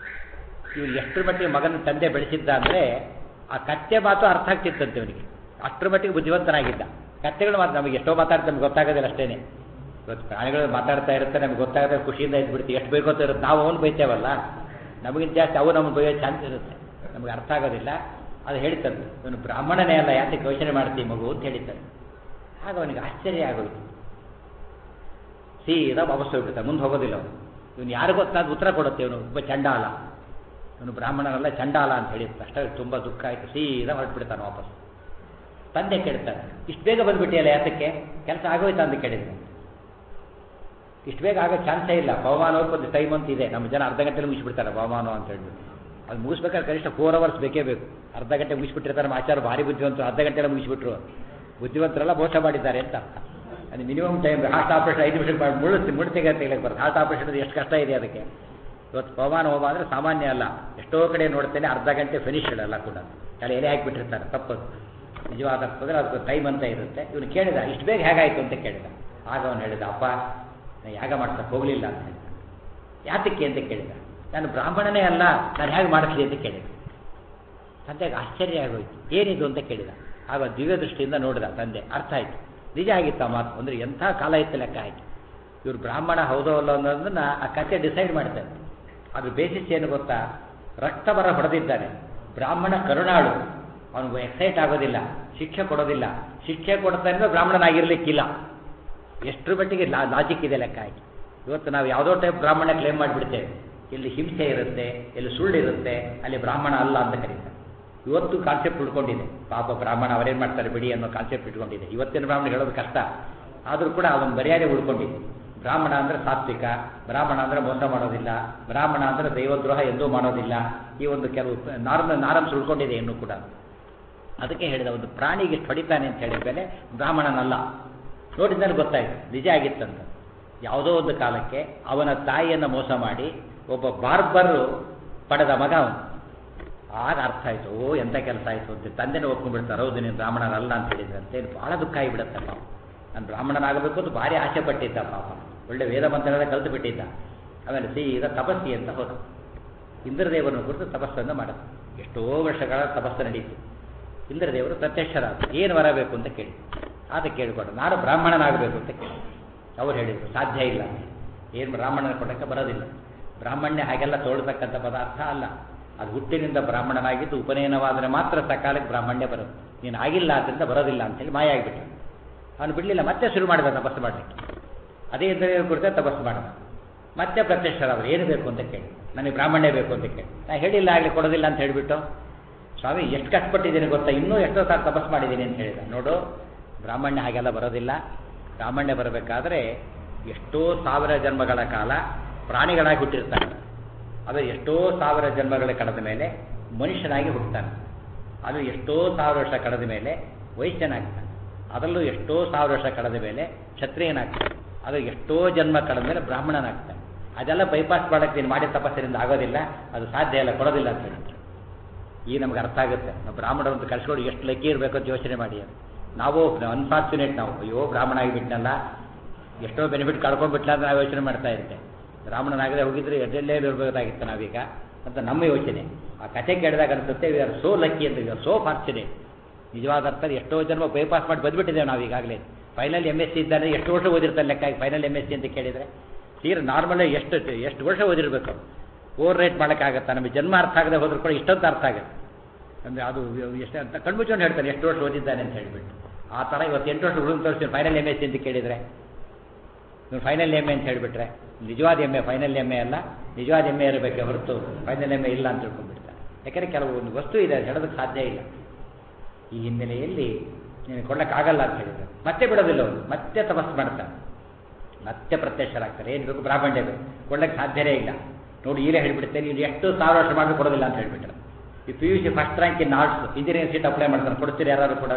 ಇವನು ಎಷ್ಟರ ಮಟ್ಟಿಗೆ ಮಗನ ತಂದೆ ಬೆಳೆಸಿದ್ದ ಅಂದರೆ ಆ ಕತ್ತೆ ಮಾತು ಅರ್ಥ ಆಗ್ತಿತ್ತಂತೆ ಇವನಿಗೆ, ಅಷ್ಟರ ಮಟ್ಟಿಗೆ ಬುದ್ಧಿವಂತನಾಗಿದ್ದ. ಕತ್ತೆಗಳು ಮಾತು ನಮಗೆ ಎಷ್ಟೋ ಮಾತಾಡ್ತಾ ನಮ್ಗೆ ಗೊತ್ತಾಗೋದಿಲ್ಲ ಅಷ್ಟೇ. ಇವತ್ತು ಪ್ರಾಣಿಗಳು ಮಾತಾಡ್ತಾ ಇರುತ್ತೆ, ನಮ್ಗೆ ಗೊತ್ತಾಗದೆ ಖುಷಿಯಿಂದ ಇದ್ಬಿಡ್ತೀವಿ, ಎಷ್ಟು ಬೈಕೋತಾ ಇರುತ್ತೆ. ನಾವು ಅವನು ಬೈತೇವಲ್ಲ, ನಮಗಿಂತ ಜಾಸ್ತಿ ಅವು ನಮಗೆ ಬೈಯೋ ಚಾನ್ಸ್ ಇರುತ್ತೆ, ನಮಗೆ ಅರ್ಥ ಆಗೋದಿಲ್ಲ. ಅದು ಹೇಳ್ತಂತೆ ಇವನು ಬ್ರಾಹ್ಮಣನೇ ಅಲ್ಲ, ಯಾಕೆ ಯೋಚನೆ ಮಾಡ್ತೀವಿ ಮಗು ಅಂತ ಹೇಳಿದ್ದಾರೆ. ಆಗ ಅವನಿಗೆ ಆಶ್ಚರ್ಯ ಆಗೋಯ್ತು. ಸೀದಾ ವಾಪಸ್ ಹೋಗ್ಬಿಡ್ತಾನೆ, ಮುಂದೆ ಹೋಗೋದಿಲ್ಲ ಅವನು. ಇವನು ಯಾರು ಗೊತ್ತಾದ ಉತ್ತರ ಕೊಡುತ್ತೆ, ಇವನು ಒಬ್ಬ ಚಂಡಾಲ, ಇವನು ಬ್ರಾಹ್ಮಣನಲ್ಲ ಚಂಡಾಲ ಅಂತ ಹೇಳಿತ್ತು. ಅಷ್ಟೇ ತುಂಬ ದುಃಖ ಆಯಿತು, ಸೀದಾ ಹೊರಟ್ಬಿಡ್ತಾನೆ ವಾಪಸ್. ತಂದೆ ಕೇಳ್ತಾನೆ, ಇಷ್ಟು ಬೇಗ ಬಂದುಬಿಟ್ಟಿಯಲ್ಲ, ಯಾತಕ್ಕೆ ಕೆಲಸ ಆಗೋಯ್ತಾ ಅಂತ ಕೇಳಿದ್ರೆ, ಇಷ್ಟು ಬೇಗ ಆಗೋ ಚಾನ್ಸೇ ಇಲ್ಲ, ಬಹುಮಾನ ಒಂದು ಟೈಮ್ ಅಂತ ಇದೆ, ನಮ್ಮ ಜನ ಅರ್ಧ ಗಂಟೆಲಿ ಮುಗಿಸ್ಬಿಡ್ತಾರೆ ಬಹುಮಾನ ಅಂತ ಹೇಳ್ಬಿಟ್ಟು. ಅದು ಮುಗಿಸ್ಬೇಕಾದ್ರೆ ಕನಿಷ್ಠ ಫೋರ್ ಅವರ್ಸ್ ಬೇಕೇ ಬೇಕು. ಅರ್ಧ ಗಂಟೆ ಮುಗಿಸ್ಬಿಟ್ಟಿರ್ತಾರೆ, ನಮ್ಮ ಆಚಾರ ಭಾರಿ ಬುದ್ಧಿವಂತರು, ಅರ್ಧ ಗಂಟೆಲ್ಲ ಮುಗಿಸ್ಬಿಟ್ರು. ಬುದ್ಧಿವಂತರೆಲ್ಲ ಮೋಸ ಮಾಡಿದ್ದಾರೆ ಅಂತ ಅರ್ಥ. ಅದು ಮಿನಿಮಮ್ ಟೈಮ್. ಹಾರ್ಟ್ ಆಪರೇಷನ್ ಐದು ನಿಮಿಷ ಮಾಡಿ ಮುಳುತ್ತೆ ಮುಳು ತೆಗೆ ತೆಗಿಲಿಕ್ಕೆ ಬರುತ್ತೆ. ಹಾರ್ಟ್ ಆಪರೇಷನ್ ಎಷ್ಟು ಕಷ್ಟ ಇದೆ ಅದಕ್ಕೆ. ಇವತ್ತು ಪವಮಾನ ಹೋಮ ಅಂದರೆ ಸಾಮಾನ್ಯ ಅಲ್ಲ. ಎಷ್ಟೋ ಕಡೆ ನೋಡ್ತೇನೆ ಅರ್ಧ ಗಂಟೆ ಫಿನಿಶ್ ಎಲ್ಲ ಕೂಡ ಅಲ್ಲಿ ಎಲೆ ಹಾಕಿಬಿಟ್ಟಿರ್ತಾರೆ. ತಪ್ಪದು, ನಿಜವಾದ ಅರ್ಥದ್ರೆ ಅದಕ್ಕೆ ಟೈಮ್ ಅಂತ ಇರುತ್ತೆ. ಇವನು ಕೇಳಿದ, ಇಷ್ಟು ಬೇಗ ಹೇಗಾಯಿತು ಅಂತ ಕೇಳಿದ. ಆಗ ಅವನು ಹೇಳಿದ, ಅಪ್ಪ ನಾನು ಯಾಗ ಮಾಡ್ಸಕ್ಕೆ ಹೋಗಲಿಲ್ಲ ಅಂತ ಹೇಳಿದ. ಯಾತಕ್ಕೆ ಅಂತ ಕೇಳಿದ. ನಾನು ಬ್ರಾಹ್ಮಣನೇ ಅಲ್ಲ, ನಾನು ಹೇಗೆ ಮಾಡಿಸ್ಲಿ ಅಂತ ಕೇಳಿದ. ತಂದೆಗೆ ಆಶ್ಚರ್ಯ ಆಗೋಯ್ತು, ಏನಿದು ಅಂತ ಕೇಳಿದ. ಆಗ ದಿವ್ಯ ದೃಷ್ಟಿಯಿಂದ ನೋಡಿದ ತಂದೆ, ಅರ್ಥ ಆಯಿತು, ನಿಜ ಆಗಿತ್ತು ಆ ಮಾತು. ಅಂದರೆ ಎಂಥ ಕಾಲ ಇತ್ತು ಲೆಕ್ಕ ಆಯಿತು. ಇವರು ಬ್ರಾಹ್ಮಣ ಹೌದೋ ಅಲ್ಲ ಅನ್ನೋದನ್ನು ಆ ಕಥೆ ಡಿಸೈಡ್ ಮಾಡ್ತಾರೆ. ಅದ್ರ ಬೇಸಿಸ್ ಏನು ಗೊತ್ತಾ, ರಕ್ತ ಬರ ಹೊಡೆದಿದ್ದಾನೆ, ಬ್ರಾಹ್ಮಣ ಕರುಣಾಳು, ಅವನಿಗೆ ಎಕ್ಸೈಟ್ ಆಗೋದಿಲ್ಲ, ಶಿಕ್ಷೆ ಕೊಡೋದಿಲ್ಲ. ಶಿಕ್ಷೆ ಕೊಡ್ತಾನೆ ಬ್ರಾಹ್ಮಣನಾಗಿರ್ಲಿಕ್ಕಿಲ್ಲ. ಎಷ್ಟರ ಮಟ್ಟಿಗೆ ಲಾ ಲಾಜಿಕ್ ಇದೆ ಲೆಕ್ಕ ಆಗಿ. ಇವತ್ತು ನಾವು ಯಾವುದೋ ಟೈಪ್ ಬ್ರಾಹ್ಮಣ ಕ್ಲೇಮ್ ಮಾಡಿಬಿಡ್ತೇವೆ. ಇಲ್ಲಿ ಹಿಂಸೆ ಇರುತ್ತೆ, ಇಲ್ಲಿ ಸುಳ್ಳಿರುತ್ತೆ, ಅಲ್ಲಿ ಬ್ರಾಹ್ಮಣ ಅಲ್ಲ ಅಂತ ಕರೀತಾರೆ. ಇವತ್ತು ಕಾನ್ಸೆಪ್ಟ್ ಉಳ್ಕೊಂಡಿದೆ. ಪಾಪ ಬ್ರಾಹ್ಮಣ ಅವರೇನು ಮಾಡ್ತಾರೆ ಬಿಡಿ ಅನ್ನೋ ಕಾನ್ಸೆಪ್ಟ್ ಇಟ್ಕೊಂಡಿದೆ. ಇವತ್ತಿನ ಬ್ರಾಹ್ಮಣ ಹೇಳೋದು ಕಷ್ಟ, ಆದರೂ ಕೂಡ ಅವನ ಮರ್ಯಾದೆ ಉಳ್ಕೊಂಡಿದೆ. ಬ್ರಾಹ್ಮಣ ಅಂದರೆ ಸಾತ್ವಿಕ, ಬ್ರಾಹ್ಮಣ ಅಂದರೆ ಮೋಸ ಮಾಡೋದಿಲ್ಲ, ಬ್ರಾಹ್ಮಣ ಅಂದರೆ ದೈವದ್ರೋಹ ಎಂದೂ ಮಾಡೋದಿಲ್ಲ. ಈ ಒಂದು ಕೆಲವು ನಾರ್ಮ ನಾರಮ್ಸ್ ಉಳ್ಕೊಂಡಿದೆ ಇನ್ನೂ ಕೂಡ. ಅದಕ್ಕೆ ಹೇಳಿದ, ಒಂದು ಪ್ರಾಣಿಗೆ ಇಷ್ಟು ಹೊಡಿತಾನೆ ಅಂತ ಹೇಳಿದ ಮೇಲೆ ಬ್ರಾಹ್ಮಣನಲ್ಲ. ನೋಡಿದ್ಮೇಲೆ ಗೊತ್ತಾಯಿತು ನಿಜ ಆಗಿತ್ತಂತ. ಯಾವುದೋ ಒಂದು ಕಾಲಕ್ಕೆ ಅವನ ತಾಯಿಯನ್ನು ಮೋಸ ಮಾಡಿ ಒಬ್ಬ ಬಾರ್ಬರು ಪಡೆದ ಮಗ ಅವನು. ಆಗ ಅರ್ಥ ಆಯಿತು, ಓ ಎಂಥ ಕೆಲಸ ಆಯಿತು ಅಂತ. ತಂದೆನೇ ಒಪ್ಕೊಂಡ್ಬಿಡ್ತಾರೆ, ಹೌದು ನೀನು ಬ್ರಾಹ್ಮಣನಲ್ಲ ಅಂತ ಹೇಳಿದ್ರಂತೆ. ಭಾಳ ದುಃಖ ಆಗಿಬಿಡುತ್ತೆ ಪಾಪ. ನಾನು ಬ್ರಾಹ್ಮಣನಾಗಬೇಕು ಅಂತ ಭಾರಿ ಆಸೆ ಪಟ್ಟಿದ್ದ ಪಾಪ. ಒಳ್ಳೆ ವೇದ ಮಂತ್ರಗಳನ್ನ ಕಲಿತು ಬಿಟ್ಟಿದ್ದ. ಆಮೇಲೆ ಸೀದಾ ತಪಸ್ಸಿ ಅಂತ ಹೋದ. ಇಂದ್ರದೇವರನ್ನು ಕುರಿತು ತಪಸ್ಸನ್ನು ಮಾಡಿದ. ಎಷ್ಟೋ ವರ್ಷಗಳ ತಪಸ್ಸು ನಡೀತು. ಇಂದ್ರದೇವರು ಪ್ರತ್ಯಕ್ಷರಾದ, ಏನು ಬರಬೇಕು ಅಂತ ಕೇಳಿ. ಆತ ಕೇಳಿಕೊಡ, ನಾನು ಬ್ರಾಹ್ಮಣನಾಗಬೇಕು ಅಂತ ಕೇಳಿ. ಅವ್ರು ಹೇಳಿದರು, ಸಾಧ್ಯ ಇಲ್ಲ, ಏನು ಬ್ರಾಹ್ಮಣನ ಕೊಡೋಕ್ಕೆ ಬರೋದಿಲ್ಲ. ಬ್ರಾಹ್ಮಣ್ಯ ಹಾಗೆಲ್ಲ ತೋಳ್ತಕ್ಕಂಥ ಪದಾರ್ಥ ಅಲ್ಲ. ಅದು ಹುಟ್ಟಿನಿಂದ ಬ್ರಾಹ್ಮಣನಾಗಿದ್ದು ಉಪನಯನವಾದರೆ ಮಾತ್ರ ಸಕಾಲಕ್ಕೆ ಬ್ರಾಹ್ಮಣ್ಯ ಬರುತ್ತೆ. ನೀನು ಆಗಿಲ್ಲ ಆದ್ದರಿಂದ ಬರೋದಿಲ್ಲ ಅಂತೇಳಿ ಮಾಯ ಆಗಿಬಿಟ್ಟು ಅವನು ಬಿಡಲಿಲ್ಲ. ಮತ್ತೆ ಶುರು ಮಾಡಿದ ತಪಸ್ಸು ಮಾಡಲಿಕ್ಕೆ. ಅದೇ ಇಂದ್ರದೇವರ ಕುರಿತ ತಪಸ್ಸು ಮಾಡಿದ. ಮತ್ತೆ ಪ್ರತ್ಯಕ್ಷರಾದರು, ಏನು ಬೇಕು ಅಂತ ಕೇಳಿ. ನನಗೆ ಬ್ರಾಹ್ಮಣ್ಯ ಬೇಕು ಅಂತ ಕೇಳಿ. ನಾನು ಹೇಳಿಲ್ಲ ಆಗಲಿ ಕೊಡೋದಿಲ್ಲ ಅಂತ ಹೇಳಿಬಿಟ್ಟು, ಸ್ವಾಮಿ ಎಷ್ಟು ಕಷ್ಟಪಟ್ಟಿದ್ದೀನಿ ಗೊತ್ತಾ, ಇನ್ನೂ ಎಷ್ಟೋ ಸಾರಿ ತಪಸ್ಸು ಮಾಡಿದ್ದೀನಿ ಅಂತ ಹೇಳಿದ. ನೋಡು, ಬ್ರಾಹ್ಮಣ್ಯ ಹಾಗೆಲ್ಲ ಬರೋದಿಲ್ಲ. ಬ್ರಾಹ್ಮಣ್ಯ ಬರಬೇಕಾದ್ರೆ ಎಷ್ಟೋ ಸಾವಿರ ಜನ್ಮಗಳ ಕಾಲ ಪ್ರಾಣಿಗಳಾಗಿ ಹುಟ್ಟಿರ್ತಾನೆ. ಅದು ಎಷ್ಟೋ ಸಾವಿರ ಜನ್ಮಗಳ ಕಳೆದ ಮೇಲೆ ಮನುಷ್ಯನಾಗಿ ಹುಟ್ಟುತ್ತಾನೆ. ಅದು ಎಷ್ಟೋ ಸಾವಿರ ವರ್ಷ ಕಳೆದ ಮೇಲೆ ವೈಶ್ಯನಾಗ್ತಾನೆ. ಅದರಲ್ಲೂ ಎಷ್ಟೋ ಸಾವಿರ ವರ್ಷ ಕಳೆದ ಮೇಲೆ ಕ್ಷತ್ರಿಯನಾಗ್ತಾನೆ. ಅದು ಎಷ್ಟೋ ಜನ್ಮ ಕಳೆದ ಮೇಲೆ ಬ್ರಾಹ್ಮಣನಾಗ್ತಾನೆ. ಅದೆಲ್ಲ ಬೈಪಾಸ್ ಮಾಡೋಕ್ಕೆ ನೀನು ಮಾಡಿದ ತಪಸ್ಸಿನಿಂದ ಆಗೋದಿಲ್ಲ, ಅದು ಸಾಧ್ಯ ಇಲ್ಲ, ಕೊಡೋದಿಲ್ಲ ಅಂತ ಹೇಳಿದ್ರು. ಈಗ ನಮ್ಗೆ ಅರ್ಥ ಆಗುತ್ತೆ, ನಾವು ಬ್ರಾಹ್ಮಣರಂತ ಕಳ್ಸ್ಕೊಂಡು ಎಷ್ಟು ಲಕ್ಕಿ ಇರಬೇಕು ಅಂತ ಯೋಚನೆ ಮಾಡಿ. ನಾವು ಅನ್ಫಾರ್ಚುನೇಟ್, ನಾವು ಅಯ್ಯೋ ಬ್ರಾಹ್ಮಣ ಆಗಿಬಿಟ್ನಲ್ಲ, ಎಷ್ಟೋ ಬೆನಿಫಿಟ್ ಕಳ್ಕೊಂಡ್ಬಿಟ್ಲ ಅಂತ ನಾವು ಯೋಚನೆ ಮಾಡ್ತಾ ಇರುತ್ತೆ. ಬ್ರಾಹ್ಮಣನಾಗದೆ ಹೋಗಿದ್ರೆ ಎದೆಲ್ಲೇ ಇರಬೇಕಾಗಿತ್ತು ನಾವೀಗ ಅಂತ ನಮ್ಮ ಯೋಚನೆ. ಆ ಕಥೆ ಕೇಳಿದಾಗ ಅನಿಸುತ್ತೆ, ವಿ ಆರ್ ಸೋ ಲಕ್ಕಿ ಅಂತ, ವಿ ಆರ್ ಸೋ ಫಾರ್ಚುನೇಟ್. ನಿಜವಾದ ಅರ್ಥ ಎಷ್ಟೋ ಜನ್ಮ ಬೈಪಾಸ್ ಮಾಡಿ ಬಂದುಬಿಟ್ಟಿದ್ದೇವೆ ನಾವು ಈಗಾಗಲೇ. ಫೈನಲ್ ಎಮ್ ಎಸ್ ಸಿ ಇದ್ದಾನೆ, ಎಷ್ಟು ವರ್ಷ ಓದಿರ್ತಾರೆ ಲೆಕ್ಕ ಫೈನಲ್ ಎಮ್ ಎಸ್ ಸಿ ಅಂತ ಕೇಳಿದರೆ. ತೀರ ನಾರ್ಮಲ್ ಎಷ್ಟು ಎಷ್ಟು ವರ್ಷ ಓದಿರಬೇಕು, ಓವರ್ ರೇಟ್ ಮಾಡೋಕ್ಕಾಗತ್ತಾ? ನಮಗೆ ಜನ್ಮ ಅರ್ಥ ಆಗದೆ ಹೋದ್ರೂ ಕೂಡ ಇಷ್ಟೊಂದು ಅರ್ಥ ಆಗುತ್ತೆ. ಅಂದರೆ ಅದು ಎಷ್ಟು ಅಂತ ಕಣ್ಮುಚ್ಚೊಂಡು ಹೇಳ್ತಾನೆ ಎಷ್ಟು ವರ್ಷ ಓದಿದ್ದಾನೆ ಅಂತ ಹೇಳಿಬಿಟ್ಟು. ಆ ಥರ ಇವತ್ತು ಎಂಟು ವರ್ಷ ಹುಡುಗ ತೋರಿಸ್ತೀನಿ ಫೈನಲ್ ಎಮ್ ಎಸ್ ಸಿ ಅಂತ ಕೇಳಿದರೆ, ನೀವು ಫೈನಲ್ ಎಮ್ ಎ ಅಂತ ಹೇಳಿಬಿಟ್ರೆ ನಿಜವಾದ M A final M A ಅಲ್ಲ, ನಿಜವಾದ ಎಮ್ ಎ ಇರಬೇಕೆ ಹೊರತು ಫೈನಲ್ ಎಮ್ ಎ ಇಲ್ಲ ಅಂತ ತಿಳ್ಕೊಂಡ್ಬಿಡ್ತಾರೆ. ಯಾಕೆಂದರೆ ಕೆಲವು ಒಂದು ವಸ್ತು ಇದೆ, ಅದು ಹೇಳೋದಕ್ಕೆ ಸಾಧ್ಯ ಇಲ್ಲ. ಈ ಹಿನ್ನೆಲೆಯಲ್ಲಿ ನೀನು ಕೊಡೋಕ್ಕಾಗಲ್ಲ ಅಂತ ಹೇಳಿದರೆ ಮತ್ತೆ ಬಿಡೋದಿಲ್ಲ ಅವರು, ಮತ್ತೆ ತಪಸ್ಸು ಮಾಡ್ತಾರೆ, ಮತ್ತೆ ಪ್ರತ್ಯಕ್ಷರಾಗ್ತಾರೆ. ಏನು ಬೇಕು ಬ್ರಾಹ್ಮಣ್ಯ ಬೇಕು, ಕೊಡೋಕ್ಕೆ ಸಾಧ್ಯವೇ ಇಲ್ಲ. ನೋಡಿ ಈಗಲೇ ಹೇಳಿಬಿಡ್ತೇನೆ, ನೀನು ಎಷ್ಟು ಸಾವಿರ ವರ್ಷ ಮಾಡಿ ಕೊಡೋದಿಲ್ಲ ಅಂತ ಹೇಳಿಬಿಟ್ರೆ. ಈ P U C first rank in arts engineering seat apply ಮಾಡ್ತಾರೆ, ಕೊಡ್ತೀರಿ ಯಾರು ಕೂಡ?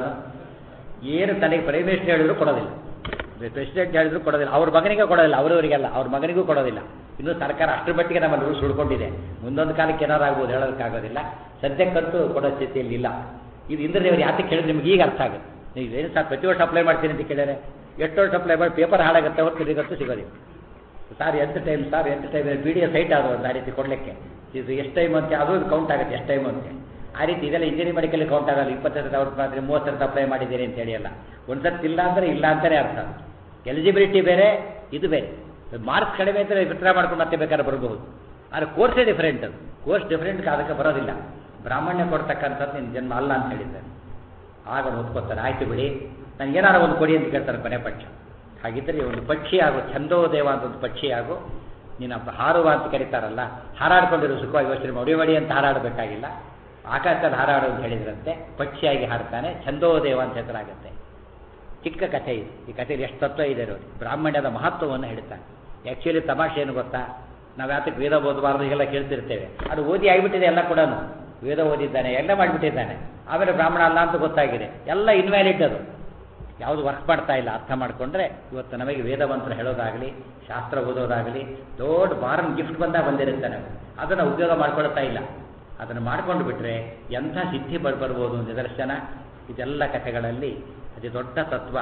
ಏನು ತಲೆಗೆ ಪ್ರೈಮ್ ಮಿನಿಸ್ಟರ್ ಹೇಳಿದ್ರು ಕೊಡೋದಿಲ್ಲ, ಪ್ರೆಸಿಡೆಂಟ್ ಹೇಳಿದ್ರು ಕೊಡೋದಿಲ್ಲ, ಅವ್ರ ಮಗನಿಗೆ ಕೊಡೋದಿಲ್ಲ, ಅವರವರಿಗೆಲ್ಲ ಅವ್ರ ಮಗನಿಗೂ ಕೊಡೋದಿಲ್ಲ. ಇನ್ನೂ ಸರ್ಕಾರ ಅಷ್ಟರ ಮಟ್ಟಿಗೆ ನಮ್ಮಲ್ಲಿ ರೂಲ್ಸ್ ಉಳ್ಕೊಂಡಿದೆ. ಮುಂದೊಂದು ಕಾಲಕ್ಕೆ ಏನಾರು ಆಗ್ಬೋದು, ಹೇಳೋದಕ್ಕಾಗೋದಿಲ್ಲ. ಸದ್ಯಕ್ಕಂತೂ ಕೊಡೋ ಸ್ಥಿತಿಯಲ್ಲಿ ಇಲ್ಲ. ಇದು ಇಂದ್ರದೇವರು ಯಾಕೆ ಕೇಳಿದ್ರೆ ನಿಮ್ಗೆ ಈಗ ಅರ್ಥ ಆಗುತ್ತೆ. ನೀವು ಏನು ಸರ್ ಪ್ರತಿ ವರ್ಷ ಅಪ್ಲೈ ಮಾಡ್ತೀನಿ ಅಂತ ಕೇಳಿದರೆ ಎಷ್ಟು ವರ್ಷ ಅಪ್ಲೈ ಮಾಡಿ ಪೇಪರ್ ಹಾಳಾಗುತ್ತೆ, ಹೊತ್ತು ಸಿಗೋದು ಸಿಗೋದಿಲ್ಲ. ಸಾರ್ ಎಂಟು ಟೈಮ್ ಸಾರ್ ಎಂಟು time P D F site ಆದವು ಒಂದು ಆ ರೀತಿ ಕೊಡಲಿಕ್ಕೆ ಇದು ಎಷ್ಟು ಟೈಮ್ ಅಂತ ಅದು ಕೌಂಟ್ ಆಗುತ್ತೆ ಎಷ್ಟು ಟೈಮ್ ಅಂತ. ಆ ರೀತಿ ಇದೆಲ್ಲ ಇಂಜಿನಿಯರಿಂಗ್ ಮೆಡಿಕಲ್ ಕೌಂಟ್ ಆಗಲ್ಲ. ಇಪ್ಪತ್ತೈದು ಸಾವಿರ ಮಾತ್ರ ಮೂವತ್ತು ಸಾವಿರ ಅಪ್ಲೈ ಮಾಡಿದ್ದೀರಿ ಅಂತ ಹೇಳಿ ಅಲ್ಲ. ಒಂದು ಸರ್ತಿ ಇಲ್ಲ ಅಂದರೆ ಇಲ್ಲ ಅಂತಲೇ ಅರ್ಥ. ಎಲಿಜಿಬಿಲಿಟಿ ಬೇರೆ, ಇದು ಬೇರೆ. ಮಾರ್ಕ್ಸ್ ಕಡಿಮೆ ಅಂತ ವಿತ್ಡ್ರಾ ಮಾಡ್ಕೊಂಡು ಮತ್ತೆ ಬೇಕಾದ್ರೆ ಬರಬಹುದು. ಆದರೆ ಕೋರ್ಸೇ ಡಿಫರೆಂಟ್. ಅದು ಕೋರ್ಸ್ ಡಿಫರೆಂಟ್ ಅದಕ್ಕೆ ಬರೋದಿಲ್ಲ. ಬ್ರಾಹ್ಮಣ್ಯ ಕೊಡ್ತಕ್ಕಂಥದ್ದು ನಿನ್ನ ಜನ್ಮ ಅಲ್ಲ ಅಂತ ಹೇಳಿದ್ದಾರೆ. ಆಗ ಓದ್ಕೋತಾರೆ, ಆಯ್ತು ಬಿಡಿ ನನಗೇನಾರು ಒಂದು ಕೊಡಿ ಅಂತ ಕೇಳ್ತಾರೆ ಕೊನೆ ಪಕ್ಷ. ಹಾಗಿದ್ದರೆ ಒಂದು ಪಕ್ಷಿ ಆಗು, ಛಂದೋದೇವ ಅಂತ ಒಂದು ಪಕ್ಷಿ ಆಗು, ನೀನು ಹಾರುವ ಅಂತ ಕರೀತಾರಲ್ಲ, ಹಾರಾಡ್ಕೊಂಡಿರೋ ಸುಖವಾಗಿ ಯೋಚನೆ ಹೊಡಿವಡಿ ಅಂತ ಹಾರಾಡಬೇಕಾಗಿಲ್ಲ, ಆಕಾಶದಲ್ಲಿ ಹಾರಾಡು ಅಂತ ಹೇಳಿದ್ರಂತೆ. ಪಕ್ಷಿಯಾಗಿ ಹಾಡ್ತಾನೆ, ಛಂದೋದೇವ ಅಂತ ಹೆಸರಾಗುತ್ತೆ. ಚಿಕ್ಕ ಕಥೆ ಇದು. ಈ ಕಥೆಯಲ್ಲಿ ಎಷ್ಟು ತತ್ವ ಇದೆ ನೋಡಿ. ಬ್ರಾಹ್ಮಣ್ಯದ ಮಹತ್ವವನ್ನು ಹೇಳ್ತಾನೆ. ಆ್ಯಕ್ಚುಲಿ ತಮಾಷೆ ಏನು ಗೊತ್ತಾ, ನಾವು ಯಾತಕ್ಕೆ ವೇದ ಓದಬಾರ್ದು ಹೀಗೆಲ್ಲ ಕೇಳ್ತಿರ್ತೇವೆ. ಅದು ಓದಿ ಆಗಿಬಿಟ್ಟಿದೆ ಎಲ್ಲ ಕೂಡ. ವೇದ ಓದಿದ್ದಾನೆ, ಎಲ್ಲ ಮಾಡಿಬಿಟ್ಟಿದ್ದಾನೆ, ಆಮೇಲೆ ಬ್ರಾಹ್ಮಣ ಅಲ್ಲ ಅಂತ ಗೊತ್ತಾಗಿದೆ. ಎಲ್ಲ ಇನ್ವ್ಯಾಲಿಡ್. ಅದು ಯಾವುದು ವರ್ಕ್ ಮಾಡ್ತಾ ಇಲ್ಲ. ಅರ್ಥ ಮಾಡಿಕೊಂಡ್ರೆ ಇವತ್ತು ನಮಗೆ ವೇದಮಂತ್ರ ಹೇಳೋದಾಗಲಿ, ಶಾಸ್ತ್ರ ಓದೋದಾಗಲಿ ದೊಡ್ಡ ಬಾರನ್ ಗಿಫ್ಟ್ ಬಂದಾಗ ಬಂದಿರುತ್ತೆ. ನಾವು ಅದನ್ನು ಉಪಯೋಗ ಮಾಡ್ಕೊಳ್ತಾ ಇಲ್ಲ. ಅದನ್ನು ಮಾಡ್ಕೊಂಡು ಬಿಟ್ಟರೆ ಎಂಥ ಸಿದ್ಧಿ ಬರ್ಬೋದು ನಿದರ್ಶನ. ಇದೆಲ್ಲ ಕಥೆಗಳಲ್ಲಿ ಅತಿ ದೊಡ್ಡ ತತ್ವ.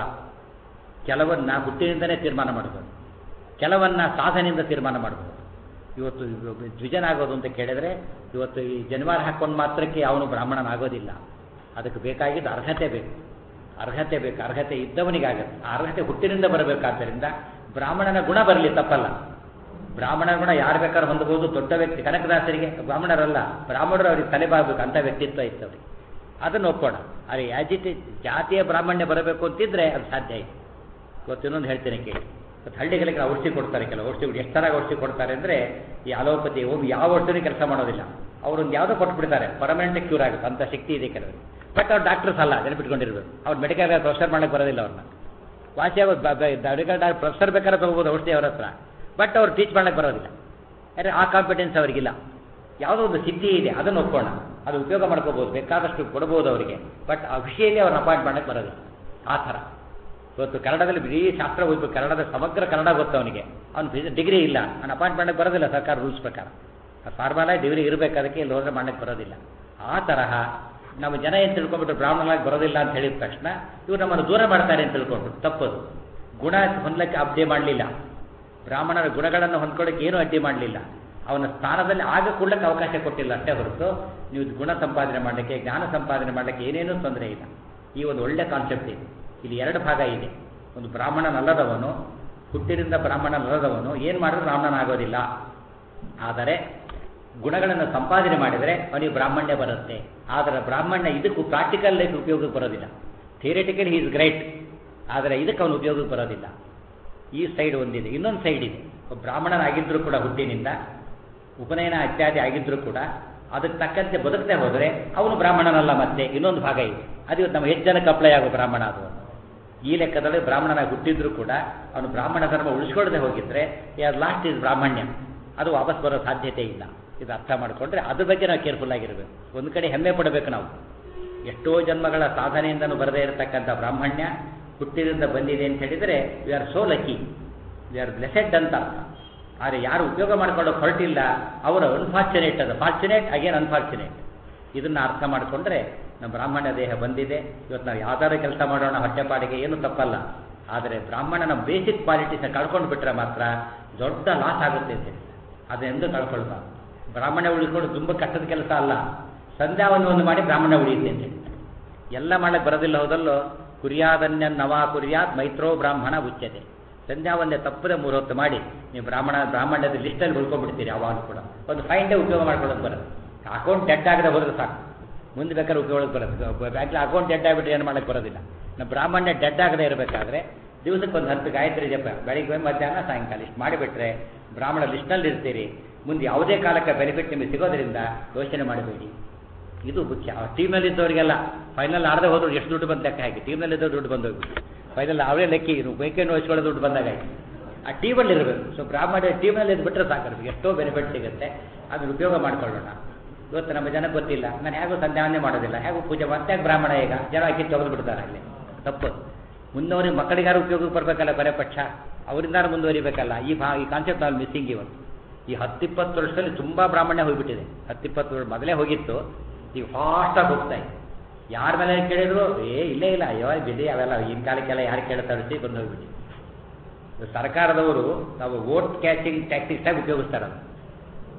ಕೆಲವನ್ನ ಹುಟ್ಟಿನಿಂದಲೇ ತೀರ್ಮಾನ ಮಾಡ್ಬೋದು, ಕೆಲವನ್ನ ಸಾಧನೆಯಿಂದ ತೀರ್ಮಾನ ಮಾಡ್ಬೋದು. ಇವತ್ತು ದ್ವಿಜನಾಗೋದು ಅಂತ ಕೇಳಿದರೆ ಇವತ್ತು ಈ ಜನ್ವಾರ ಹಾಕ್ಕೊಂಡು ಮಾತ್ರಕ್ಕೆ ಅವನು ಬ್ರಾಹ್ಮಣನಾಗೋದಿಲ್ಲ. ಅದಕ್ಕೆ ಬೇಕಾಗಿದ್ದು ಅರ್ಹತೆ ಬೇಕು. ಅರ್ಹತೆ ಬೇಕು. ಅರ್ಹತೆ ಇದ್ದವನಿಗಾಗುತ್ತೆ. ಆ ಅರ್ಹತೆ ಹುಟ್ಟಿನಿಂದ ಬರಬೇಕಾದ್ದರಿಂದ ಬ್ರಾಹ್ಮಣನ ಗುಣ ಬರಲಿ, ತಪ್ಪಲ್ಲ. ಬ್ರಾಹ್ಮಣನ ಗುಣ ಯಾರು ಬೇಕಾದ್ರೂ ಹೊಂದಬಹುದು. ದೊಡ್ಡ ವ್ಯಕ್ತಿ ಕನಕದಾಸರಿಗೆ ಬ್ರಾಹ್ಮಣರಲ್ಲ, ಬ್ರಾಹ್ಮಣರು ಅವ್ರಿಗೆ ತಲೆಬಾಗಬೇಕು ಅಂತ ವ್ಯಕ್ತಿತ್ವ ಇತ್ತು ಅವ್ರಿಗೆ. ಅದನ್ನು ಒಪ್ಪೋಣ. ಆದರೆ ಯಾಜಿಟಿ ಜಾತಿಯ ಬ್ರಾಹ್ಮಣ್ಯ ಬರಬೇಕು ಅಂತಿದ್ರೆ ಅದು ಸಾಧ್ಯ ಇದೆ. ಇವತ್ತು ಇನ್ನೊಂದು ಹೇಳ್ತೇನೆ ಕೇಳಿ. ಮತ್ತು ಹಳ್ಳಿಗಳಿಗೆ ಔಷಧಿ ಕೊಡ್ತಾರೆ, ಕೆಲವು ಔಷಧಿಗಳು ಎಷ್ಟು ಥರ ಔಷಧಿ ಕೊಡ್ತಾರೆ ಅಂದರೆ ಈ ಅಲೋಪತಿ ಹೋಗಿ ಯಾವ ಔಷಧಿ ಕೆಲಸ ಮಾಡೋದಿಲ್ಲ. ಅವರೊಂದು ಯಾವುದೋ ಕೊಟ್ಬಿಡ್ತಾರೆ, ಪರ್ಮನೆಂಟ್ ಕ್ಯೂರ್ ಆಗುತ್ತೆ ಅಂತ ಶಕ್ತಿ ಇದೆ ಕೆಲವರಿಗೆ. ಬಟ್ ಅವ್ರು ಡಾಕ್ಟರ್ಸ್ ಅಲ್ಲ, ನೆನಪಿಟ್ಕೊಂಡಿರ್ಬೇಕು. ಅವ್ರು ಮೆಡಿಕಲ್ ಪ್ರೊಫೆಸರ್ ಮಾಡಕ್ಕೆ ಬರೋದಿಲ್ಲ. ಅವ್ರನ್ನ ವಾಸಿ ಆಗೋದು ಮೆಡಿಕಲ್ ಡಾಕ್ಟರ್ ಪ್ರೊಫೆಸರ್ ಬೇಕಾದ್ರೆ ತೊಗೋಬೋದು ಔಷಧಿ ಅವ್ರ ಹತ್ರ. ಬಟ್ ಅವ್ರು ಟೀಚ್ ಮಾಡಕ್ಕೆ ಬರೋದಿಲ್ಲ. ಯಾಕಂದರೆ ಆ ಕಾನ್ಫಿಡೆನ್ಸ್ ಅವರಿಗಿಲ್ಲ. ಯಾವುದೋ ಒಂದು ಸಿದ್ಧಿ ಇದೆ, ಅದನ್ನು ಒಪ್ಕೋಣ. ಅದು ಉಪಯೋಗ ಮಾಡ್ಕೋಬೋದು, ಬೇಕಾದಷ್ಟು ಕೊಡ್ಬೋದು ಅವರಿಗೆ. ಬಟ್ ಆ ವಿಷಯದಲ್ಲಿ ಅವ್ರನ್ನ ಅಪಾಯಿಂಟ್ ಮಾಡಕ್ಕೆ ಬರೋದಿಲ್ಲ. ಆ ಥರ ಇವತ್ತು ಕನ್ನಡದಲ್ಲಿ ಬರೀ ಶಾಸ್ತ್ರ ಓದಬೇಕು, ಕನ್ನಡದ ಸಮಗ್ರ ಕನ್ನಡ ಗೊತ್ತು ಅವನಿಗೆ. ಅವ್ನು ಡಿಗ್ರಿ ಇಲ್ಲ, ಅವ್ನು ಅಪಾಯಿಂಟ್ ಮಾಡಕ್ಕೆ ಬರೋದಿಲ್ಲ ಸರ್ಕಾರ ರೂಲ್ಸ್ ಪ್ರಕಾರ. ಆ ಫಾರ್ಮಲ್ ಡಿಗ್ರಿ ಇರಬೇಕು, ಅದಕ್ಕೆ ಇಲ್ಲಿ ಹೋದ್ರೆ ಮಾಡಕ್ಕೆ ಬರೋದಿಲ್ಲ. ಆ ತರಹ ನಮ್ಮ ಜನ ಏನು ತಿಳ್ಕೊಂಡ್ಬಿಟ್ಟು ಬ್ರಾಹ್ಮಣರಾಗಿ ಬರೋದಿಲ್ಲ ಅಂತ ಹೇಳಿದ ತಕ್ಷಣ ಇವ್ರು ನಮ್ಮನ್ನು ದೂರ ಮಾಡ್ತಾರೆ ಅಂತ ತಿಳ್ಕೊಂಡ್ಬಿಟ್ಟು ತಪ್ಪದು. ಗುಣ ಹೊಂದಲಿಕ್ಕೆ ಅಡ್ಡಿ ಮಾಡಲಿಲ್ಲ, ಬ್ರಾಹ್ಮಣರ ಗುಣಗಳನ್ನು ಹೊಂದ್ಕೊಳ್ಳೋಕೆ ಏನೂ ಅಡ್ಡಿ ಮಾಡಲಿಲ್ಲ. ಅವನ ಸ್ಥಾನದಲ್ಲಿ ಆಗ ಕೊಡ್ಲಿಕ್ಕೆ ಅವಕಾಶ ಕೊಟ್ಟಿಲ್ಲ ಅಷ್ಟೇ ಹೊರತು ನೀವು ಗುಣ ಸಂಪಾದನೆ ಮಾಡಲಿಕ್ಕೆ, ಜ್ಞಾನ ಸಂಪಾದನೆ ಮಾಡಲಿಕ್ಕೆ ಏನೇನೂ ತೊಂದರೆ ಇಲ್ಲ. ಈ ಒಂದು ಒಳ್ಳೆ ಕಾನ್ಸೆಪ್ಟ್ ಇದೆ. ಇಲ್ಲಿ ಎರಡು ಭಾಗ ಇದೆ. ಒಂದು ಬ್ರಾಹ್ಮಣನಲ್ಲದವನು, ಹುಟ್ಟಿನಿಂದ ಬ್ರಾಹ್ಮಣನಲ್ಲದವನು ಏನು ಮಾಡಿದ್ರು ಬ್ರಾಹ್ಮಣನಾಗೋದಿಲ್ಲ. ಆದರೆ ಗುಣಗಳನ್ನು ಸಂಪಾದನೆ ಮಾಡಿದರೆ ಅವನಿಗೆ ಬ್ರಾಹ್ಮಣ್ಯ ಬರುತ್ತೆ. ಆದರೆ ಬ್ರಾಹ್ಮಣ್ಯ ಇದಕ್ಕೂ ಪ್ರಾಕ್ಟಿಕಲ್ ಲೈಫ್ ಉಪಯೋಗಕ್ಕೆ ಬರೋದಿಲ್ಲ. ಥಿಯರಿಟಿಕಲಿ ಹಿ ಈಸ್ ಗ್ರೇಟ್, ಆದರೆ ಇದಕ್ಕೆ ಅವನು ಉಪಯೋಗಕ್ಕೆ ಬರೋದಿಲ್ಲ. ಈ ಸೈಡ್ ಒಂದಿದೆ. ಇನ್ನೊಂದು ಸೈಡ್ ಇದೆ. ಬ್ರಾಹ್ಮಣನಾಗಿದ್ದರೂ ಕೂಡ ಹುಟ್ಟಿನಿಂದ ಉಪನಯನ ಇತ್ಯಾದಿ ಆಗಿದ್ದರೂ ಕೂಡ ಅದಕ್ಕೆ ತಕ್ಕಂತೆ ಬದುಕದೆ ಹೋದರೆ ಅವನು ಬ್ರಾಹ್ಮಣನಲ್ಲ. ಮತ್ತೆ ಇನ್ನೊಂದು ಭಾಗ ಇದೆ. ಅದು ನಮ್ಮ ಹೆಚ್ಚು ಜನಕ್ಕೆ ಅಪ್ಲೈ ಆಗೋ ಬ್ರಾಹ್ಮಣ. ಅದು ಈ ಲೆಕ್ಕದಲ್ಲಿ ಬ್ರಾಹ್ಮಣನಾಗಿ ಹುಟ್ಟಿದ್ರೂ ಕೂಡ ಅವನು ಬ್ರಾಹ್ಮಣ ಧರ್ಮ ಉಳಿಸ್ಕೊಳ್ಳದೆ ಹೋಗಿದ್ರೆ ಯಾರು ಲಾಸ್ಟ್ ಇಸ್ ಬ್ರಾಹ್ಮಣ್ಯ, ಅದು ವಾಪಸ್ ಬರೋ ಸಾಧ್ಯತೆ ಇಲ್ಲ. ಇದು ಅರ್ಥ ಮಾಡಿಕೊಂಡ್ರೆ ಅದ್ರ ಬಗ್ಗೆ ನಾವು ಕೇರ್ಫುಲ್ ಆಗಿರಬೇಕು. ಒಂದು ಕಡೆ ಹೆಮ್ಮೆ ಪಡಬೇಕು ನಾವು. ಎಷ್ಟೋ ಜನ್ಮಗಳ ಸಾಧನೆಯಿಂದನೂ ಬರದೇ ಇರತಕ್ಕಂಥ ಬ್ರಾಹ್ಮಣ್ಯ ಹುಟ್ಟಿನಿಂದ ಬಂದಿದೆ ಅಂತ ಹೇಳಿದರೆ we are so lucky, we are blessed ಅಂತ ಅರ್ಥ. ಆದರೆ ಯಾರು ಉಪಯೋಗ ಮಾಡ್ಕೊಳ್ಳೋಕೆ ಹೊರಟಿಲ್ಲ ಅವರು ಅನ್ಫಾರ್ಚುನೇಟ್. ಅದು ಫಾರ್ಚುನೇಟ್ ಅಗೇನ್ ಅನ್ಫಾರ್ಚುನೇಟ್. ಇದನ್ನು ಅರ್ಥ ಮಾಡಿಕೊಂಡ್ರೆ ನಮ್ಮ ಬ್ರಾಹ್ಮಣ್ಯ ದೇಹ ಬಂದಿದೆ. ಇವತ್ತು ನಾವು ಯಾವ್ದಾದ್ರು ಕೆಲಸ ಮಾಡೋಣ, ಹೊಟ್ಟೆಪಾಡಿಗೆ ಏನು ತಪ್ಪಲ್ಲ. ಆದರೆ ಬ್ರಾಹ್ಮಣನ ಬೇಸಿಕ್ ಕ್ವಾಲಿಟೀಸ್ನ ಕಳ್ಕೊಂಡು ಬಿಟ್ಟರೆ ಮಾತ್ರ ದೊಡ್ಡ ಲಾಸ್ ಆಗುತ್ತೆ ಅಂತ ಹೇಳಿ ಅದೆಂದು ಕಳ್ಕೊಳ್ಬಾರ್ದು. ಬ್ರಾಹ್ಮಣ್ಯ ಉಳಿಸ್ಕೊಂಡು ತುಂಬ ಕಷ್ಟದ ಕೆಲಸ ಅಲ್ಲ. ಸಂಧ್ಯಾವನ್ನು ಒಂದು ಮಾಡಿ ಬ್ರಾಹ್ಮಣ್ಯ ಉಳಿಯುತ್ತೆ ಅಂತ ಹೇಳಿ ಎಲ್ಲ ಮಾಡಕ್ಕೆ ಬರೋದಿಲ್ಲ. ಹೋದಲ್ಲೋ ಕುರ್ಯಾದನ್ಯ ನವಾ ಕುರ್ಯಾತ್ ಮೈತ್ರೋ ಬ್ರಾಹ್ಮಣ ಉಚ್ಯತೆ. ಸಂಧ್ಯಾವನ್ನೇ ತಪ್ಪದೆ ಮೂರು ಹೊತ್ತು ಮಾಡಿ ನೀವು ಬ್ರಾಹ್ಮಣ ಬ್ರಾಹ್ಮಣ್ಯದ ಲಿಸ್ಟಲ್ಲಿ ಉಳ್ಕೊಂಡ್ಬಿಡ್ತೀರಿ. ಯಾವಾಗಲೂ ಕೂಡ ಒಂದು ಫೈವ್ ಡೇ ಉಪಯೋಗ ಮಾಡ್ಕೊಳ್ಳೋದು ಬರುತ್ತೆ. ಅಕೌಂಟ್ ಡೆಡ್ ಆಗದೆ ಹೋದ್ರೆ ಸಾಕು, ಮುಂದೆ ಬೇಕಾದ್ರೆ ಉಪಯೋಗಕ್ಕೆ ಬರುತ್ತೆ. ಬ್ಯಾಂಕ್ಲಿ ಅಕೌಂಟ್ ಡೆಡ್ ಆಗಿಬಿಟ್ಟು ಏನು ಮಾಡೋಕ್ಕೆ ಬರೋದಿಲ್ಲ. ನಮ್ಮ ಬ್ರಾಹ್ಮಣ್ಯ ಡೆಡ್ ಆಗದೆ ಇರಬೇಕಾದ್ರೆ ದಿವಸಕ್ಕೆ ಒಂದು ಹತ್ತು ಗಾಯತ್ರಿ ಜಪ ಬೆಳಿಗ್ಗೆ ಮಧ್ಯಾಹ್ನ ಸಾಯಂಕಾಲ ಇಷ್ಟು ಮಾಡಿಬಿಟ್ರೆ ಬ್ರಾಹ್ಮಣ ಲಿಸ್ಟ್ನಲ್ಲಿ ಇರ್ತೀರಿ. ಮುಂದೆ ಯಾವುದೇ ಕಾಲಕ್ಕೆ ಬೆನಿಫಿಟ್ ನಿಮಗೆ ಸಿಗೋದ್ರಿಂದ ಯೋಚನೆ ಮಾಡಬೇಡಿ. ಇದು ಮುಖ್ಯ. ಟೀಮ್ನಲ್ಲಿದ್ದವರಿಗೆಲ್ಲ ಫೈನಲ್ ಆಡದೆ ಹೋದ್ರು ಎಷ್ಟು ದುಡ್ಡು ಬಂದ ಲೆಕ್ಕ ಹಾಕಿ ಟೀಮ್ನಲ್ಲಿದ್ದವ್ರು ದುಡ್ಡು ಬಂದೋಗ್ಬಿಟ್ಟು ಫೈನಲ್ ಅವರೇ ಲೆಕ್ಕಿ ವೀಕೆಂಡ್ ವಹಿಸ್ಕೊಳ್ಳೋ ದುಡ್ಡು ಬಂದಾಗ ಆ ಟೀಮಲ್ಲಿ ಇರಬೇಕು. ಸೊ ಬ್ರಾಹ್ಮಣ ಟೀಮ್ನಲ್ಲಿ ಇದ್ದು ಬಿಟ್ಟರೆ ಸಾಕು, ಎಷ್ಟೋ ಬೆನಿಫಿಟ್ ಸಿಗುತ್ತೆ. ಅದನ್ನು ಉಪಯೋಗ ಮಾಡ್ಕೊಳ್ಳೋಣ. ಇವತ್ತು ನಮ್ಮ ಜನಕ್ಕೆ ಗೊತ್ತಿಲ್ಲ, ನಾನು ಹೇಗೂ ಸಂಧ್ಯಾವನ್ನೇ ಮಾಡೋದಿಲ್ಲ, ಹೇಗೂ ಪೂಜೆ ಮತ್ತೆ ಬ್ರಾಹ್ಮಣ ಈಗ ಜನ ಹಾಕಿ ತೆಗೆದು ಬಿಡ್ತಾರೆ. ಅಲ್ಲಿ ತಪ್ಪು. ಮುಂದವರಿಗೆ ಮಕ್ಕಳಿಗಾರು ಉಪಯೋಗಕ್ಕೆ ಬರಬೇಕಲ್ಲ, ಬರೇ ಪಕ್ಷ ಅವರಿಂದಾರು ಮುಂದುವರಿಬೇಕಲ್ಲ. ಈ ಭಾ ಈ ಕಾನ್ಸೆಪ್ಟ್ ನಾವು ಮಿಸ್ಸಿಂಗ್ ಇವತ್ತು. ಈ ಹತ್ತಿಪ್ಪತ್ತು ವರ್ಷದಲ್ಲಿ ತುಂಬ ಬ್ರಾಹ್ಮಣ್ಯ ಹೋಗಿಬಿಟ್ಟಿದೆ. ಹತ್ತಿಪ್ಪತ್ತು ವರ್ಷ ಮೊದಲೇ ಹೋಗಿತ್ತು, ಈಗ ಫಾಸ್ಟಾಗಿ ಹೋಗ್ತಾ ಇದೆ. ಯಾರ ಮೇಲೆ ಕೇಳಿದ್ರು ಏ ಇಲ್ಲೇ ಇಲ್ಲ, ಅಯ್ಯೋ ಬಿಡಿ ಅವೆಲ್ಲ ಈಗಿನ ಕಾಲಕ್ಕೆಲ್ಲ ಯಾರು ಕೇಳ್ತಾರಿಸಿ ಬಂದು ಹೋಗ್ಬಿಟ್ಟು. ಸರ್ಕಾರದವರು ನಾವು ವೋಟ್ ಕ್ಯಾಚಿಂಗ್ ಟ್ಯಾಕ್ಟಿಕ್ಸ್ ಆಗಿ ಉಪಯೋಗಿಸ್ತಾರೆ. ಅದು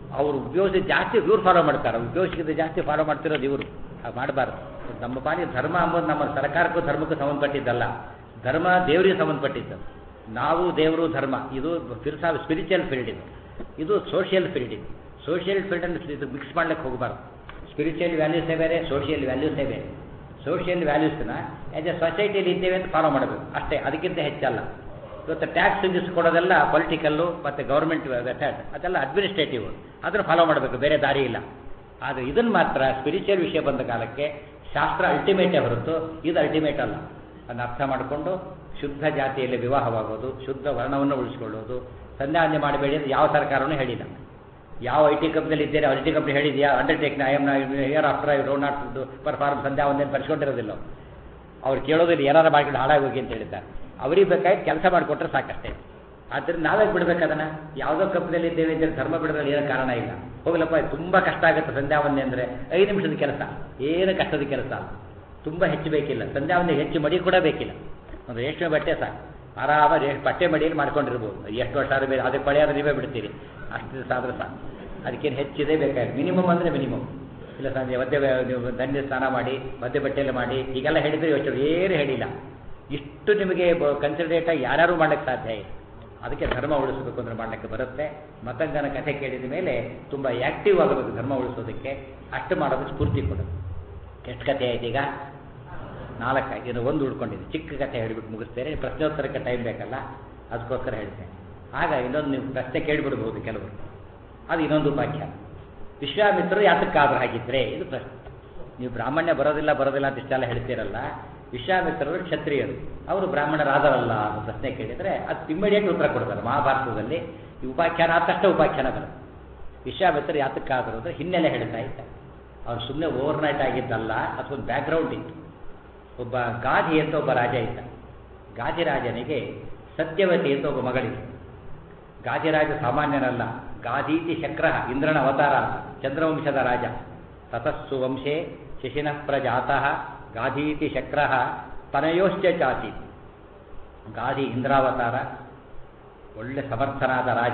ಅವರು ಉಪಯೋಗಿಸಿ ಜಾಸ್ತಿ ಇವ್ರು ಫಾಲೋ ಮಾಡ್ತಾರೆ, ಉಪಯೋಗಿಸಿದ ಜಾಸ್ತಿ ಫಾಲೋ ಮಾಡ್ತಿರೋದು ಇವರು. ಹಾಗೆ ಮಾಡಬಾರ್ದು. ನಮ್ಮ ಪಾಲಿಗೆ ಧರ್ಮ ಅಂಬೋದು ನಮ್ಮ ಸರ್ಕಾರಕ್ಕೂ ಧರ್ಮಕ್ಕೂ ಸಂಬಂಧಪಟ್ಟಿದ್ದಲ್ಲ, ಧರ್ಮ ದೇವರಿಗೆ ಸಂಬಂಧಪಟ್ಟಿದ್ದು. ನಾವು ದೇವರು ಧರ್ಮ ಇದು ಫಿಲ್ಸಾ ಸ್ಪಿರಿಚುವಲ್ ಫೀಲ್ಡ್, ಇದು ಇದು ಸೋಷಿಯಲ್ ಫೀಲ್ಡ್. ಇದು ಸೋಷಿಯಲ್ ಫೀಲ್ಡನ್ನು ಇದು ಮಿಕ್ಸ್ ಮಾಡ್ಲಿಕ್ಕೆ ಹೋಗಬಾರ್ದು. ಸ್ಪಿರಿಚುವಲ್ ವ್ಯಾಲ್ಯೂಸೇ ಬೇರೆ, ಸೋಷಿಯಲ್ ವ್ಯಾಲ್ಯೂಸೇ ಬೇರೆ. ಸೋಷಿಯಲ್ ವ್ಯಾಲ್ಯೂಸ್ನ ಆ್ಯಸ್ ಎ ಸೊಸೈಟಿಯಲ್ಲಿ ಇದ್ದೇವೆ ಅಂತ ಫಾಲೋ ಮಾಡಬೇಕು ಅಷ್ಟೇ, ಅದಕ್ಕಿಂತ ಹೆಚ್ಚಲ್ಲ. ಇವತ್ತು ಟ್ಯಾಕ್ಸ್ ಕೊಡೋದೆಲ್ಲ ಪೊಲಿಟಿಕಲ್ಲು ಮತ್ತು ಗೌರ್ಮೆಂಟ್ ಮೆಥಡ್, ಅದೆಲ್ಲ ಅಡ್ಮಿನಿಸ್ಟ್ರೇಟಿವ್, ಅದನ್ನು ಫಾಲೋ ಮಾಡಬೇಕು, ಬೇರೆ ದಾರಿ ಇಲ್ಲ. ಆದರೆ ಇದನ್ನು ಮಾತ್ರ ಸ್ಪಿರಿಚುವಲ್ ವಿಷಯ ಬಂದ ಕಾಲಕ್ಕೆ ಶಾಸ್ತ್ರ ಅಲ್ಟಿಮೇಟೇ ಹೊರತು ಇದು ಅಲ್ಟಿಮೇಟ್ ಅಲ್ಲ. ಅದನ್ನು ಅರ್ಥ ಮಾಡಿಕೊಂಡು ಶುದ್ಧ ಜಾತಿಯಲ್ಲಿ ವಿವಾಹವಾಗೋದು, ಶುದ್ಧ ವರ್ಣವನ್ನು ಉಳಿಸ್ಕೊಳ್ಳೋದು, ಸಂಧ್ಯಾವಂದನೆ ಮಾಡಬೇಡಿ ಅಂತ ಯಾವ ಸರ್ಕಾರವೂ ಹೇಳಿಲ್ಲ. ಯಾವ ಐ ಟಿ ಕಂಪ್ನಿಯಲ್ಲಿ ಇದ್ದೇನೆ, ಐ ಟಿ ಕಂಪ್ನಿ ಹೇಳಿದೆಯಾ ಅಂಡರ್ಟೇಕ್ನ I am year after I do not perform ಸಂಧ್ಯಾವಂದನೆ ಬರ್ಸ್ಕೊಂಡಿರೋದಿಲ್ಲ. ಅವ್ರು ಕೇಳೋದಿಲ್ಲ, ಏನಾರು ಮಾಡ್ಕೊಂಡು ಹಾಳಾಗಿ ಹೋಗಿ ಅಂತ ಹೇಳಿದ್ದಾರೆ. ಅವ್ರಿಗೆ ಬೇಕಾಗಿ ಕೆಲಸ ಮಾಡಿಕೊಟ್ರೆ ಸಾಕಷ್ಟೇ. ಆದ್ದರಿಂದ ನಾವೇ ಬಿಡ್ಬೇಕು ಅದನ್ನು. ಯಾವುದೋ ಕಂಪ್ನಿಯಲ್ಲಿ ಇದ್ದೇವೆ ಅಂದರೆ ಧರ್ಮ ಬಿಡೋದ್ರಲ್ಲಿ ಏನೋ ಕಾರಣ ಇಲ್ಲ. ಹೋಗ್ಲಪ್ಪ ತುಂಬ ಕಷ್ಟ ಆಗುತ್ತೆ ಸಂಧ್ಯಾವಂದನೆ ಅಂದರೆ, ಐದು ನಿಮಿಷದ ಕೆಲಸ, ಏನು ಕಷ್ಟದ ಕೆಲಸ ಅಲ್ಲ, ತುಂಬ ಹೆಚ್ಚು ಬೇಕಿಲ್ಲ. ಸಂಧ್ಯಾವಂದನೆ ಹೆಚ್ಚು ಮಡಿ ಕೂಡ ಬೇಕಿಲ್ಲ, ಒಂದು ರೇಷ್ಮೆ ಬಟ್ಟೆ ಸಾಕು, ಆರಾಮಾಗಿ ರೇಷ್ಮೆ ಬಟ್ಟೆ ಮಡಿಯಲ್ಲಿ ಮಾಡ್ಕೊಂಡಿರ್ಬೋದು. ಎಷ್ಟು ವರ್ಷ ಆದ ಬೇರೆ ಅದಕ್ಕೆ ಪಳೆಯಾದ್ರೆ ನೀವೇ ಬಿಡ್ತೀರಿ, ಅಷ್ಟು ದಿವಸ ಆದರೂ ಸಾಕು. ಅದಕ್ಕೇನು ಹೆಚ್ಚಿದೆ ಬೇಕಾದ್ರೆ ಮಿನಿಮಮ್ ಅಂದರೆ ಮಿನಿಮಮ್. ಇಲ್ಲ ಸಂಜೆ ಮಧ್ಯೆ ನೀವು ದಂಡೆ ಸ್ನಾನ ಮಾಡಿ ಮಧ್ಯೆ ಬಟ್ಟೆಲ್ಲ ಮಾಡಿ ಹೀಗೆಲ್ಲ ಹೇಳಿದರೆ ಯೋಚನೆ ಏನು ಹೇಳಿಲ್ಲ. ಇಷ್ಟು ನಿಮಗೆ ಕನ್ಸಿಡರೇಟಾಗಿ ಯಾರ್ಯಾರು ಮಾಡಲಿಕ್ಕೆ ಸಾಧ್ಯ ಇಲ್ಲ. ಅದಕ್ಕೆ ಧರ್ಮ ಉಳಿಸಬೇಕು ಅಂದರೆ ಮಾಡಲಿಕ್ಕೆ ಬರುತ್ತೆ. ಮತಂಗನ ಕಥೆ ಕೇಳಿದ ಮೇಲೆ ತುಂಬ ಆ್ಯಕ್ಟಿವ್ ಆಗಬೇಕು ಧರ್ಮ ಉಳಿಸೋದಕ್ಕೆ, ಅಷ್ಟು ಮಾಡೋದಕ್ಕೆ ಸ್ಫೂರ್ತಿ ಕೊಡೋದು. ಎಷ್ಟು ಕಥೆ ಆಯ್ತು ಈಗ? ನಾಲ್ಕಾಯ್ತು, ಇನ್ನು ಒಂದು ಉಳ್ಕೊಂಡಿದೆ. ಚಿಕ್ಕ ಕಥೆ ಹೇಳಿಬಿಟ್ಟು ಮುಗಿಸ್ತೇನೆ, ಪ್ರಶ್ನೋತ್ತರಕ್ಕೆ ಟೈಮ್ ಬೇಕಲ್ಲ, ಅದಕ್ಕೋಸ್ಕರ ಹೇಳ್ತೇನೆ. ಆಗ ಇನ್ನೊಂದು ನೀವು ಪ್ರಶ್ನೆ ಕೇಳಿಬಿಡ್ಬೋದು ಕೆಲವರು, ಅದು ಇನ್ನೊಂದು ಉಪಾಖ್ಯಾನ. ವಿಶ್ವಾಮಿತ್ರರು ಯಾತಕ್ಕಾದ್ರೂ ಹಾಗಿದ್ರೆ ಇದು ಪ್ರಶ್ನೆ. ನೀವು ಬ್ರಾಹ್ಮಣ್ಯ ಬರೋದಿಲ್ಲ ಬರೋದಿಲ್ಲ ಅಂತ ಇಷ್ಟೆಲ್ಲ ಹೇಳ್ತೀರಲ್ಲ, ವಿಶ್ವಾಮಿತ್ರರು ಕ್ಷತ್ರಿಯರು, ಅವರು ಬ್ರಾಹ್ಮಣರಾದರಲ್ಲ ಅನ್ನೋ ಪ್ರಶ್ನೆ ಕೇಳಿದರೆ ಅದು ಇಮ್ಮಿಡಿಯೇಟ್ ಉತ್ತರ ಕೊಡ್ತಾರೆ. ಮಹಾಭಾರತದಲ್ಲಿ ಈ ಉಪಾಖ್ಯಾನ ಆದ ತಕ್ಷಣ ಉಪಾಖ್ಯಾನ ಬರುತ್ತೆ. ವಿಶ್ವಾಮಿತ್ರರು ಯಾತಕ್ಕಾದರು ಅಂದರೆ ಹಿನ್ನೆಲೆ ಹೇಳ್ತಾ ಇದ್ದಾರೆ. ಅವ್ರು ಸುಮ್ಮನೆ ಓವರ್ ನೈಟ್ ಆಗಿದ್ದಲ್ಲ, ಅದಕ್ಕೊಂದು ಬ್ಯಾಕ್ಗ್ರೌಂಡ್ ಇತ್ತು. ಒಬ್ಬ ಗಾಧಿ ಅಂತ ಒಬ್ಬ ರಾಜ ಇದ್ದ. ಗಾಧಿರಾಜನಿಗೆ ಸತ್ಯವತಿ ಅಂತ ಒಬ್ಬ ಮಗಳಿತ್ತು. ಗಾಧಿರಾಜ ಸಾಮಾನ್ಯನಲ್ಲ, ಗಾಧೀತಿ ಶಕ್ರ, ಇಂದ್ರನ ಅವತಾರ, ಚಂದ್ರವಂಶದ ರಾಜ. ತತಸ್ಸು ವಂಶೇ ಶಿಶಿನಃ ಪ್ರಜಾತಃ ಗಾಧೀತಿ ಶಕ್ರ ತನಯೋಶ್ಚ ಚಾತಿ. ಗಾಧಿ ಇಂದ್ರಾವತಾರ, ಒಳ್ಳೆ ಸಮರ್ಥನಾದ ರಾಜ.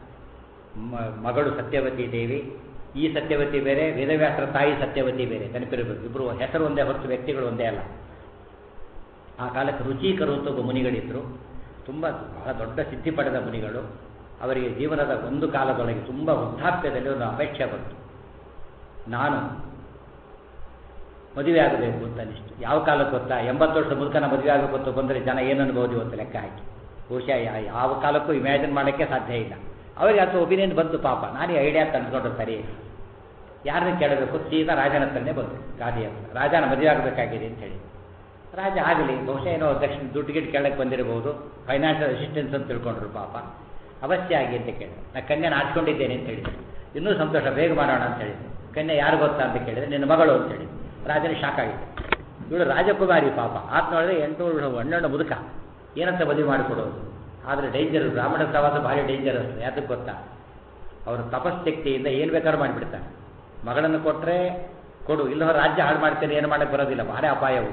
ಮಗಳು ಸತ್ಯವತಿ ದೇವಿ. ಈ ಸತ್ಯವತಿ ಬೇರೆ, ವೇದವ್ಯಾಸರ ತಾಯಿ ಸತ್ಯವತಿ ಬೇರೆ, ನೆನಪಿರಬೇಕು. ಇಬ್ಬರು ಹೆಸರು ಒಂದೇ ಹೊರತು ವ್ಯಕ್ತಿಗಳು ಒಂದೇ ಅಲ್ಲ. ಆ ಕಾಲಕ್ಕೆ ರುಚಿಕರು ಅಂತ ಒಬ್ಬ ಮುನಿಗಳಿದ್ದರು. ತುಂಬ ಬಹಳ ದೊಡ್ಡ ಸಿದ್ಧಿ ಪಡೆದ ಮುನಿಗಳು. ಅವರಿಗೆ ಜೀವನದ ಒಂದು ಕಾಲದೊಳಗೆ ತುಂಬ ವೃದ್ಧಾಪ್ಯದಲ್ಲಿ ಒಂದು ಅಪೇಕ್ಷೆ ಬಂತು, ನಾನು ಮದುವೆ ಆಗಬೇಕು ಅಂತ ಅನಿಸ್ತು. ಯಾವ ಕಾಲಕ್ಕೆ ಗೊತ್ತಾ? ಎಂಬತ್ತು ವರ್ಷದ ಮುದುಕನ ಮದುವೆ ಆಗಬೇಕು ಅಂತ ಬಂದರೆ ಜನ ಏನು ಅನ್ಬೋದು ಅಂತ ಲೆಕ್ಕ ಹಾಕಿ. ಬಹುಶಃ ಯಾವ ಕಾಲಕ್ಕೂ ಇಮ್ಯಾಜಿನ್ ಮಾಡೋಕ್ಕೆ ಸಾಧ್ಯ ಇಲ್ಲ. ಅವರಿಗೆ ಅಥವಾ ಒಪಿನಿಯನ್ ಬಂತು, ಪಾಪ ನಾನು ಈ ಐಡಿಯಾ ತಂದುಕೊಂಡು ಸರಿ, ಯಾರನ್ನ ಕೇಳಬೇಕು? ಸೀದಾ ರಾಜನ ಹತ್ರನೇ ಬಂತು. ಗಾದಿ ಹತ್ರ ರಾಜನ ಮದುವೆ ಆಗಬೇಕಾಗಿದೆ ಅಂತ ಹೇಳಿ. ರಾಜ ಆಗಲಿ, ಬಹುಶಃ ಏನೋ ದಕ್ಷಿಣ ದುಡ್ಡು ಗಿಟ್ಟು ಕೇಳಕ್ಕೆ ಬಂದಿರಬಹುದು, ಫೈನಾನ್ಷಿಯಲ್ ಅಸಿಸ್ಟೆನ್ಸ್ ಅಂತ ತಿಳ್ಕೊಂಡ್ರು. ಪಾಪ ಅವಶ್ಯ ಆಗಿ ಅಂತ ಕೇಳಿದೆ. ನಾನು ಕನ್ಯೆನ ಆಡ್ಕೊಂಡಿದ್ದೇನೆ ಅಂತ ಹೇಳಿದೆ. ಇನ್ನೂ ಸಂತೋಷ, ಬೇಗ ಮಾಡೋಣ ಅಂತ ಹೇಳಿದೆ. ಕನ್ಯೆ ಯಾರು ಗೊತ್ತಾ ಅಂತ ಕೇಳಿದ್ರೆ, ನಿನ್ನ ಮಗಳು ಅಂತ ಹೇಳಿ. ರಾಜನ ಶಾಕ್ ಆಗಿದೆ. ಇವಳು ರಾಜಕುಮಾರಿ, ಪಾಪ ಆತ್ ನೋಡಿದ್ರೆ ಎಂಟು ಹನ್ನೆರಡು ಮುದುಕ, ಏನಂತ ಮದುವೆ ಮಾಡಿಕೊಡೋದು? ಆದರೆ ಡೇಂಜರ್, ಬ್ರಾಹ್ಮಣ ಸವಾಸ ಭಾರಿ ಡೇಂಜರಸ್. ಯಾತಕ್ಕೆ ಗೊತ್ತಾ? ಅವರು ತಪಶಕ್ತಿಯಿಂದ ಏನು ಬೇಕಾದ್ರೂ ಮಾಡಿಬಿಡ್ತಾರೆ. ಮಗಳನ್ನು ಕೊಟ್ಟರೆ ಕೊಡು, ಇಲ್ಲವ ರಾಜ್ಯ ಹಾಳು ಮಾಡ್ತೇನೆ, ಏನು ಮಾಡೋಕ್ಕೆ ಬರೋದಿಲ್ಲ, ಭಾರಿ ಅಪಾಯವು.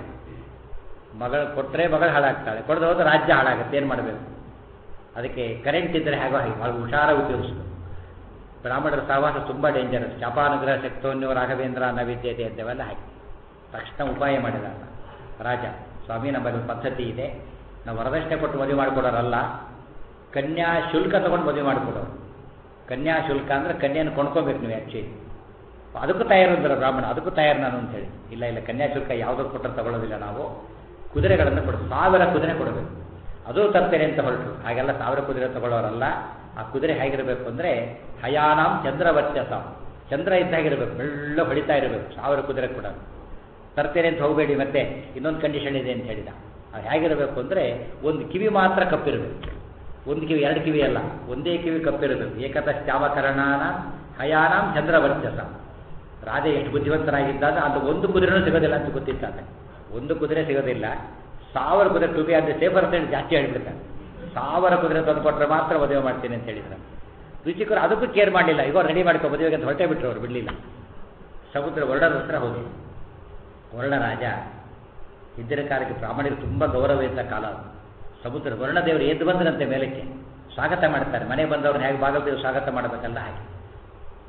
ಮಗಳು ಕೊಟ್ಟರೆ ಮಗಳು ಹಾಳಾಗ್ತಾಳೆ, ಕೊಡದೆ ಹೋದ್ರೆ ರಾಜ್ಯ ಹಾಳಾಗುತ್ತೆ, ಏನು ಮಾಡಬೇಕು? ಅದಕ್ಕೆ ಕರೆಂಟ್ ಇದ್ದರೆ ಹೇಗೋ ಹಾಗೆ ಭಾಳ ಹುಷಾರ ಉಪಯೋಗಿಸೋದು. ಬ್ರಾಹ್ಮಣರ ಸಹವಾಸ ತುಂಬ ಡೇಂಜರಸ್. ಶಾಪಾನುಗ್ರಹ ಶಕ್ತೋನ್ಯೋ ರಾಘವೇಂದ್ರ ನವಿದ್ಯತೆ ಅಂತವೆಲ್ಲ ಹಾಕಿ ತಕ್ಷಣ ಉಪಾಯ ಮಾಡಿದ ರಾಜ. ಸ್ವಾಮಿ, ನಮ್ಮಲ್ಲಿ ಪದ್ಧತಿ ಇದೆ, ನಾವು ವರದಕ್ಷಿಣೆ ಕೊಟ್ಟು ಮದುವೆ ಮಾಡಿಕೊಡೋರಲ್ಲ, ಕನ್ಯಾ ಶುಲ್ಕ ತೊಗೊಂಡು ಮದುವೆ ಮಾಡಿಕೊಡೋರು. ಕನ್ಯಾ ಶುಲ್ಕ ಅಂದರೆ ಕನ್ಯೆಯನ್ನು ಕೊಂಡ್ಕೋಬೇಕು ನೀವು. ಆ್ಯಕ್ಚುಲಿ ಅದಕ್ಕೂ ತಯಾರಿದ್ರೆ ಬ್ರಾಹ್ಮಣ, ಅದಕ್ಕೂ ತಯಾರು ನಾನು ಅಂತ ಹೇಳಿ. ಇಲ್ಲ ಇಲ್ಲ, ಕನ್ಯಾ ಶುಲ್ಕ ಯಾವುದಕ್ಕೂ ಕೊಟ್ಟರೆ ತಗೊಳ್ಳೋದಿಲ್ಲ ನಾವು, ಕುದುರೆಗಳನ್ನು ಕೊಡು, ಸಾವಿರ ಕುದುರೆ ಕೊಡಬೇಕು. ಅದು ತರ್ತೇನೆ ಅಂತ ಹೊರಟರು. ಹಾಗೆಲ್ಲ ಸಾವಿರ ಕುದುರೆ ತಗೊಳ್ಳೋರಲ್ಲ. ಆ ಕುದುರೆ ಹೇಗಿರಬೇಕು ಅಂದರೆ ಹಯಾನಾಂ ಚಂದ್ರವರ್ಚಸ, ಚಂದ್ರ ಇದ್ದಾಗಿರಬೇಕು, ಬೆಳ್ಳ ಹೊಡಿತಾ ಇರಬೇಕು. ಸಾವಿರ ಕುದುರೆ ಕೂಡ ತರ್ತೇನೆ ಅಂತ ಹೋಗಬೇಡಿ, ಮತ್ತೆ ಇನ್ನೊಂದು ಕಂಡೀಷನ್ ಇದೆ ಅಂತ ಹೇಳಿದ. ಅದು ಹೇಗಿರಬೇಕು ಅಂದರೆ ಒಂದು ಕಿವಿ ಮಾತ್ರ ಕಪ್ಪಿರಬೇಕು. ಒಂದು ಕಿವಿ, ಎರಡು ಕಿವಿ ಅಲ್ಲ, ಒಂದೇ ಕಿವಿ ಕಪ್ಪಿರಬೇಕು. ಏಕತ ಶ್ಯಾಮಕರಣಾನ ಹಯಾನಾಂ ಚಂದ್ರವರ್ಚಸ. ರಾಜ ಎಷ್ಟು ಬುದ್ಧಿವಂತನಾಗಿದ್ದಾಗ ಅದು ಒಂದು ಕುದುರೆನೂ ಸಿಗೋದಿಲ್ಲ ಅಂತ ಗೊತ್ತಿತ್ತಾನೆ. ಒಂದು ಕುದುರೆ ಸಿಗೋದಿಲ್ಲ, ಸಾವಿರ ಕುದುರೆ ಟು ಬಿ ಅಂದರೆ ಸೇಫರ್ ಸೈಡ್ ಜಾಸ್ತಿ ಹೇಳಿಬಿಡ್ತಾನೆ. ಸಾವಿರ ಕುದುರೆ ತಂದು ಕೊಟ್ಟರೆ ಮಾತ್ರ ಮದುವೆ ಮಾಡ್ತೀನಿ ಅಂತ ಹೇಳಿದ್ರು. ರುಚಿಕರು ಅದಕ್ಕೂ ಕೇರ್ ಮಾಡಲಿಲ್ಲ. ಈಗ ರೆಡಿ ಮಾಡ್ಕೊ ಮದುವೆಗೆ ಅಂತ ಹೊರಟೇ ಬಿಟ್ಟರು, ಅವರು ಬಿಡಲಿಲ್ಲ. ಸಮುದ್ರ ವರ್ಣದ ಹತ್ರ ಹೋಗಿ, ವರ್ಣ ರಾಜ ಇದ್ದಿನ ಕಾಲಕ್ಕೆ ಬ್ರಾಹ್ಮಣರಿಗೆ ತುಂಬ ಗೌರವ ಇದ್ದ ಕಾಲ ಅದು. ಸಮುದ್ರ ವರ್ಣದೇವರು ಎದ್ದು ಬಂದರಂತೆ ಮೇಲಕ್ಕೆ, ಸ್ವಾಗತ ಮಾಡ್ತಾರೆ. ಮನೆ ಬಂದವ್ರನ್ನ ಹೇಗೆ ಬಾಗಲದೇವರು ಸ್ವಾಗತ ಮಾಡಬೇಕಲ್ಲ ಹಾಗೆ.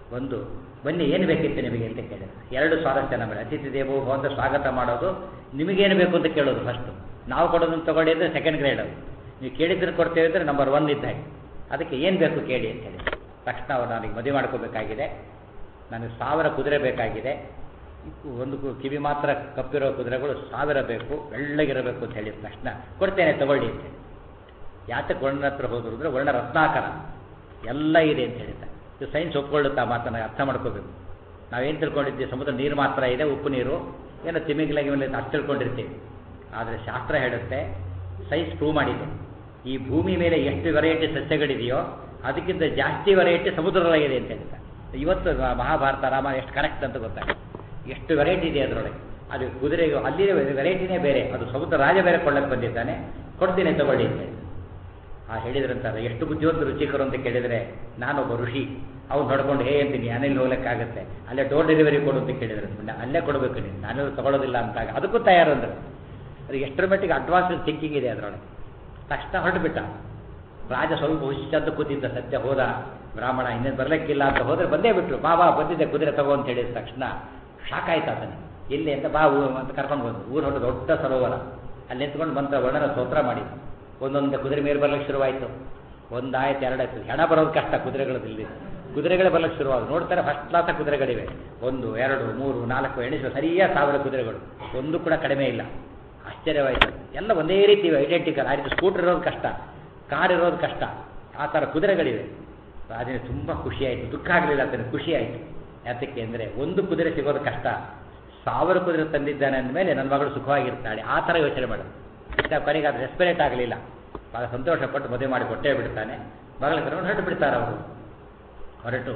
ಒಂದು ಬನ್ನಿ ಏನು ಬೇಕಿತ್ತು ನಿಮಗೆ ಅಂತ ಕೇಳಿದ್ರು. ಎರಡು ಸ್ವಾರಸ್ಯ ನಮಗೆ. ಅತಿಥಿ ದೇವೋ ಭವ ಅಂತ ಸ್ವಾಗತ ಮಾಡೋದು, ನಿಮಗೇನು ಬೇಕು ಅಂತ ಕೇಳೋದು ಫಸ್ಟು. ನಾವು ಕೊಡೋದನ್ನು ತಗೊಳ್ಳಿ ಅಂದರೆ ಸೆಕೆಂಡ್ ಗ್ರೇಡ್ ಅದು. ನೀವು ಕೇಳಿದ್ರೆ ಕೊಡ್ತೇವೆ ಅಂದರೆ ನಂಬರ್ ಒನ್ ಇದ್ದಾಗೆ. ಅದಕ್ಕೆ ಏನು ಬೇಕು ಕೇಳಿ ಅಂತ ಹೇಳಿ ತಕ್ಷಣ ಅವ್ರು ನನಗೆ ಮದುವೆ ಮಾಡ್ಕೋಬೇಕಾಗಿದೆ, ನನಗೆ ಸಾವಿರ ಕುದುರೆ ಬೇಕಾಗಿದೆ, ಒಂದು ಕಿವಿ ಮಾತ್ರ ಕಪ್ಪಿರೋ ಕುದುರೆಗಳು ಸಾವಿರ ಬೇಕು, ಬೆಳ್ಳಗಿರಬೇಕು ಅಂತ ಹೇಳಿದ ತಕ್ಷಣ ಕೊಡ್ತೇನೆ ತಗೊಳ್ಳಿ ಅಂತ ಹೇಳಿ. ಯಾತಕ್ಕೆ ವರ್ಣ ಹತ್ರ ಹೋದ್ರು ಅಂದರೆ ವರ್ಣ ರತ್ನಾಕರ ಎಲ್ಲ ಇದೆ ಅಂತ ಹೇಳಿದ್ದಾರೆ. ಇದು ಸೈನ್ಸ್ ಒಪ್ಕೊಳ್ಳುತ್ತಾ ಮಾತನ್ನು ಅರ್ಥ ಮಾಡ್ಕೋಬೇಕು. ನಾವೇನು ತಿಳ್ಕೊಂಡಿದ್ದೀವಿ, ಸಮುದ್ರ ನೀರು ಮಾತ್ರ ಇದೆ, ಉಪ್ಪು ನೀರು, ಏನೋ ತಿಮಿಗಿಲಾಗಿ ಮೇಲೆ ಅಷ್ಟು ತಿಳ್ಕೊಂಡಿರ್ತೀವಿ. ಆದರೆ ಶಾಸ್ತ್ರ ಹೇಳುತ್ತೆ, ಸೈನ್ಸ್ ಪ್ರೂವ್ ಮಾಡಿದೆ, ಈ ಭೂಮಿ ಮೇಲೆ ಎಷ್ಟು ವೆರೈಟಿ ಸಸ್ಯಗಳಿದೆಯೋ ಅದಕ್ಕಿಂತ ಜಾಸ್ತಿ ವೆರೈಟಿ ಸಮುದ್ರದೊಳಗಿದೆ ಅಂತ ಹೇಳ್ತಾರೆ. ಇವತ್ತು ಮಹಾಭಾರತ ರಾಮ ಎಷ್ಟು ಕರೆಕ್ಟ್ ಅಂತ ಗೊತ್ತಾಗುತ್ತೆ. ಎಷ್ಟು ವೆರೈಟಿ ಇದೆ ಅದರೊಳಗೆ. ಅದು ಕುದುರೆಗೆ ಅಲ್ಲಿ ವೆರೈಟಿನೇ ಬೇರೆ, ಅದು ಸಮುದ್ರ ರಾಜ ಬೇರೆ ಕೊಳ್ಳಕ್ಕೆ ಬಂದಿದ್ದಾನೆ, ಕೊಡ್ತೀನಿ ತಗೊಳ್ಳಿ ಅಂತ ಹೇಳಿ. ಆ ಹೇಳಿದ್ರಂತಾರೆ, ಎಷ್ಟು ಬುದ್ಧಿವಂತ ರುಚಿಕರು ಅಂತ ಕೇಳಿದರೆ, ನಾನೊಬ್ಬ ಋಷಿ, ಅವ್ನು ಹೊಡ್ಕೊಂಡು ಹೇ ಅಂತೀನಿ, ನಾನೆಲ್ಲಿ ಹೋಗ್ಲಿಕ್ಕಾಗತ್ತೆ, ಅಲ್ಲೇ ಡೋರ್ ಡೆಲಿವರಿ ಕೊಡು ಅಂತ ಕೇಳಿದ್ರು. ಅಲ್ಲೇ ಕೊಡಬೇಕು ನೀನು, ನಾನೇ ತಗೊಳ್ಳೋದಿಲ್ಲ ಅಂತಾಗ ಅದಕ್ಕೂ ತಯಾರಂದ್ರೆ. ಅದು ಎಷ್ಟರ ಮಟ್ಟಿಗೆ ಅಡ್ವಾನ್ಸ್ ಥಿಂಕಿಂಗ್ ಇದೆ ಅದರೊಳಗೆ. ತಕ್ಷಣ ಹೊರಟು ಬಿಟ್ಟ ರಾಜ. ಸ್ವಲ್ಪ ಹುಷಿತಂದು ಕೂತಿದ್ದ, ಸತ್ಯ ಹೋದ ಬ್ರಾಹ್ಮಣ, ಇನ್ನೇನು ಬರಲಿಕ್ಕಿಲ್ಲ ಅಂತ ಹೋದರೆ ಬಂದೇ ಬಿಟ್ರು. ಬಾ ಬಾ ಬಂದಿದ್ದೆ ಕುದುರೆ ತಗೋ ಅಂತ ಹೇಳಿದ ತಕ್ಷಣ ಶಾಕ್ ಆಯ್ತು ಆತನ. ಎಲ್ಲಿ ಅಂತ ಬಾ ಅಂತ ಕರ್ಕೊಂಡು ಬಂದು ಊರು ಹೊರಟು ದೊಡ್ಡ ಸರೋವರ ಅಲ್ಲಿ ನಿಂತ್ಕೊಂಡು ಮಂತ್ರ ವರ್ಣನ ಸ್ತೋತ್ರ ಮಾಡಿ ಒಂದೊಂದು ಕುದುರೆ ಮೇಲೆ ಬರ್ಲಿಕ್ಕೆ ಶುರುವಾಯಿತು. ಒಂದಾಯ್ತು, ಎರಡಾಯ್ತು, ಹೆಣ ಬರೋದು ಕಷ್ಟ ಕುದುರೆಗಳದಲ್ಲಿ. ಕುದುರೆಗಳೇ ಬರ್ಲಿಕ್ಕೆ ಶುರುವಾಗ ನೋಡ್ತಾರೆ, ಫಸ್ಟ್ ಕ್ಲಾಸ ಕುದುರೆಗಳಿವೆ. ಒಂದು ಎರಡು ಮೂರು ನಾಲ್ಕು ಎಣಿಸುವ ಸರಿಯಾದ ಸಾವಿರ ಕುದುರೆಗಳು, ಒಂದು ಕೂಡ ಕಡಿಮೆ ಇಲ್ಲ. ಆಶ್ಚರ್ಯವಾಯಿತು. ಎಲ್ಲ ಒಂದೇ ರೀತಿ ಐಡೆಂಟಿಕಲ್. ಆ ರೀತಿ ಸ್ಕೂಟರ್ ಇರೋದು ಕಷ್ಟ, ಕಾರ್ ಇರೋದು ಕಷ್ಟ, ಆ ಥರ ಕುದುರೆಗಳಿವೆ. ರಾಜನಿಗೆ ತುಂಬ ಖುಷಿಯಾಯಿತು, ದುಃಖ ಆಗಲಿಲ್ಲ ಅಂತಲೇ ಖುಷಿ ಆಯಿತು. ಯಾತಕ್ಕೆ ಅಂದರೆ ಒಂದು ಕುದುರೆ ಸಿಗೋದು ಕಷ್ಟ, ಸಾವಿರ ಕುದುರೆ ತಂದಿದ್ದಾನೆ ಅಂದಮೇಲೆ ನನ್ನ ಮಗಳು ಸುಖವಾಗಿರ್ತಾಳೆ, ಆ ಥರ ಯೋಚನೆ ಮಾಡೋದು. ಇಷ್ಟ ಕೊನೆಗೆ ಅದು ರೆಸ್ಪಿರೇಟ್ ಆಗಲಿಲ್ಲ, ಭಾಳ ಸಂತೋಷಪಟ್ಟು ಮದುವೆ ಮಾಡಿ ಕೊಟ್ಟೇ ಬಿಡ್ತಾನೆ. ಮಗಳ ಕರ್ಕೊಂಡು ಹೊರಟು ಬಿಡ್ತಾರೆ ಅವರು. ಹೊರಟು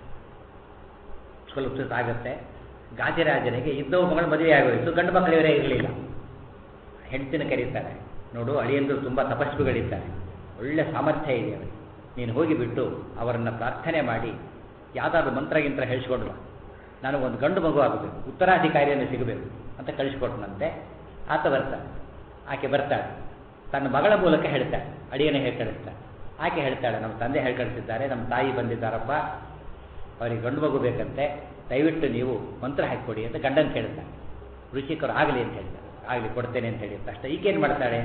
ಸ್ವಲ್ಪ ಹೊತ್ತು ಆಗುತ್ತೆ. ಗಾದಿರಾಜನಿಗೆ ಇದ್ದವು ಮಗಳು ಮದುವೆ ಆಗೋಯಿತು, ಗಂಡು ಮಕ್ಕಳಿವರೇ ಇರಲಿಲ್ಲ. ಹೆಂಡತಿನ ಕರೀತಾರೆ, ನೋಡು ಅಳಿಯಂದರು ತುಂಬ ತಪಸ್ವಿಗಳಿದ್ದಾರೆ, ಒಳ್ಳೆ ಸಾಮರ್ಥ್ಯ ಇದೆ ಅವರಿಗೆ, ನೀನು ಹೋಗಿಬಿಟ್ಟು ಅವರನ್ನು ಪ್ರಾರ್ಥನೆ ಮಾಡಿ ಯಾವುದಾದ್ರು ಮಂತ್ರಗಿಂತ್ರ ಹೇಳಿಸ್ಕೊಂಡು ಬಾ, ನನಗೊಂದು ಗಂಡು ಮಗು ಆಗಬೇಕು, ಉತ್ತರಾಧಿಕಾರಿಯನ್ನು ಸಿಗಬೇಕು ಅಂತ ಕಳಿಸ್ಕೊಟ್ನಂತೆ. ಆತ ಬರ್ತಾನೆ. ಆಕೆ ಬರ್ತಾಳೆ, ತನ್ನ ಮಗಳ ಮೂಲಕ ಹೇಳ್ತಾಳೆ, ಅಡಿಯನೇ ಹೇಳಿ ಕಳಿಸ್ತಾಳೆ. ಆಕೆ ಹೇಳ್ತಾಳೆ, ನಮ್ಮ ತಂದೆ ಹೇಳಿ ಕಳಿಸಿದ್ದಾರೆ, ನಮ್ಮ ತಾಯಿ ಬಂದಿದ್ದಾರಪ್ಪ, ಅವರಿಗೆ ಗಂಡು ಮಗು ಬೇಕಂತೆ, ದಯವಿಟ್ಟು ನೀವು ಮಂತ್ರ ಹಾಕಿಕೊಡಿ ಅಂತ ಗಂಡನ ಕೇಳ್ತಾಳೆ. ರುಚಿಕರು ಆಗಲಿ ಅಂತ ಹೇಳ್ತಾರೆ. ಆಗಲಿ ಕೊಡ್ತೇನೆ ಅಂತ ಹೇಳಿದ ತಕ್ಷಣ ಈಗೇನು ಮಾಡ್ತಾಳೆ,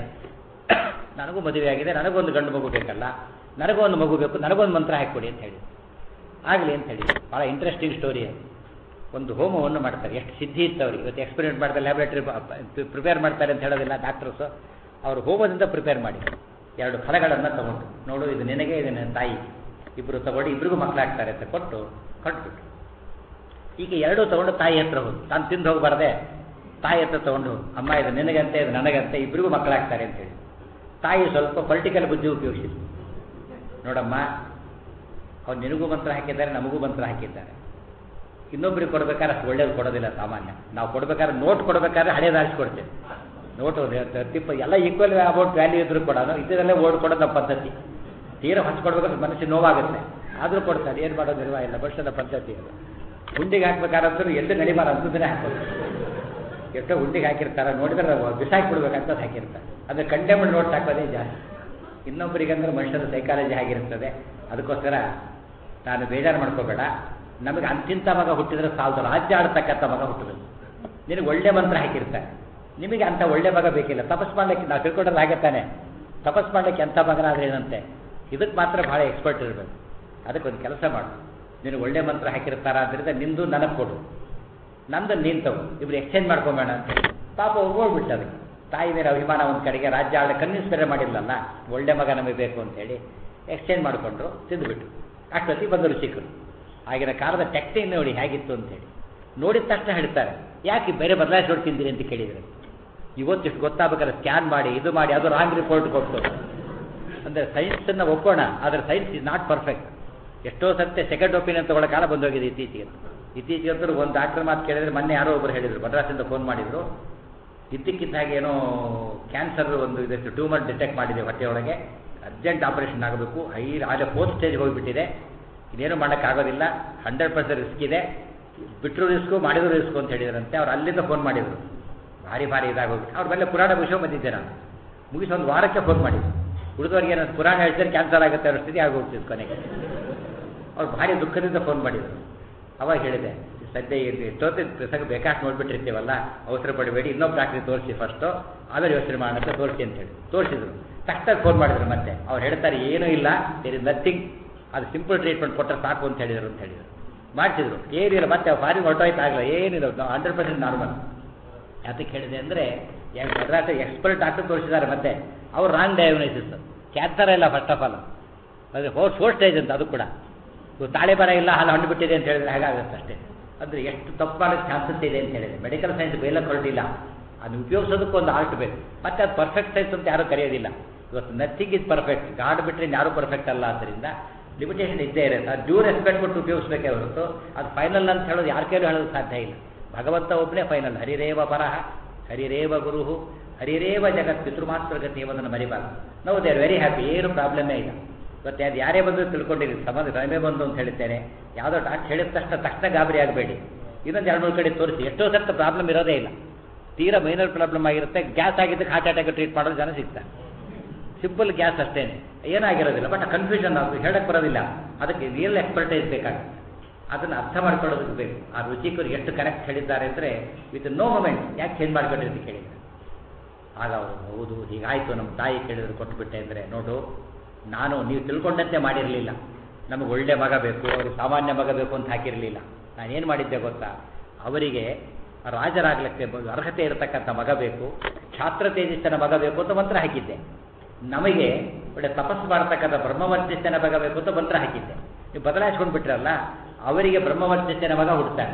ನನಗೂ ಮದುವೆ ಆಗಿದೆ, ನನಗೊಂದು ಗಂಡು ಮಗು ಬೇಕಲ್ಲ, ನನಗೂ ಒಂದು ಮಗು ಬೇಕು, ನನಗೊಂದು ಮಂತ್ರ ಹಾಕಿಕೊಡಿ ಅಂತ ಹೇಳಿ. ಆಗಲಿ ಅಂತ ಹೇಳಿ. ಭಾಳ ಇಂಟ್ರೆಸ್ಟಿಂಗ್ ಸ್ಟೋರಿ ಅದು. ಒಂದು ಹೋಮವನ್ನು ಮಾಡ್ತಾರೆ, ಎಷ್ಟು ಸಿದ್ಧಿ ಇತ್ತು ಅವ್ರಿಗೆ. ಇವತ್ತು ಎಕ್ಸ್ಪೆರಿಮೆಂಟ್ ಮಾಡ್ತಾರೆ, ಲ್ಯಾಬ್ರೇಟರಿ ಪ್ರಿಪೇರ್ ಮಾಡ್ತಾರೆ ಅಂತ ಹೇಳೋದಿಲ್ಲ ಡಾಕ್ಟರ್ಸು. ಅವರು ಹೋಮದಿಂದ ಪ್ರಿಪೇರ್ ಮಾಡಿ ಎರಡು ಫಲಗಳನ್ನು ತಗೊಂಡು, ನೋಡು ಇದು ನಿನಗೆ, ಇದು ನನ್ನ ತಾಯಿ, ಇಬ್ಬರು ತಗೊಂಡು ಇಬ್ಬರಿಗೂ ಮಕ್ಕಳಾಗ್ತಾರೆ ಅಂತ ಕೊಟ್ಟು ಕೊಟ್ಬಿಟ್ಟು, ಈಗ ಎರಡೂ ತಗೊಂಡು ತಾಯಿ ಹತ್ರ ಹೋಗಿ, ತಾನು ತಿಂದು ಹೋಗಬಾರ್ದೆ, ತಾಯಿ ಹತ್ರ ತೊಗೊಂಡು, ಅಮ್ಮ ಇದು ನಿನಗಂತೆ ಇದು ನನಗಂತೆ, ಇಬ್ಬರಿಗೂ ಮಕ್ಕಳಾಗ್ತಾರೆ ಅಂತೇಳಿ. ತಾಯಿ ಸ್ವಲ್ಪ ಪೊಲಿಟಿಕಲ್ ಬುದ್ಧಿ ಉಪಯೋಗಿಸಿದ್ರು. ನೋಡಮ್ಮ, ಅವ್ರು ನಿನಗೂ ಮಂತ್ರ ಹಾಕಿದ್ದಾರೆ, ನಮಗೂ ಮಂತ್ರ ಹಾಕಿದ್ದಾರೆ, ಇನ್ನೊಬ್ರಿಗೆ ಕೊಡ್ಬೇಕಾದ್ರೆ ಅಷ್ಟು ಒಳ್ಳೇದು ಕೊಡೋದಿಲ್ಲ ಸಾಮಾನ್ಯ. ನಾವು ಕೊಡ್ಬೇಕಾದ್ರೆ ನೋಟ್ ಕೊಡ್ಬೇಕಾದ್ರೆ ಹಳೇದು ಆರಿಸ್ಕೊಡ್ತೇವೆ. ನೋಟು ತಿಪ್ಪ ಎಲ್ಲ ಈಕ್ವಲ್ ಅಬೌಟ್ ವ್ಯಾಲ್ಯೂ ಇದ್ರೂ ಕೂಡ ಇದರಲ್ಲೇ ಓಡ್ ಕೊಡೋದು ನಮ್ಮ ಪದ್ಧತಿ. ತೀರಾ ಹಚ್ಕೊಡ್ಬೇಕಾದ್ರೆ ಮನಸ್ಸಿಗೆ ನೋವಾಗುತ್ತೆ, ಆದರೂ ಕೊಡ್ತಾರೆ. ಏನು ಮಾಡೋದು ಇರುವ ಇಲ್ಲ, ವರ್ಷದ ಪದ್ಧತಿ ಅದು. ಹುಂಡಿಗೆ ಹಾಕ್ಬೇಕಾರಂದ್ರೂ ಎಲ್ಲಿ ನಡಿಬಾರ ಅಂತದನ್ನೇ ಹಾಕೋದು. ಎಷ್ಟೋ ಹುಂಡಿಗೆ ಹಾಕಿರ್ತಾರೆ, ನೋಡಿದ್ರೆ ಬಿಸಾಕಿ ಬಿಡ್ಬೇಕಂತ ಹಾಕಿರ್ತಾರೆ. ಅಂದರೆ ಕಂಡೆಮ್ಡ್ ನೋಟ್ಸ್ ಹಾಕೋದೇ ಜಾಸ್ತಿ. ಇನ್ನೊಬ್ಬರಿಗಂದ್ರೆ ಮನುಷ್ಯನ ಸೈಕಾಲಜಿ ಆಗಿರ್ತದೆ. ಅದಕ್ಕೋಸ್ಕರ ನಾನು ಬೇಜಾರು ಮಾಡ್ಕೋಬೇಡ, ನಮಗೆ ಅಂತಿಂಥ ಮಗ ಹುಟ್ಟಿದ್ರೆ ಸಾಲದು, ರಾಜ್ಯ ಆಡ್ತಕ್ಕಂಥ ಮಗ ಹುಟ್ಟಬೇಕು. ನಿನಗೆ ಒಳ್ಳೆ ಮಂತ್ರ ಹಾಕಿರ್ತಾರೆ, ನಿಮಗೆ ಅಂಥ ಒಳ್ಳೆ ಮಗ ಬೇಕಿಲ್ಲ. ತಪಸ್ ಮಾಡಲಿಕ್ಕೆ ನಾವು ತಿಳ್ಕೊಂಡ್ರೆ ಆಗತ್ತಾನೆ, ತಪಸ್ ಮಾಡಲಿಕ್ಕೆ ಎಂಥ ಮಗನಾದ್ರೆ ಏನಂತೆ, ಇದಕ್ಕೆ ಮಾತ್ರ ಭಾಳ ಎಕ್ಸ್ಪರ್ಟ್ ಇರಬೇಕು. ಅದಕ್ಕೊಂದು ಕೆಲಸ ಮಾಡು, ನಿನಗೆ ಒಳ್ಳೆ ಮಂತ್ರ ಹಾಕಿರ್ತಾರ ಆದ್ದರಿಂದ ನಿಂದು ನನಗೆ ಕೊಡು, ನಂದು ನೀನು ತಗೋ, ಇಬ್ರು ಎಕ್ಸ್ಚೇಂಜ್ ಮಾಡ್ಕೊಂಬೇಡ ಅಂತೇಳಿ. ಪಾಪ ಹೋಗ್ಬಿಟ್ಟು ಅದಕ್ಕೆ ತಾಯಿ ಮೇಲೆ ಅಭಿಮಾನ ಒಂದು ಕಡೆಗೆ, ರಾಜ್ಯ ಆಡ ಕನ್ವಿನ್ಸ್ ಬೇರೆ ಮಾಡಿಲ್ಲಲ್ಲ, ಒಳ್ಳೆ ಮಗ ನಮಗೆ ಬೇಕು ಅಂತೇಳಿ ಎಕ್ಸ್ಚೇಂಜ್ ಮಾಡಿಕೊಂಡ್ರು, ತಿಂದುಬಿಟ್ಟು. ಅಷ್ಟೊತ್ತಿ ಬಂದರು ಸಿಕ್ಕರು. ಆಗಿನ ಕಾಲದ ಟೆಕ್ನಿಕ್ ನೋಡಿ ಹೇಗಿತ್ತು ಅಂತೇಳಿ ನೋಡಿದ ತಕ್ಷಣ ಹೇಳ್ತಾರೆ, ಯಾಕೆ ಬೇರೆ ಬದಲಾಯಿಸಿ ತಿಂದಿರಿ ಅಂತ ಕೇಳಿದರೆ. ಇವತ್ತಿಷ್ಟು ಗೊತ್ತಾಗಬೇಕಾದ್ರೆ ಸ್ಕ್ಯಾನ್ ಮಾಡಿ ಇದು ಮಾಡಿ ಅದು ರಾಂಗ್ ರಿಪೋರ್ಟ್ ಕೊಟ್ಟು, ಅಂದರೆ ಸೈನ್ಸನ್ನು ಒಪ್ಪೋಣ, ಆದರೆ ಸೈನ್ಸ್ ಇಸ್ ನಾಟ್ ಪರ್ಫೆಕ್ಟ್. ಎಷ್ಟೋ ಸತ್ಯ ಸೆಕೆಂಡ್ ಒಪಿನಿಯನ್ ತಗೊಳ್ಳೋ ಕಾಲ ಬಂದೋಗಿದೆ ಇತ್ತೀಚೆಗೆ. ಇತ್ತೀಚೆಗೆ ಅಂತೂ ಒಂದು ಡಾಕ್ಟರ್ ಮಾತು ಕೇಳಿದರೆ, ಮೊನ್ನೆ ಯಾರೋ ಒಬ್ಬರು ಹೇಳಿದರು, ಮದ್ರಾಸಿಂದ ಫೋನ್ ಮಾಡಿದರು, ಇದ್ದಕ್ಕಿದ್ದ ಹಾಗೆ ಏನೋ ಕ್ಯಾನ್ಸರ್ ಒಂದು ಇದಷ್ಟು ಟ್ಯೂಮರ್ ಡಿಟೆಕ್ಟ್ ಮಾಡಿದೆ ಹೊಟ್ಟೆಯೊಳಗೆ, ಅರ್ಜೆಂಟ್ ಆಪರೇಷನ್ ಆಗಬೇಕು, ಹೈ ಆಗ ಫೋರ್ತ್ ಸ್ಟೇಜ್ಗೆ ಹೋಗಿಬಿಟ್ಟಿದೆ, ಇನ್ನೇನು ಮಾಡೋಕ್ಕಾಗೋದಿಲ್ಲ, ಹಂಡ್ರೆಡ್ ಪರ್ಸೆಂಟ್ ರಿಸ್ಕ್ ಇದೆ, ಬಿಟ್ಟರು ರಿಸ್ಕು ಮಾಡಿದ್ರು ರಿಸ್ಕು ಅಂತ ಹೇಳಿದ್ರಂತೆ. ಅವ್ರು ಅಲ್ಲಿಂದ ಫೋನ್ ಮಾಡಿದರು, ಭಾರಿ ಭಾರಿ ಇದಾಗೋಗ್ಬಿಟ್ಟು. ಅವ್ರ ಮೇಲೆ ಪುರಾಣ ವಿಷಯ ಬಂದಿದ್ದೆ ನಾನು, ಮುಗಿಸಿ ಒಂದು ವಾರಕ್ಕೆ ಫೋನ್ ಮಾಡಿದ್ರು. ಉಳಿದವ್ರಿಗೆ ಏನಾದ್ರು ಪುರಾಣ ಹೇಳ್ತಾರೆ ಕ್ಯಾನ್ಸರ್ ಆಗುತ್ತೆ ಅನ್ನೋ ಸ್ಥಿತಿ ಆಗೋಗ್ತಿತ್ತು ಕೊನೆಗೆ. ಅವ್ರು ಭಾರಿ ದುಃಖದಿಂದ ಫೋನ್ ಮಾಡಿದರು. ಅವಾಗ ಹೇಳಿದೆ, ಸದ್ಯ ಎಷ್ಟೊತ್ತಿನ ಪ್ರಸಂಗ ಬೇಕಾಷ್ಟು ನೋಡ್ಬಿಟ್ಟಿರ್ತೀವಲ್ಲ, ಅವಸರ ಪಡಬೇಡಿ, ಇನ್ನೊಬ್ಬ ಡಾಕ್ಟ್ರಿಗೆ ತೋರಿಸಿ ಫಸ್ಟು, ಆಮೇಲೆ ಯೋಚನೆ ಮಾಡೋಣ ಅಂತ ತೋರಿಸಿ ಅಂತ ಹೇಳಿ ತೋರಿಸಿದ್ರು. ತಕ್ಷಣ ಫೋನ್ ಮಾಡಿದ್ರು ಮತ್ತೆ. ಅವ್ರು ಹೇಳ್ತಾರೆ ಏನೂ ಇಲ್ಲ, ದೇರ್ ಇಸ್ ನಥಿಂಗ್, ಅದು ಸಿಂಪಲ್ ಟ್ರೀಟ್ಮೆಂಟ್ ಕೊಟ್ಟರೆ ಸಾಕು ಅಂತ ಹೇಳಿದರು ಅಂತ ಹೇಳಿದರು. ಮಾಡಿಸಿದ್ರು, ಏನಿಲ್ಲ, ಮತ್ತೆ ಫಾರಿನ್ ಹೊರಟೋಯ್ತು ಆಗಲ್ಲ, ಏನಿಲ್ಲ, ಹಂಡ್ರೆಡ್ ಪರ್ಸೆಂಟ್ ನಾರ್ಮಲ್. ಅದಕ್ಕೆ ಹೇಳಿದೆ ಅಂದರೆ ಮದ್ರಾಸ ಎಕ್ಸ್ಪರ್ಟ್ ಡಾಕ್ಟರ್ ತೋರಿಸಿದ್ದಾರೆ, ಮತ್ತೆ ಅವ್ರು ರಾಂಗ್ ಡಯಾಗ್ನೋಸಿಸ್, ಕ್ಯಾನ್ಸರ್ ಇಲ್ಲ ಫಸ್ಟ್ ಆಫ್ ಆಲ್, ಅಂದರೆ ಫೋರ್ ಫೋರ್ ಸ್ಟೇಜ್ ಅಂತ. ಅದು ಕೂಡ ತಾಳೆ ಬರ ಇಲ್ಲ, ಹಾಲು ಹಣ್ಣು ಬಿಟ್ಟಿದೆ ಅಂತ ಹೇಳಿದ್ರೆ ಹಾಗಾಗುತ್ತೆ ಅಷ್ಟೇ. ಅಂದರೆ ಎಷ್ಟು ತಪ್ಪು ಮಾಡೋಕ್ಕೆ ಚಾನ್ಸಸ್ ಇದೆ ಅಂತ ಹೇಳಿದೆ. ಮೆಡಿಕಲ್ ಸೈನ್ಸ್ ಬೇಲಕ್ಕೆ ಹೊರಟಿಲ್ಲ, ಅದನ್ನು ಉಪಯೋಗಿಸೋದಕ್ಕೆ ಒಂದು ಆರ್ಟ್ ಬೇಕು. ಮತ್ತು ಅದು ಪರ್ಫೆಕ್ಟ್ ಸೈನ್ಸ್ ಅಂತ ಯಾರೂ ಕರೆಯೋದಿಲ್ಲ. ಇವತ್ತು ನಥಿಂಗ್ ಇಸ್ ಪರ್ಫೆಕ್ಟ್, ಗಾಡ್ ಬಿಟ್ಟರೆ ಯಾರೂ ಪರ್ಫೆಕ್ಟ್ ಅಲ್ಲ. ಆದ್ದರಿಂದ ಲಿಮಿಟೇಷನ್ ಇದ್ದೇ ಇರುತ್ತೆ. ಅದು ಡ್ಯೂ ರೆಸ್ಪೆಕ್ಟ್ ಕೊಟ್ಟು ಉಪಯೋಗಿಸ್ಬೇಕೇ ಹೊರತು ಅದು ಫೈನಲ್ ಅಂತ ಹೇಳೋದು ಯಾರ ಕೈಲೂ ಹೇಳೋದು ಸಾಧ್ಯ ಇಲ್ಲ. ಭಗವಂತ ಒಬ್ಬನೇ ಫೈನಲ್. ಹರಿರೇವ ಪರಹ ಹರಿರೇವ ಗುರುಹು ಹರಿರೇವ ಜಗತ್ ಪಿತೃಮಾತ್ರ ಗತಿ ಎಂಬುದನ್ನು ಮರಿಬಾರ್ದು. ನಾವು ದೇ ಆರ್ ವೆರಿ ಹ್ಯಾಪಿ, ಏನು ಪ್ರಾಬ್ಲಮೇ ಇಲ್ಲ. ಇವತ್ತು ಅದು ಯಾರೇ ಬಂದು ತಿಳ್ಕೊಂಡಿರಿ, ಸಂಬಂಧ ರಮೆ ಬಂದು ಅಂತ ಹೇಳಿದ್ದೇನೆ, ಯಾವುದೋ ಡಾಕ್ಟರ್ ಹೇಳಿದ ತಕ್ಷಣ ತಕ್ಷಣ ಗಾಬರಿ ಆಗಬೇಡಿ. ಇನ್ನೊಂದು ಎರಡು ಮೂರು ಕಡೆ ತೋರಿಸಿ, ಎಷ್ಟೋ ಸರ್ತ ಪ್ರಾಬ್ಲಮ್ ಇರೋದೇ ಇಲ್ಲ, ತೀರಾ ಮೈನರ್ ಪ್ರಾಬ್ಲಮ್ ಆಗಿರುತ್ತೆ. ಗ್ಯಾಸ್ ಆಗಿದ್ದಕ್ಕೆ ಹಾರ್ಟ್ ಅಟ್ಯಾಕ್ ಟ್ರೀಟ್ ಮಾಡೋದು ಜನ ಸಿಗ್ತಾರೆ. ಸಿಂಪಲ್ ಗ್ಯಾಸ್ ಅಷ್ಟೇ, ಏನಾಗಿರೋದಿಲ್ಲ. ಬಟ್ ಕನ್ಫ್ಯೂಷನ್ ಅದು ಹೇಳಕ್ಕೆ ಬರೋದಿಲ್ಲ. ಅದಕ್ಕೆ ರಿಯಲ್ ಎಕ್ಸ್ಪರ್ಟೈಸ್ ಬೇಕಾಗುತ್ತೆ. ಅದನ್ನು ಅರ್ಥ ಮಾಡ್ಕೊಳ್ಳೋದಕ್ಕೆ ಬೇಕು. ಆ ರುಚಿಕರು ಎಷ್ಟು ಕರೆಕ್ಟ್ ಹೇಳಿದ್ದಾರೆ ಅಂದರೆ ವಿತ್ ನೋ ಮೊಮೆಂಟ್ ಯಾಕೆ ಚೇಂಜ್ ಮಾಡ್ಕೊಂಡ್ರಿ ಅಂತ ಕೇಳಿದರೆ, ಆಗ ಅವರು ಹೌದು ಹೀಗಾಯಿತು, ನಮ್ಮ ತಾಯಿ ಕೇಳಿದ್ರು ಕೊಟ್ಟುಬಿಟ್ಟೆ ಅಂದರೆ, ನೋಡು ನಾನು ನೀವು ತಿಳ್ಕೊಂಡಂತೆ ಮಾಡಿರಲಿಲ್ಲ. ನಮಗೆ ಒಳ್ಳೆ ಮಗ ಬೇಕು, ಅವ್ರಿಗೆ ಸಾಮಾನ್ಯ ಮಗ ಬೇಕು ಅಂತ ಹಾಕಿರಲಿಲ್ಲ. ನಾನೇನು ಮಾಡಿದ್ದೆ ಗೊತ್ತಾ, ಅವರಿಗೆ ರಾಜರಾಗಲಿಕ್ಕೆ ಅರ್ಹತೆ ಇರತಕ್ಕಂಥ ಮಗ ಬೇಕು, ಛಾತ್ರ ತೇಜಸ್ಸನ ಮಗ ಬೇಕು ಅಂತ ಮಂತ್ರ ಹಾಕಿದ್ದೆ. ನಮಗೆ ಒಳ್ಳೆ ತಪಸ್ಸು ಮಾಡತಕ್ಕಂಥ ಬ್ರಹ್ಮವರ್ಚಸ್ಸನ ಮಗ ಬೇಕು ಅಂತ ಮಂತ್ರ ಹಾಕಿದ್ದೆ. ನೀವು ಬದಲಾಯಿಸ್ಕೊಂಡು ಬಿಟ್ರಲ್ಲ, ಅವರಿಗೆ ಬ್ರಹ್ಮವರ್ಚಸ್ಸನ ಮಗ ಹುಡ್ತಾನೆ,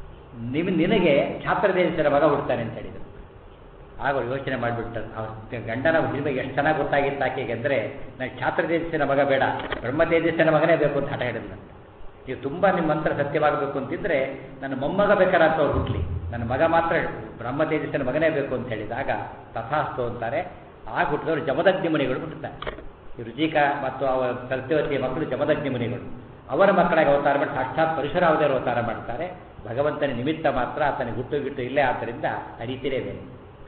ನಿಮ್ ನಿನಗೆ ಛಾತ್ರ ತೇಜಸ್ಸನ ಮಗ ಹುಡ್ತಾನೆ ಅಂತ ಹೇಳಿದರು. ಆಗ ಯೋಚನೆ ಮಾಡಿಬಿಟ್ಟು ಅವ್ರ ಗಂಡನ ಹಿರಿಮೆಗೆ ಎಷ್ಟು ಚೆನ್ನಾಗಿ ಗೊತ್ತಾಗಿತ್ತು ಆಕೆಗೆ ಅಂದರೆ, ನನಗೆ ಛಾತ್ರ ತೇಜಸ್ಸಿನ ಮಗ ಬೇಡ, ಬ್ರಹ್ಮ ತೇಜಸ್ಸಿನ ಮಗನೇ ಬೇಕು ಅಂತ ಹಠ ಹಿಡಿದ್ರು. ನೀವು ತುಂಬ ನಿಮ್ಮ ಮಂತ್ರ ಸತ್ಯವಾಗಬೇಕು ಅಂತಿದ್ರೆ ನನ್ನ ಮೊಮ್ಮಗ ಬೇಕಾರ ಅಂತ ಅವ್ರು ಹುಟ್ಟಲಿ, ನನ್ನ ಮಗ ಮಾತ್ರ ಬ್ರಹ್ಮ ತೇಜಸ್ಸಿನ ಮಗನೇ ಬೇಕು ಅಂತ ಹೇಳಿದಾಗ ತಥಾಸ್ತು ಅಂತಾರೆ. ಆಗ ಹುಟ್ಟಿದವರು ಜಮದಗ್ನಿ ಮುನಿಗಳು ಹುಟ್ಟುತ್ತಾರೆ. ಈ ರುಚಿಕ ಮತ್ತು ಅವರ ಸತ್ಯವತಿಯ ಮಕ್ಕಳು ಜಮದಗ್ನಿ ಮುನಿಗಳು. ಅವರ ಮಕ್ಕಳಾಗಿ ಅವತಾರ ಮಾಡಿ ಸಾಕ್ಷಾತ್ ಪರಶುರಾಮದೇವರು ಅವತಾರ ಮಾಡ್ತಾರೆ. ಭಗವಂತನ ನಿಮಿತ್ತ ಮಾತ್ರ, ಆತನಿಗೆ ಹುಟ್ಟು ಗಿಟ್ಟು ಇಲ್ಲೇ, ಆದ್ದರಿಂದ ಆ ರೀತಿಯೇ ಬೇರೆ.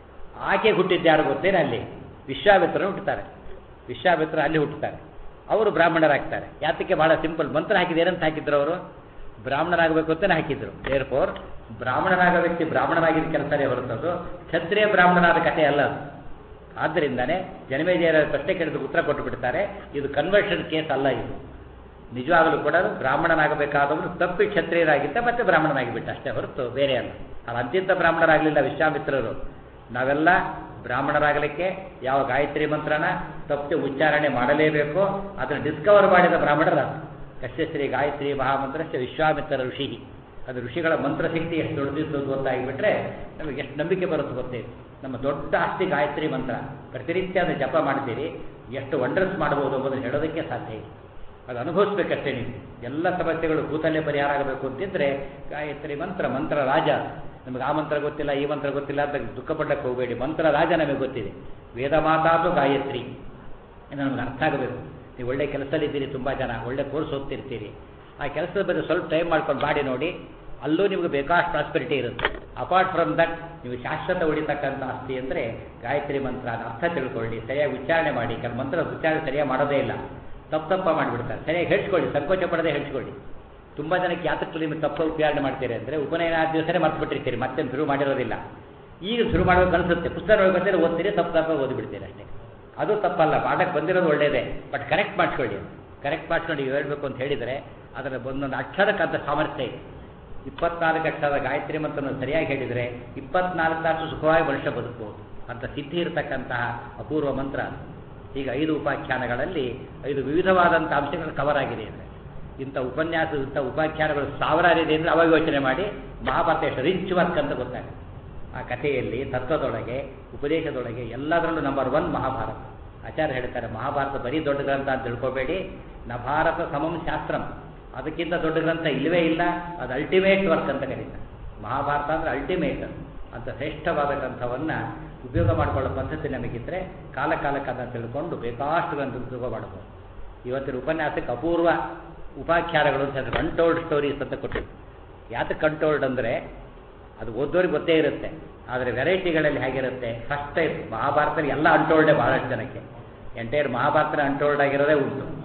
ಆಕೆ ಹುಟ್ಟಿದ್ದು ಯಾರು ಗೊತ್ತೇನೆ, ಅಲ್ಲಿ ವಿಶ್ವಾಮಿತ್ರರು ಹುಟ್ಟುತ್ತಾರೆ. ವಿಶ್ವಾಮಿತ್ರ ಅಲ್ಲಿ ಹುಟ್ಟುತ್ತಾರೆ, ಅವರು ಬ್ರಾಹ್ಮಣರಾಗ್ತಾರೆ. ಯಾತಕ್ಕೆ? ಬಹಳ ಸಿಂಪಲ್. ಮಂತ್ರ ಹಾಕಿದ್ದು ಏನಂತ ಹಾಕಿದ್ರು ಅವರು? ಬ್ರಾಹ್ಮಣರಾಗಬೇಕು ಅಂತಲೇ ಹಾಕಿದ್ರು. ದೇರ್ ಫೋರ್ ಬ್ರಾಹ್ಮಣರಾಗ ವ್ಯಕ್ತಿ ಬ್ರಾಹ್ಮಣರಾಗಿದ್ದ ಕೆಲಸನೇ ಹೊರತದ್ದು ಕ್ಷತ್ರಿಯ ಬ್ರಾಹ್ಮಣರಾದ ಕಥೆ ಅಲ್ಲ ಅದು. ಆದ್ದರಿಂದನೇ ಜನಮೇಜಯರ ಪ್ರಶ್ನೆ ಕೇಳಿದ್ರು ಉತ್ತರ ಕೊಟ್ಟು ಬಿಡ್ತಾರೆ, ಇದು ಕನ್ವರ್ಷನ್ ಕೇಸ್ ಅಲ್ಲ. ಇದು ನಿಜವಾಗಲೂ ಕೂಡ ಬ್ರಾಹ್ಮಣನಾಗಬೇಕಾದವರು ತಪ್ಪಿ ಕ್ಷತ್ರಿಯರಾಗಿದ್ದ ಮತ್ತೆ ಬ್ರಾಹ್ಮಣನಾಗಿಬಿಟ್ಟ ಅಷ್ಟೇ ಹೊರತು ಬೇರೆ ಅಲ್ಲ. ಅದು ಅತ್ಯಂತ ಬ್ರಾಹ್ಮಣರಾಗಲಿಲ್ಲ ವಿಶ್ವಾಮಿತ್ರರು. ನಾವೆಲ್ಲ ಬ್ರಾಹ್ಮಣರಾಗಲಿಕ್ಕೆ ಯಾವ ಗಾಯತ್ರಿ ಮಂತ್ರನ ತಪ್ಪು ಉಚ್ಚಾರಣೆ ಮಾಡಲೇಬೇಕು, ಅದನ್ನು ಡಿಸ್ಕವರ್ ಮಾಡಿದ ಬ್ರಾಹ್ಮಣರ ಕಶ್ಯಶ್ರೀ ಗಾಯತ್ರಿ ಮಹಾಮಂತ್ರಶ್ಚ ವಿಶ್ವಾಮಿತ್ರ ಋಷಿ. ಅದು ಋಷಿಗಳ ಮಂತ್ರಶಕ್ತಿ ಎಷ್ಟು ದೊಡ್ಡದಿದ್ದು ಗೊತ್ತಾಗಿಬಿಟ್ರೆ ನಮಗೆ ಎಷ್ಟು ನಂಬಿಕೆ ಬರುತ್ತೆ ಗೊತ್ತೇ. ನಮ್ಮ ದೊಡ್ಡ ಆಸ್ತಿ ಗಾಯತ್ರಿ ಮಂತ್ರ, ಪ್ರತಿನಿತ್ಯ ಅದನ್ನು ಜಪ ಮಾಡ್ತೀರಿ, ಎಷ್ಟು ವಂಡರ್ಸ್ ಮಾಡ್ಬೋದು ಎಂಬುದನ್ನು ಹೇಳೋದಕ್ಕೆ ಸಾಧ್ಯ ಇಲ್ಲ. ಅದು ಅನುಭವಿಸ್ಬೇಕಷ್ಟೇ. ನೀವು ಎಲ್ಲ ಸಮಸ್ಯೆಗಳು ಕೂತಲ್ಲೇ ಪರಿಹಾರ ಆಗಬೇಕು ಅಂತಿದ್ರೆ ಗಾಯತ್ರಿ ಮಂತ್ರ ಮಂತ್ರ ರಾಜ. ನಮಗೆ ಆ ಮಂತ್ರ ಗೊತ್ತಿಲ್ಲ, ಈ ಮಂತ್ರ ಗೊತ್ತಿಲ್ಲ ಅಂತ ದುಃಖಪಟ್ಟಕ್ಕೆ ಹೋಗಬೇಡಿ. ಮಂತ್ರ ರಾಜ ನಮಗೆ ಗೊತ್ತಿದೆ. ವೇದ ಮಾತಾದು ಗಾಯತ್ರಿ ಇನ್ನು ನಮ್ಗೆ ಅರ್ಥ ಆಗಬೇಕು. ನೀವು ಒಳ್ಳೆ ಕೆಲಸದಲ್ಲಿದ್ದೀರಿ, ತುಂಬ ಜನ ಒಳ್ಳೆ ಕೋರ್ಸ್ ಓದ್ತಿರ್ತೀರಿ, ಆ ಕೆಲಸದ ಬಗ್ಗೆ ಸ್ವಲ್ಪ ಟೈಮ್ ಮಾಡ್ಕೊಂಡು ಮಾಡಿ ನೋಡಿ, ಅಲ್ಲೂ ನಿಮಗೆ ಬೇಕಾಷ್ಟು ಪ್ರಾಸ್ಪೆರಿಟಿ ಇರುತ್ತೆ. ಅಪಾರ್ಟ್ ಫ್ರಮ್ ದಟ್ ನೀವು ಶಾಶ್ವತ ಉಳಿತಕ್ಕಂಥ ಆಸ್ತಿ ಅಂದರೆ ಗಾಯತ್ರಿ ಮಂತ್ರ ಅರ್ಥ ತಿಳ್ಕೊಳ್ಳಿ, ಸರಿಯಾಗಿ ಉಚ್ಚಾರಣೆ ಮಾಡಿ. ಕೆಲ ಮಂತ್ರ ಉಚ್ಚಾರಣೆ ಸರಿಯಾಗಿ ಮಾಡೋದೇ ಇಲ್ಲ, ತಪ್ಪು ತಪ್ಪ ಮಾಡಿಬಿಡ್ತಾರೆ. ಸರಿಯಾಗಿ ಹೇಳ್ಸ್ಕೊಳ್ಳಿ, ಸಂಕೋಚ ಪಡದೆ ಹೇಳ್ಸ್ಕೊಳ್ಳಿ. ತುಂಬ ಜನಕ್ಕೆ ಯಾತಕ್ಕೆ ನಿಮಗೆ ತಪ್ಪು ಉಪಯೋಗ ಮಾಡ್ತೀರಿ ಅಂದರೆ ಉಪನಯನ ಆದ ದಿವಸನೇ ಮರ್ತು ಬಿಟ್ಟಿರ್ತೀರಿ, ಮತ್ತೆ ಶುರು ಮಾಡಿರೋದಿಲ್ಲ. ಈಗ ಶುರು ಮಾಡೋದು ಅನಿಸುತ್ತೆ, ಪುಸ್ತಕ ಬಂದರೆ ಓದ್ತೀರಿ, ತಪ್ಪು ತಪ್ಪ ಓದಿಬಿಡ್ತೀರಿ ಅಷ್ಟೇ. ಅದು ತಪ್ಪಲ್ಲ, ಮಾಡಕ್ಕೆ ಬಂದಿರೋದು ಒಳ್ಳೆಯದೇ, ಬಟ್ ಕರೆಕ್ಟ್ ಮಾಡಿಸ್ಕೊಳ್ಳಿ. ಕರೆಕ್ಟ್ ಮಾಡಿಸ್ಕೊಂಡು ಹೇಳ್ಬೇಕು ಅಂತ ಹೇಳಿದರೆ ಅದರ ಒಂದೊಂದು ಅಕ್ಷರಕ್ಕಂಥ ಸಾಮರ್ಥ್ಯ ಇದೆ. ಇಪ್ಪತ್ನಾಲ್ಕು ಅಕ್ಷರದ ಗಾಯತ್ರಿ ಮಂತ್ರವನ್ನು ಸರಿಯಾಗಿ ಹೇಳಿದರೆ ಇಪ್ಪತ್ನಾಲ್ಕು ತಾಸು ಸುಖವಾಗಿ ವರ್ಷ ಬದುಕಬಹುದು ಅಂತ ಸಿದ್ಧಿ ಇರತಕ್ಕಂತಹ ಅಪೂರ್ವ ಮಂತ್ರ. ಈಗ ಐದು ಉಪಾಖ್ಯಾನಗಳಲ್ಲಿ ಐದು ವಿವಿಧವಾದಂಥ ಅಂಶಗಳು ಕವರ್ ಆಗಿದೆ ಅಂದರೆ, ಇಂಥ ಉಪನ್ಯಾಸ ಇಂಥ ಉಪಾಖ್ಯಾನಗಳು ಸಾವಿರಾರಿದೆ ಅಂದರೆ ಅವಾಗ ಯೋಚನೆ ಮಾಡಿ ಮಹಾಭಾರತ ಎಷ್ಟು ರಿಚ್ ವರ್ಕ್ ಅಂತ ಗೊತ್ತಾಗುತ್ತೆ. ಆ ಕಥೆಯಲ್ಲಿ ತತ್ವದೊಳಗೆ ಉಪದೇಶದೊಳಗೆ ಎಲ್ಲದರಲ್ಲೂ ನಂಬರ್ ಒನ್ ಮಹಾಭಾರತ. ಆಚಾರ್ಯ ಹೇಳ್ತಾರೆ, ಮಹಾಭಾರತ ಬರೀ ದೊಡ್ಡ ಗ್ರಂಥ ಅಂತ ತಿಳ್ಕೊಬೇಡಿ, ನ ಭಾರತ ಸಮಂ ಶಾಸ್ತ್ರಂ, ಅದಕ್ಕಿಂತ ದೊಡ್ಡ ಗ್ರಂಥ ಇಲ್ಲವೇ ಇಲ್ಲ, ಅದು ಅಲ್ಟಿಮೇಟ್ ವರ್ಕ್ ಅಂತ ಕರೀತಾರೆ. ಮಹಾಭಾರತ ಅಂದರೆ ಅಲ್ಟಿಮೇಟ್ ಅಂತ ಶ್ರೇಷ್ಠವಾದ ಗ್ರಂಥವನ್ನು ಉಪಯೋಗ ಮಾಡಿಕೊಳ್ಳೋ ಪದ್ಧತಿ ನಮಗಿದ್ದರೆ ಕಾಲ ಕಾಲಕ್ಕೆ ಅದನ್ನು ತಿಳ್ಕೊಂಡು ಬೇಕಾಷ್ಟು ಗ್ರಂಥ ಉಪಯೋಗ ಮಾಡ್ಬೋದು. ಇವತ್ತಿನ ಉಪನ್ಯಾಸಕ್ಕೆ ಅಪೂರ್ವ ಉಪಾಖ್ಯಾನಗಳು ಅಂತ ಅನ್ಟೋಲ್ಡ್ ಸ್ಟೋರೀಸ್ ಅಂತ ಕೊಟ್ಟಿದ್ದು. ಯಾತಕ್ಕೆ ಅನ್ಟೋಲ್ಡ್ ಅಂದರೆ ಅದು ಓದೋರಿಗೆ ಗೊತ್ತೇ ಇರುತ್ತೆ, ಆದರೆ ವೆರೈಟಿಗಳಲ್ಲಿ ಹೇಗಿರುತ್ತೆ. ಫಸ್ಟ್ ಟೈಮ್ ಮಹಾಭಾರತದಲ್ಲಿ ಎಲ್ಲ ಅನ್ಟೋಲ್ಡೇ ಬಹಳಷ್ಟು ಜನಕ್ಕೆ, ಎಂಟೈರ್ ಮಹಾಭಾರತ ಅನ್ಟೋಲ್ಡ್ ಆಗಿರೋದೇ ಉಂಟು.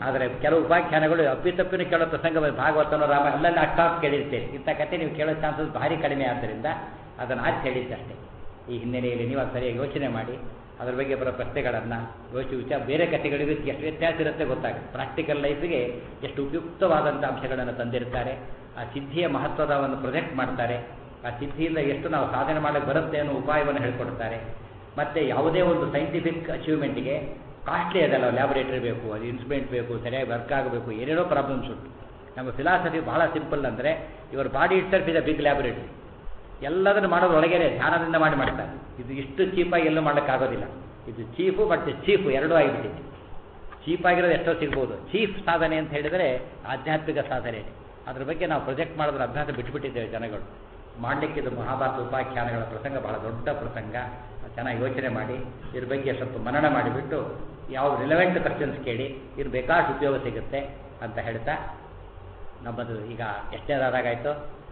ಆದರೆ ಕೆಲವು ಉಪಾಖ್ಯಾನಗಳು ಅಪ್ಪಿತಪ್ಪಿನ ಕೇಳೋ ಪ್ರಸಂಗ ಭಾಗವತನೋ ರಾಮ ಅಲ್ಲೆಲ್ಲ ಅಷ್ಟಾಪ್ ಕೇಳಿರ್ತೇವೆ. ಇಂಥ ಕಥೆ ನೀವು ಕೇಳೋ ಚಾನ್ಸಸ್ ಭಾರಿ ಕಡಿಮೆ ಆದ್ದರಿಂದ ಅದನ್ನು ಆಚೆ ಹೇಳಿದ್ದಷ್ಟೇ. ಈ ಹಿನ್ನೆಲೆಯಲ್ಲಿ ನೀವು ಅದು ಸರಿಯಾಗಿ ಯೋಚನೆ ಮಾಡಿ ಅದರ ಬಗ್ಗೆ ಬರೋ ಪ್ರಶ್ನೆಗಳನ್ನು ಯೋಚನೆ ವಿಚಾರ ಬೇರೆ ಕಥೆಗಳಿಗೂ ಎಷ್ಟು ವ್ಯತ್ಯಾಸ ಇರುತ್ತೆ ಗೊತ್ತಾಗುತ್ತೆ. ಪ್ರಾಕ್ಟಿಕಲ್ ಲೈಫಿಗೆ ಎಷ್ಟು ಉಪಯುಕ್ತವಾದಂಥ ಅಂಶಗಳನ್ನು ತಂದಿರ್ತಾರೆ. ಆ ಸಿದ್ಧಿಯ ಮಹತ್ವದವನ್ನು ಪ್ರೊಜೆಕ್ಟ್ ಮಾಡ್ತಾರೆ. ಆ ಸಿದ್ಧಿಯಿಂದ ಎಷ್ಟು ನಾವು ಸಾಧನೆ ಮಾಡಕ್ಕೆ ಬರುತ್ತೆ ಅನ್ನೋ ಉಪಾಯವನ್ನು ಹೇಳ್ಕೊಡ್ತಾರೆ. ಮತ್ತು ಯಾವುದೇ ಒಂದು ಸೈಂಟಿಫಿಕ್ ಅಚೀವ್ಮೆಂಟಿಗೆ ಕಾಸ್ಟ್ಲಿ ಅದಲ್ಲ, ಲ್ಯಾಬೊರೇಟರಿ ಬೇಕು, ಅದು ಇನ್ಸ್ಟ್ರೂಮೆಂಟ್ ಬೇಕು, ಸರಿಯಾಗಿ ವರ್ಕ್ ಆಗಬೇಕು, ಏನೇನೋ ಪ್ರಾಬ್ಲಮ್ಸ್ ಉಂಟು. ನಮ್ಮ ಫಿಲಾಸಫಿ ಬಹಳ ಸಿಂಪಲ್ ಅಂದರೆ ಇವರ body itself is a big laboratory. ಎಲ್ಲದನ್ನು ಮಾಡೋದು ಒಳಗೇನೆ ಧ್ಯಾನದಿಂದ ಮಾಡಿ ಮಾಡ್ತಾರೆ. ಇದು ಇಷ್ಟು ಚೀಪಾಗಿ ಎಲ್ಲೂ ಮಾಡೋಕ್ಕಾಗೋದಿಲ್ಲ. ಇದು ಚೀಫು ಮತ್ತು ಚೀಫು ಎರಡೂ ಆಗಿಬಿಟ್ಟಿದೆ. ಚೀಪಾಗಿರೋದು ಎಷ್ಟೋ ಸಿಗ್ಬೋದು. ಚೀಫ್ ಸಾಧನೆ ಅಂತ ಹೇಳಿದರೆ ಆಧ್ಯಾತ್ಮಿಕ ಸಾಧನೆ. ಅದ್ರ ಬಗ್ಗೆ ನಾವು ಪ್ರೊಜೆಕ್ಟ್ ಮಾಡೋದ್ರ ಅಭ್ಯಾಸ ಬಿಟ್ಟುಬಿಟ್ಟಿದ್ದೇವೆ ಜನಗಳು. ಮಾಡಲಿಕ್ಕೆ ಇದು ಮಹಾಭಾರತ ಉಪಾಖ್ಯಾನಗಳ ಪ್ರಸಂಗ ಬಹಳ ದೊಡ್ಡ ಪ್ರಸಂಗ. ಚೆನ್ನಾಗಿ ಯೋಚನೆ ಮಾಡಿ ಇದ್ರ ಬಗ್ಗೆ ಸ್ವಲ್ಪ ಮನನ ಮಾಡಿಬಿಟ್ಟು ಯಾವ ರಿಲೆವೆಂಟ್ ಕ್ವಶನ್ಸ್ ಕೇಳಿ ಇದ್ರ ಬೇಕಾಷ್ಟು ಉಪಯೋಗ ಸಿಗುತ್ತೆ ಅಂತ ಹೇಳ್ತಾ ನಮ್ಮದು ಈಗ ಎಷ್ಟೇ ಆದಾಗಾಯಿತು?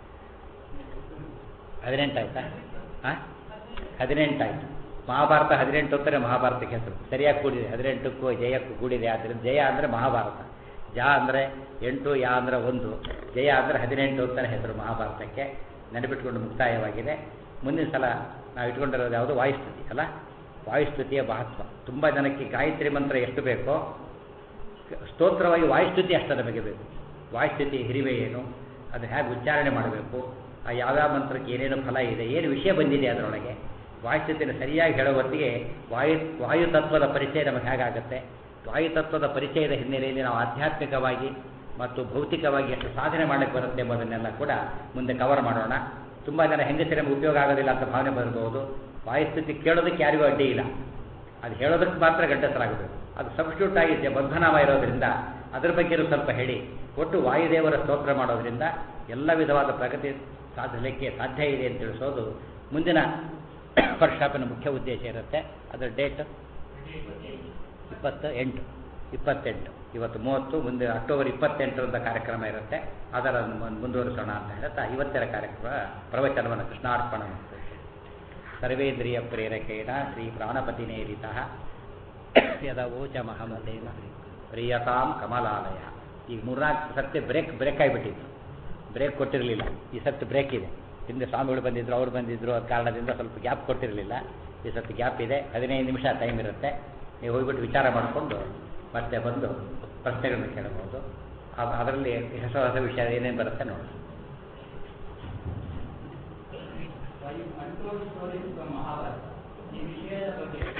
ಹದಿನೆಂಟು ಆಯ್ತಾ? ಹಾಂ, ಹದಿನೆಂಟಾಯಿತು. ಮಹಾಭಾರತ ಹದಿನೆಂಟು ಅಂತಾರೆ ಮಹಾಭಾರತಕ್ಕೆ ಹೆಸರು. ಸರಿಯಾಗಿ ಕೂಡಿದೆ, ಹದಿನೆಂಟಕ್ಕೂ ಜಯಕ್ಕೂ ಕೂಡಿದೆ. ಆದ್ದರಿಂದ ಜಯ ಅಂದರೆ ಮಹಾಭಾರತ, ಜ ಅಂದರೆ ಎಂಟು, ಯಾ ಅಂದರೆ ಒಂದು, ಜಯ ಅಂದರೆ ಹದಿನೆಂಟು ಅಂತಾನೆ ಹೆಸರು ಮಹಾಭಾರತಕ್ಕೆ. ನೆನಪಿಟ್ಕೊಂಡು ಮುಕ್ತಾಯವಾಗಿದೆ. ಮುಂದಿನ ಸಲ ನಾವು ಇಟ್ಕೊಂಡಿರೋದು ಯಾವುದು? ವಾಯುಸ್ತುತಿ ಅಲ್ಲ. ವಾಯುಸ್ತುತಿಯ ಮಹತ್ವ ತುಂಬ ಜನಕ್ಕೆ ಗಾಯತ್ರಿ ಮಂತ್ರ ಎಷ್ಟು ಬೇಕೋ ಸ್ತೋತ್ರವಾಗಿ ವಾಯುಸ್ತುತಿ ಅಷ್ಟು ನಮಗೆ ಬೇಕು. ವಾಯುಸ್ತುತಿ ಹಿರಿಮೆ ಏನು, ಅದು ಹೇಗೆ ಉಚ್ಚಾರಣೆ ಮಾಡಬೇಕು, ಆ ಯಾವ್ಯಾವ ಮಂತ್ರಕ್ಕೆ ಏನೇನು ಫಲ ಇದೆ, ಏನು ವಿಷಯ ಬಂದಿದೆ ಅದರೊಳಗೆ, ವಾಯುಸ್ಥಿತಿಯನ್ನು ಸರಿಯಾಗಿ ಹೇಳೋ ಹೊತ್ತಿಗೆ ವಾಯು ವಾಯುತತ್ವದ ಪರಿಚಯ ನಮಗೆ ಹೇಗಾಗುತ್ತೆ. ವಾಯುತತ್ವದ ಪರಿಚಯದ ಹಿನ್ನೆಲೆಯಲ್ಲಿ ನಾವು ಆಧ್ಯಾತ್ಮಿಕವಾಗಿ ಮತ್ತು ಭೌತಿಕವಾಗಿ ಎಷ್ಟು ಸಾಧನೆ ಮಾಡಕ್ಕೆ ಬರುತ್ತೆ ಎಂಬುದನ್ನೆಲ್ಲ ಕೂಡ ಮುಂದೆ ಕವರ್ ಮಾಡೋಣ. ತುಂಬ ಜನ ಹೆಂಗಸರಿಗೆ ನಮಗೆ ಉಪಯೋಗ ಆಗೋದಿಲ್ಲ ಅಂತ ಭಾವನೆ ಬರ್ಬೋದು. ವಾಯುಸ್ಥಿತಿ ಕೇಳೋದಕ್ಕೆ ಯಾರಿಗೂ ಅಡ್ಡಿ ಇಲ್ಲ, ಅದು ಹೇಳೋದಕ್ಕೆ ಮಾತ್ರ ಗಂಡಸರಾಗಬೇಕು. ಅದು ಸಬ್ಸ್ಟಿಟ್ಯೂಟ್ ಆಗಿದೆ ಬಂಧನಾಮ ಇರೋದರಿಂದ ಅದ್ರ ಬಗ್ಗೆಯೂ ಸ್ವಲ್ಪ ಹೇಳಿ. ಒಟ್ಟು ವಾಯುದೇವರ ಸ್ತೋತ್ರ ಮಾಡೋದರಿಂದ ಎಲ್ಲ ವಿಧವಾದ ಪ್ರಗತಿ ಸಾಧಿಸಲಿಕ್ಕೆ ಸಾಧ್ಯ ಇದೆ ಅಂತ ತಿಳಿಸೋದು ಮುಂದಿನ ವರ್ಕ್ಶಾಪಿನ ಮುಖ್ಯ ಉದ್ದೇಶ ಇರುತ್ತೆ. ಅದರ ಡೇಟ್ ಇಪ್ಪತ್ತ ಎಂಟು ಇಪ್ಪತ್ತೆಂಟು ಇವತ್ತು ಮೂವತ್ತು, ಮುಂದೆ ಅಕ್ಟೋಬರ್ ಇಪ್ಪತ್ತೆಂಟರಂಥ ಕಾರ್ಯಕ್ರಮ ಇರುತ್ತೆ. ಅದರ ಮುಂದುವರಿಸೋಣ ಅಂತ ಹೇಳ್ತಾ ಇವತ್ತರ ಕಾರ್ಯಕ್ರಮ ಪ್ರವಚನವನ್ನು ಕೃಷ್ಣಾರ್ಪಣ ಮಾಡ್ತೇವೆ. ಸರ್ವೇಂದ್ರಿಯ ಪ್ರೇರಕೇಣ ಶ್ರೀ ಪ್ರಾಣಪತಿನೇರಿತಃ ಯದವೋಚ ಮಹಮತೇನ ಪ್ರಿಯತಾಂ ಕಮಲಾಲಯ. ಈಗ ಮೂರ್ನಾಲ್ಕು ಸತ್ಯ ಬ್ರೇಕ್ ಬ್ರೇಕ್ ಆಗಿಬಿಟ್ಟಿತ್ತು, ಬ್ರೇಕ್ ಕೊಟ್ಟಿರಲಿಲ್ಲ. ಈ ಸತ್ತು ಬ್ರೇಕ್ ಇದೆ. ಹಿಂದೆ ಸ್ವಾಮಿಗಳು ಬಂದಿದ್ದರು, ಅವ್ರು ಬಂದಿದ್ದರು, ಅದ ಕಾರಣದಿಂದ ಸ್ವಲ್ಪ ಗ್ಯಾಪ್ ಕೊಟ್ಟಿರಲಿಲ್ಲ. ಈ ಸತ್ತು ಗ್ಯಾಪ್ ಇದೆ. ಹದಿನೈದು ನಿಮಿಷ ಟೈಮ್ ಇರುತ್ತೆ. ನೀವು ಹೋಗ್ಬಿಟ್ಟು ವಿಚಾರ ಮಾಡಿಕೊಂಡು ಮತ್ತೆ ಬಂದು ಪ್ರಶ್ನೆಗಳನ್ನು ಕೇಳಬಹುದು. ಅದರಲ್ಲಿ ಹೊಸ ಹೊಸ ವಿಷಯ ಏನೇನು ಬರುತ್ತೆ ನೋಡಿ. ಮಹಾಭಾರತ ಈ ವಿಷಯದ ಬಗ್ಗೆ